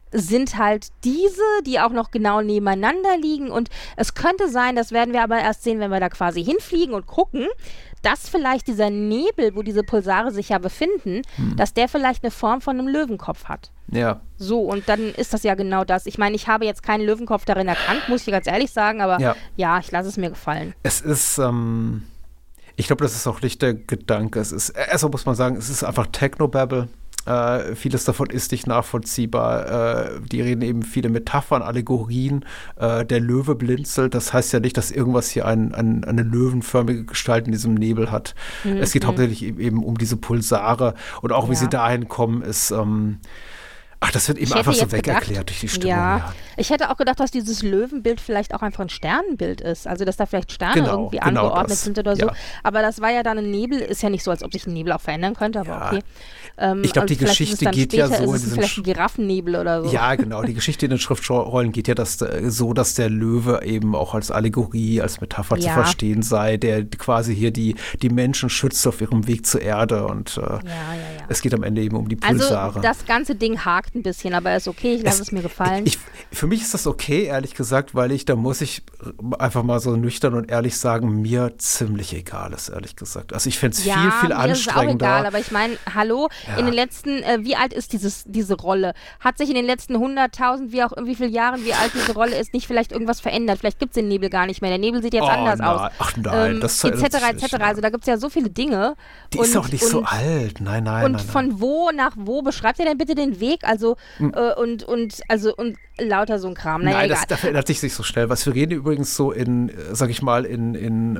[SPEAKER 5] sind halt diese, die auch noch genau nebeneinander liegen. Und es könnte sein, das werden wir aber erst sehen, wenn wir da quasi hinfliegen und gucken, dass vielleicht dieser Nebel, wo diese Pulsare sich ja befinden, dass der vielleicht eine Form von einem Löwenkopf hat.
[SPEAKER 4] Ja.
[SPEAKER 5] So, und dann ist das ja genau das. Ich meine, ich habe jetzt keinen Löwenkopf darin erkannt, muss ich ganz ehrlich sagen, aber ja, ich lasse es mir gefallen.
[SPEAKER 4] Es ist, ich glaube, das ist auch nicht der Gedanke. Es ist, erstmal muss man sagen, es ist einfach Technobabble. Vieles davon ist nicht nachvollziehbar. Die reden eben viele Metaphern, Allegorien. Der Löwe blinzelt. Das heißt ja nicht, dass irgendwas hier eine löwenförmige Gestalt in diesem Nebel hat. Es geht hauptsächlich eben um diese Pulsare. Und auch wie sie dahin kommen, ist das wird eben einfach so wegerklärt durch die Stimmung. Ja.
[SPEAKER 5] Ich hätte auch gedacht, dass dieses Löwenbild vielleicht auch einfach ein Sternenbild ist. Also, dass da vielleicht Sterne irgendwie angeordnet sind oder so. Ja. Aber das war ja dann ein Nebel. Ist ja nicht so, als ob sich ein Nebel auch verändern könnte, aber okay.
[SPEAKER 4] Ich glaube, die Geschichte geht ja so
[SPEAKER 5] in diesem vielleicht ein Giraffennebel oder so.
[SPEAKER 4] Ja, genau. Die Geschichte in den Schriftrollen geht ja so, dass der Löwe eben auch als Allegorie, als Metapher zu verstehen sei, der quasi hier die Menschen schützt auf ihrem Weg zur Erde. Und es geht am Ende eben um die Pulsare.
[SPEAKER 5] Also, das ganze Ding hakt ein bisschen, aber ist okay. Ich lasse es mir gefallen.
[SPEAKER 4] Für mich ist das okay, ehrlich gesagt, weil da muss ich einfach mal so nüchtern und ehrlich sagen, mir ziemlich egal ist, ehrlich gesagt. Also ich fände es viel anstrengender.
[SPEAKER 5] Mir ist auch egal, aber ich meine, hallo, in den letzten, wie alt ist diese Rolle? Hat sich in den letzten 100.000, wie viele Jahren, wie alt diese Rolle ist, nicht vielleicht irgendwas verändert? Vielleicht gibt es den Nebel gar nicht mehr. Der Nebel sieht jetzt anders aus.
[SPEAKER 4] Ach nein, das
[SPEAKER 5] etc. Also da gibt es ja so viele Dinge.
[SPEAKER 4] Die ist auch nicht so alt. Nein.
[SPEAKER 5] Und von wo nach wo beschreibt ihr denn bitte den Weg? Also und lauter so ein Kram.
[SPEAKER 4] Nein, das verändert sich nicht so schnell. Was wir reden übrigens so in, sag ich mal, in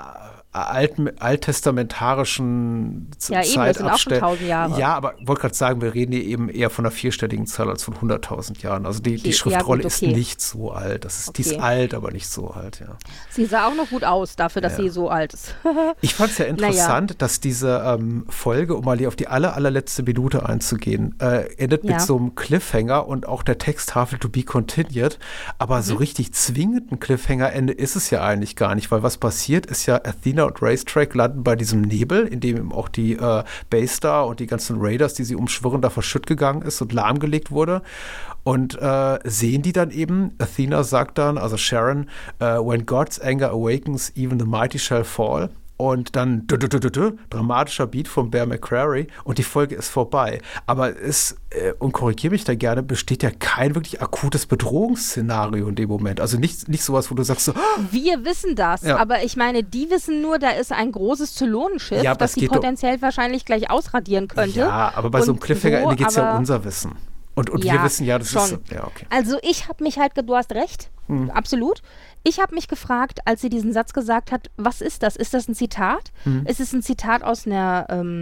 [SPEAKER 4] alttestamentarischen Zeitabständen.
[SPEAKER 5] Das sind auch schon 1000 Jahre.
[SPEAKER 4] Ja, aber ich wollte gerade sagen, wir reden hier eben eher von einer vierstelligen Zahl als von 100.000 Jahren. Also die Schriftrolle ist nicht so alt. Die ist alt, aber nicht so alt, ja.
[SPEAKER 5] Sie sah auch noch gut aus dafür, dass sie so alt ist.
[SPEAKER 4] Ich fand es ja interessant, dass diese Folge, um mal hier auf die allerletzte Minute einzugehen, endet mit so einem Cliffhanger und auch der Texttafel to be continued. Aber so richtig zwingend ein Cliffhanger-Ende ist es ja eigentlich gar nicht, weil was passiert ist ja, Athena und Racetrack landen bei diesem Nebel, in dem eben auch die Baystar und die ganzen Raiders, die sie umschwirren, da verschütt gegangen ist und lahmgelegt wurde. Und sehen die dann eben, Athena sagt dann, also Sharon, when God's anger awakens, even the mighty shall fall. Und dann dramatischer Beat von Bear McCreary und die Folge ist vorbei. Aber und korrigiere mich da gerne, besteht ja kein wirklich akutes Bedrohungsszenario in dem Moment. Also nicht sowas, wo du sagst so,
[SPEAKER 5] wir wissen das, aber ich meine, die wissen nur, da ist ein großes Zylonenschiff, das sie potenziell wahrscheinlich gleich ausradieren könnte.
[SPEAKER 4] Ja, aber bei so einem Cliffhanger-Ende geht es ja um unser Wissen. Und wir wissen ja, das
[SPEAKER 5] schon.
[SPEAKER 4] Ist ja, okay.
[SPEAKER 5] Also ich habe mich halt, du hast recht, absolut. Ich habe mich gefragt, als sie diesen Satz gesagt hat, was ist das? Ist das ein Zitat? Ist es ein Zitat aus einer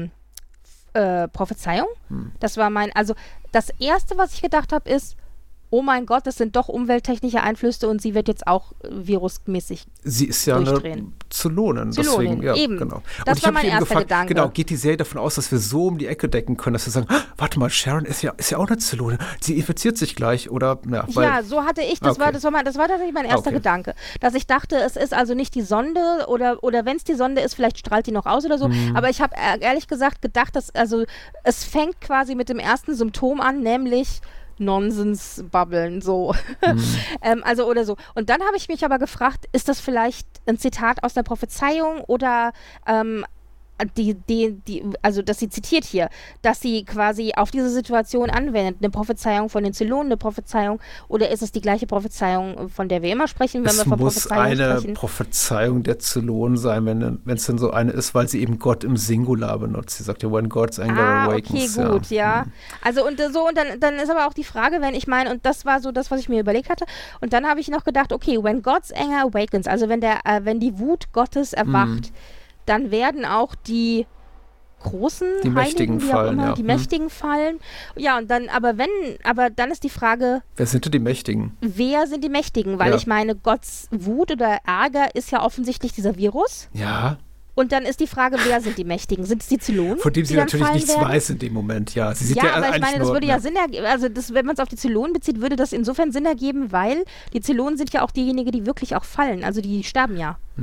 [SPEAKER 5] Prophezeiung? Das war also das Erste, was ich gedacht habe, ist, oh mein Gott, das sind doch umwelttechnische Einflüsse und sie wird jetzt auch virusmäßig
[SPEAKER 4] sie ist ja
[SPEAKER 5] durchdrehen.
[SPEAKER 4] Eine Zylonin, deswegen, ja,
[SPEAKER 5] eben.
[SPEAKER 4] Genau.
[SPEAKER 5] Das war mein erster Gedanke.
[SPEAKER 4] Genau, geht die Serie davon aus, dass wir so um die Ecke decken können, dass wir sagen, warte mal, Sharon ist ja auch eine Zylonin, sie infiziert sich gleich, oder?
[SPEAKER 5] Ja, so hatte ich, das war tatsächlich mein erster Gedanke, dass ich dachte, es ist also nicht die Sonde oder wenn es die Sonde ist, vielleicht strahlt die noch aus oder so, aber ich habe ehrlich gesagt gedacht, dass es fängt quasi mit dem ersten Symptom an, nämlich Nonsens-Babbeln, so. Oder so. Und dann habe ich mich aber gefragt, ist das vielleicht ein Zitat aus der Prophezeiung oder dass sie zitiert hier, dass sie quasi auf diese Situation anwendet, eine Prophezeiung von den Zylonen, eine Prophezeiung, oder ist es die gleiche Prophezeiung, von der wir immer sprechen, wenn wir von Prophezeiung sprechen? Es muss eine
[SPEAKER 4] Prophezeiung der Zylonen sein, wenn es denn so eine ist, weil sie eben Gott im Singular benutzt. Sie sagt ja, when God's anger awakens.
[SPEAKER 5] Okay, gut, ja. Also und dann ist aber auch die Frage, und das war so das, was ich mir überlegt hatte, und dann habe ich noch gedacht, okay, when God's anger awakens, also wenn die Wut Gottes erwacht, dann werden auch die großen
[SPEAKER 4] die Mächtigen fallen,
[SPEAKER 5] die Mächtigen fallen. Ja, und dann, aber dann ist die Frage,
[SPEAKER 4] wer sind denn die Mächtigen?
[SPEAKER 5] Wer sind die Mächtigen? Weil ich meine, Gottes Wut oder Ärger ist ja offensichtlich dieser Virus.
[SPEAKER 4] Ja.
[SPEAKER 5] Und dann ist die Frage, wer sind die Mächtigen? Sind es die Zylonen?
[SPEAKER 4] Von dem sie natürlich nichts weiß in dem Moment, ja. Sie sieht
[SPEAKER 5] aber ich meine, das würde ja Sinn ergeben, also wenn man es auf die Zylonen bezieht, würde das insofern Sinn ergeben, weil die Zylonen sind ja auch diejenigen, die wirklich auch fallen, also die sterben ja.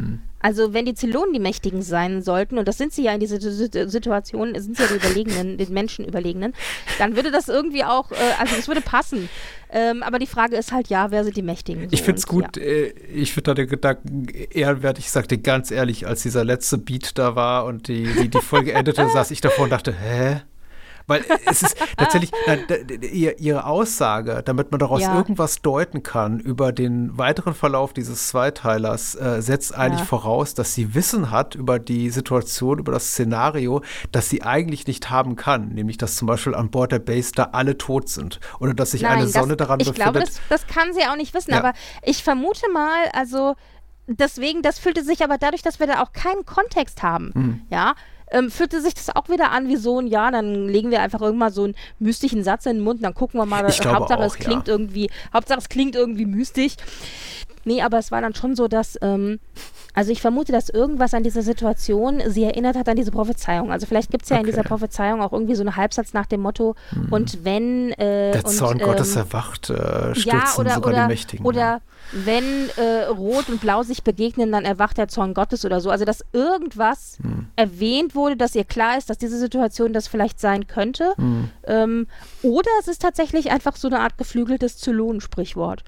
[SPEAKER 5] Also wenn die Zylonen die Mächtigen sein sollten, und das sind sie ja in dieser Situation, sind sie ja die Überlegenen, den Menschen Überlegenen, dann würde das irgendwie auch, also es würde passen. Aber die Frage ist halt, ja, wer sind die Mächtigen? So,
[SPEAKER 4] ich finde es gut,
[SPEAKER 5] ja.
[SPEAKER 4] Ich finde da den Gedanken ehrenwert. Ich sag dir ganz ehrlich, als dieser letzte Beat da war und die Folge endete, saß ich davor und dachte, hä? Weil es ist tatsächlich, ihre Aussage, damit man daraus irgendwas deuten kann über den weiteren Verlauf dieses Zweiteilers, setzt eigentlich voraus, dass sie Wissen hat über die Situation, über das Szenario, das sie eigentlich nicht haben kann. Nämlich, dass zum Beispiel an Bord der Base da alle tot sind. Oder dass sich eine Sonne daran befindet.
[SPEAKER 5] Ich glaube, das kann sie auch nicht wissen. Ja. Aber ich vermute mal, also deswegen, das fühlte sich aber dadurch, dass wir da auch keinen Kontext haben, fühlte sich das auch wieder an wie so ein, dann legen wir einfach irgendwann so einen mystischen Satz in den Mund, dann gucken wir mal, Hauptsache es klingt irgendwie mystisch. Nee, aber es war dann schon so, dass, also ich vermute, dass irgendwas an dieser Situation sie erinnert hat an diese Prophezeiung. Also vielleicht gibt es ja in dieser Prophezeiung auch irgendwie so einen Halbsatz nach dem Motto, und wenn
[SPEAKER 4] der Zorn Gottes erwacht, stürzen sogar die Mächtigen.
[SPEAKER 5] Oder wenn Rot und Blau sich begegnen, dann erwacht der Zorn Gottes oder so. Also dass irgendwas erwähnt wurde, dass ihr klar ist, dass diese Situation das vielleicht sein könnte. Oder es ist tatsächlich einfach so eine Art geflügeltes Zylonensprichwort.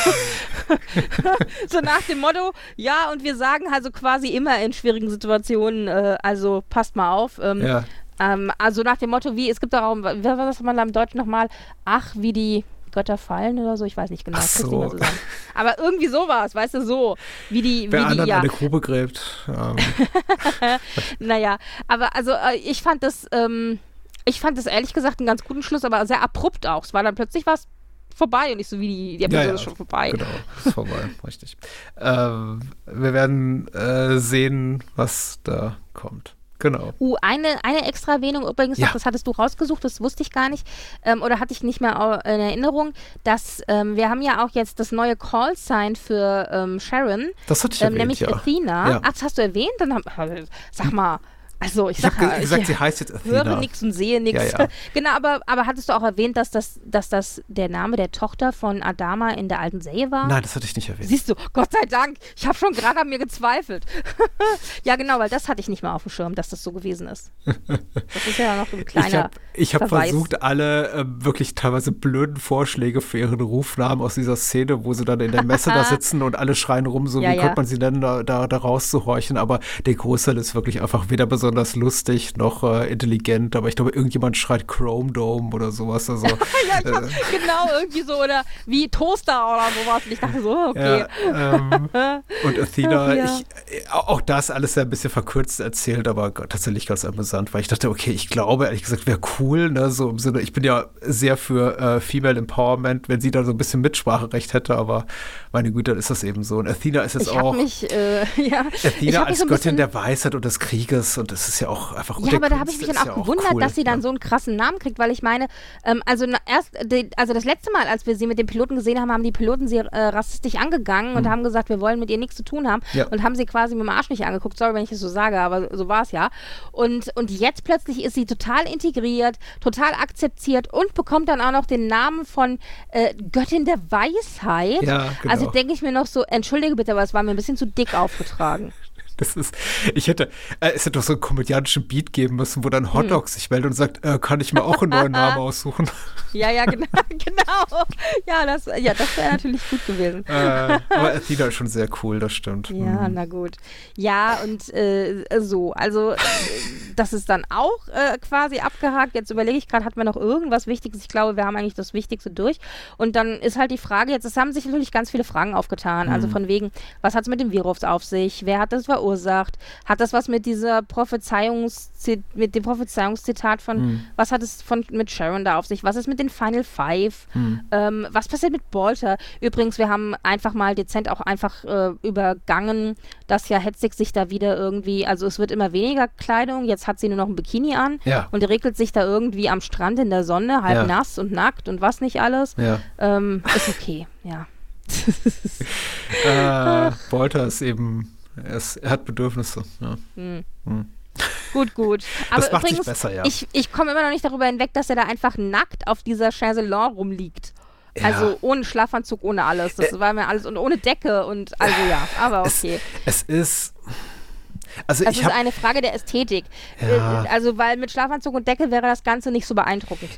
[SPEAKER 5] So nach dem Motto, ja, und wir sagen also quasi immer in schwierigen Situationen, also passt mal auf. Also nach dem Motto, es gibt auch, was sagt man da im Deutschen nochmal, ach, wie die Götter fallen oder so, ich weiß nicht genau.
[SPEAKER 4] Ach so.
[SPEAKER 5] Aber irgendwie sowas, weißt du, so.
[SPEAKER 4] Wer anderen eine Grube gräbt.
[SPEAKER 5] Naja, aber also ich fand das ehrlich gesagt einen ganz guten Schluss, aber sehr abrupt auch. Es war dann plötzlich was vorbei und nicht so wie die Episode ist schon vorbei.
[SPEAKER 4] Genau, ist vorbei, richtig. Wir werden sehen, was da kommt. Genau.
[SPEAKER 5] Eine extra Erwähnung übrigens noch, das hattest du rausgesucht, das wusste ich gar nicht, oder hatte ich nicht mehr in Erinnerung, dass wir haben ja auch jetzt das neue Call-Sign für Sharon.
[SPEAKER 4] Das hatte ich erwähnt,
[SPEAKER 5] nämlich Athena.
[SPEAKER 4] Ja.
[SPEAKER 5] Ach, das hast du erwähnt? Dann sag mal. Also ich
[SPEAKER 4] habe gesagt, sie heißt jetzt Athena.
[SPEAKER 5] Höre nichts und sehe nichts.
[SPEAKER 4] Ja.
[SPEAKER 5] Genau, aber hattest du auch erwähnt, dass das der Name der Tochter von Adama in der alten Serie war?
[SPEAKER 4] Nein, das hatte ich nicht erwähnt.
[SPEAKER 5] Siehst du, Gott sei Dank. Ich habe schon gerade an mir gezweifelt. Ja, genau, weil das hatte ich nicht mal auf dem Schirm, dass das so gewesen ist. Das ist ja noch ein kleiner
[SPEAKER 4] Ich habe versucht, alle wirklich teilweise blöden Vorschläge für ihren Rufnamen aus dieser Szene, wo sie dann in der Messe da sitzen und alle schreien rum, so wie konnte man sie denn da rauszuhorchen. Aber der Großteil ist wirklich einfach weder besonders lustig noch intelligent, aber ich glaube, irgendjemand schreit Chrome Dome oder sowas. Also,
[SPEAKER 5] genau, irgendwie so, oder wie Toaster oder sowas. Und ich dachte so, okay.
[SPEAKER 4] Und Athena, auch das alles ja ein bisschen verkürzt erzählt, aber tatsächlich ganz amüsant, weil ich dachte, okay, ich glaube, ehrlich gesagt, wäre cool, ne, so im Sinne, ich bin ja sehr für Female Empowerment, wenn sie da so ein bisschen Mitspracherecht hätte, aber meine Güte, dann ist das eben so. Und Athena ist jetzt auch Athena als Göttin der Weisheit und des Krieges, und das ist ja auch einfach
[SPEAKER 5] Ja, aber da habe ich mich dann auch gewundert, cool, dass sie dann so einen krassen Namen kriegt, weil ich meine, also das letzte Mal, als wir sie mit den Piloten gesehen haben, haben die Piloten sie rassistisch angegangen und haben gesagt, wir wollen mit ihr nichts zu tun haben und haben sie quasi mit dem Arsch nicht angeguckt. Sorry, wenn ich das so sage, aber so war es ja. Und jetzt plötzlich ist sie total integriert, total akzeptiert und bekommt dann auch noch den Namen von Göttin der Weisheit.
[SPEAKER 4] Ja, genau.
[SPEAKER 5] Also denke ich mir noch so, entschuldige bitte, aber es war mir ein bisschen zu dick aufgetragen.
[SPEAKER 4] Es hätte doch so einen komödiantischen Beat geben müssen, wo dann Hotdog sich meldet und sagt, kann ich mir auch einen neuen Namen aussuchen?
[SPEAKER 5] Ja, genau. Ja, das wäre natürlich gut gewesen.
[SPEAKER 4] Aber Athena ist schon sehr cool, das stimmt.
[SPEAKER 5] Ja, na gut. Ja, und so, also das ist dann auch quasi abgehakt. Jetzt überlege ich gerade, hatten wir noch irgendwas Wichtiges? Ich glaube, wir haben eigentlich das Wichtigste durch. Und dann ist halt die Frage jetzt, es haben sich natürlich ganz viele Fragen aufgetan. Also von wegen, was hat es mit dem Virus auf sich? Wer hat das verursacht? Hat das was mit dieser mit dem Prophezeiungszitat von, was hat es mit Sharon da auf sich? Was ist mit den Final Five? Was passiert mit Bolter? Übrigens, wir haben einfach mal dezent auch einfach übergangen, dass ja Hetzig sich da wieder irgendwie, also es wird immer weniger Kleidung, jetzt hat sie nur noch ein Bikini an und regelt sich da irgendwie am Strand in der Sonne, halb nass und nackt und was nicht alles. Ja. Ist okay, ja.
[SPEAKER 4] Bolter ist eben er hat Bedürfnisse. Ja.
[SPEAKER 5] Gut. Aber
[SPEAKER 4] das macht
[SPEAKER 5] übrigens,
[SPEAKER 4] sich besser, ja.
[SPEAKER 5] Ich komme immer noch nicht darüber hinweg, dass er da einfach nackt auf dieser Chaiselongue rumliegt. Also ohne Schlafanzug, ohne alles. Das war mir alles und ohne Decke und also ja, aber okay.
[SPEAKER 4] Es ist... Also
[SPEAKER 5] Es ist eine Frage der Ästhetik.
[SPEAKER 4] Ja.
[SPEAKER 5] Also, weil mit Schlafanzug und Decke wäre das Ganze nicht so beeindruckend.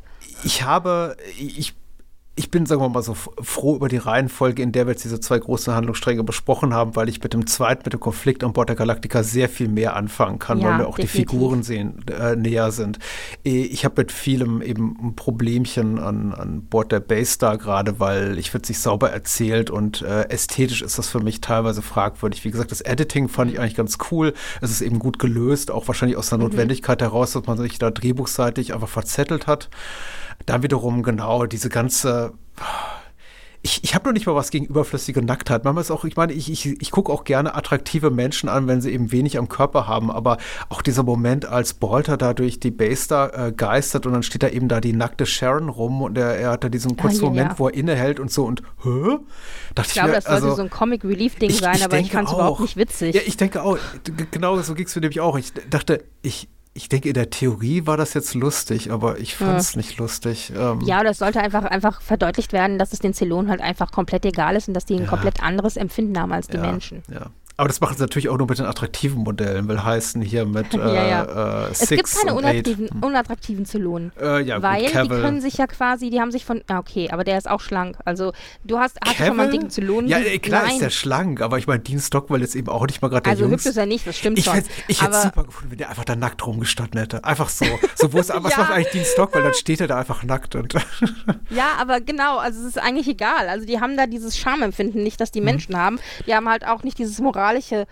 [SPEAKER 4] Ich bin, sagen wir mal so, froh über die Reihenfolge, in der wir jetzt diese zwei großen Handlungsstränge besprochen haben, weil ich mit dem Konflikt an Bord der Galactica sehr viel mehr anfangen kann,
[SPEAKER 5] Ja,
[SPEAKER 4] weil mir auch
[SPEAKER 5] definitiv.
[SPEAKER 4] die Figuren näher sind. Ich habe mit vielem eben ein Problemchen an Bord der Base Star gerade, weil ich finde es nicht sauber erzählt und ästhetisch ist das für mich teilweise fragwürdig. Wie gesagt, das Editing fand ich eigentlich ganz cool. Es ist eben gut gelöst, auch wahrscheinlich aus der Notwendigkeit heraus, dass man sich da drehbuchseitig einfach verzettelt hat. Dann wiederum genau diese ganze. Ich habe noch nicht mal was gegen überflüssige Nacktheit. Manchmal ist auch, ich meine, ich gucke auch gerne attraktive Menschen an, wenn sie eben wenig am Körper haben. Aber auch dieser Moment, als Bolter da durch die Base da geistert und dann steht da eben da die nackte Sharon rum und er hat da diesen kurzen Moment, wo er innehält und so und dachte
[SPEAKER 5] Ich glaube,
[SPEAKER 4] mir,
[SPEAKER 5] das sollte so ein Comic-Relief-Ding sein, aber ich fand es überhaupt nicht witzig.
[SPEAKER 4] Ja, ich denke auch, genau so ging es mir nämlich auch. Ich dachte, ich denke, in der Theorie war das jetzt lustig, aber ich fand es nicht lustig.
[SPEAKER 5] Ja, das sollte einfach verdeutlicht werden, dass es den Zylonen halt einfach komplett egal ist und dass die ein komplett anderes Empfinden haben als die Menschen.
[SPEAKER 4] Ja. Aber das machen sie natürlich auch nur mit den attraktiven Modellen, will heißen hier mit
[SPEAKER 5] Es gibt
[SPEAKER 4] Six
[SPEAKER 5] keine
[SPEAKER 4] und
[SPEAKER 5] unattraktiven Zylonen.
[SPEAKER 4] ja,
[SPEAKER 5] weil
[SPEAKER 4] gut,
[SPEAKER 5] die können sich ja quasi, die haben sich von, okay, aber der ist auch schlank. Also du hast du schon mal einen dicken Zylonen?
[SPEAKER 4] Ja, klar
[SPEAKER 5] Nein.
[SPEAKER 4] ist der schlank, aber ich meine, Dean Stockwell jetzt eben auch nicht mal gerade der
[SPEAKER 5] Also
[SPEAKER 4] Jüngste.
[SPEAKER 5] hübsch ist er nicht, das stimmt schon.
[SPEAKER 4] Ich hätte es super gefunden, wenn der einfach da nackt rumgestanden hätte. Einfach so. So, was macht eigentlich Dean Stockwell? Dann steht er da einfach nackt. Und
[SPEAKER 5] Ja, aber genau, also es ist eigentlich egal. Also die haben da dieses Schamempfinden nicht, das die Menschen haben. Die haben halt auch nicht dieses moralische,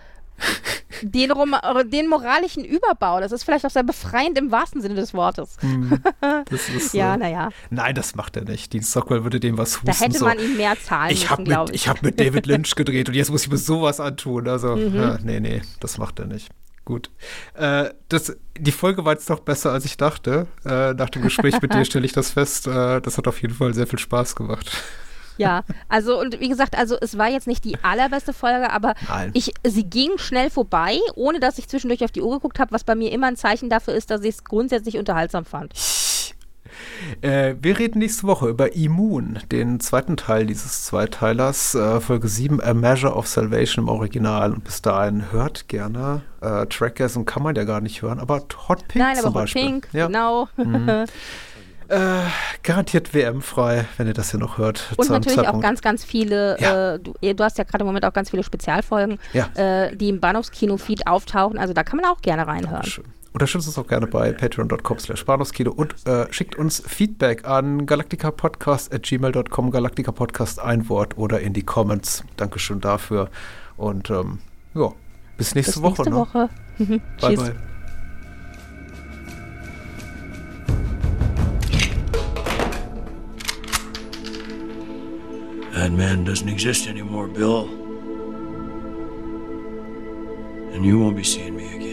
[SPEAKER 5] den moralischen Überbau. Das ist vielleicht auch sehr befreiend im wahrsten Sinne des Wortes.
[SPEAKER 4] das ist
[SPEAKER 5] Ja, naja.
[SPEAKER 4] Nein, das macht er nicht. Dean Stockwell würde dem was husten.
[SPEAKER 5] Da hätte man ihm mehr zahlen müssen, glaube ich.
[SPEAKER 4] Ich habe mit David Lynch gedreht und jetzt muss ich mir sowas antun. Also, nee, das macht er nicht. Gut. Die Folge war jetzt doch besser, als ich dachte. Nach dem Gespräch mit dir stelle ich das fest. Das hat auf jeden Fall sehr viel Spaß gemacht.
[SPEAKER 5] Ja, also und wie gesagt, also es war jetzt nicht die allerbeste Folge, aber sie ging schnell vorbei, ohne dass ich zwischendurch auf die Uhr geguckt habe, was bei mir immer ein Zeichen dafür ist, dass ich es grundsätzlich unterhaltsam fand.
[SPEAKER 4] Wir reden nächste Woche über Immun, den zweiten Teil dieses Zweiteilers, Folge 7, A Measure of Salvation im Original. Und bis dahin hört gerne. Trackgasm kann man ja gar nicht hören, aber Hot Pink
[SPEAKER 5] Nein,
[SPEAKER 4] zum
[SPEAKER 5] aber Hot
[SPEAKER 4] Beispiel.
[SPEAKER 5] Pink,
[SPEAKER 4] ja.
[SPEAKER 5] genau.
[SPEAKER 4] Garantiert WM-frei, wenn ihr das hier noch hört.
[SPEAKER 5] Und natürlich auch ganz viele,
[SPEAKER 4] Ja.
[SPEAKER 5] du hast ja gerade im Moment auch ganz viele Spezialfolgen,
[SPEAKER 4] Ja.
[SPEAKER 5] die im Bahnhofskino-Feed auftauchen. Also da kann man auch gerne reinhören.
[SPEAKER 4] Schön. Unterstützt uns auch gerne bei patreon.com/bahnhofskino und schickt uns Feedback an galacticapodcast@gmail.com, Galacticapodcast ein Wort oder in die Comments. Dankeschön dafür und bis nächste Woche.
[SPEAKER 5] Nächste Woche.
[SPEAKER 4] Bye,
[SPEAKER 5] Tschüss.
[SPEAKER 4] bye.
[SPEAKER 2] That man doesn't exist anymore, Bill. And you won't be seeing me again.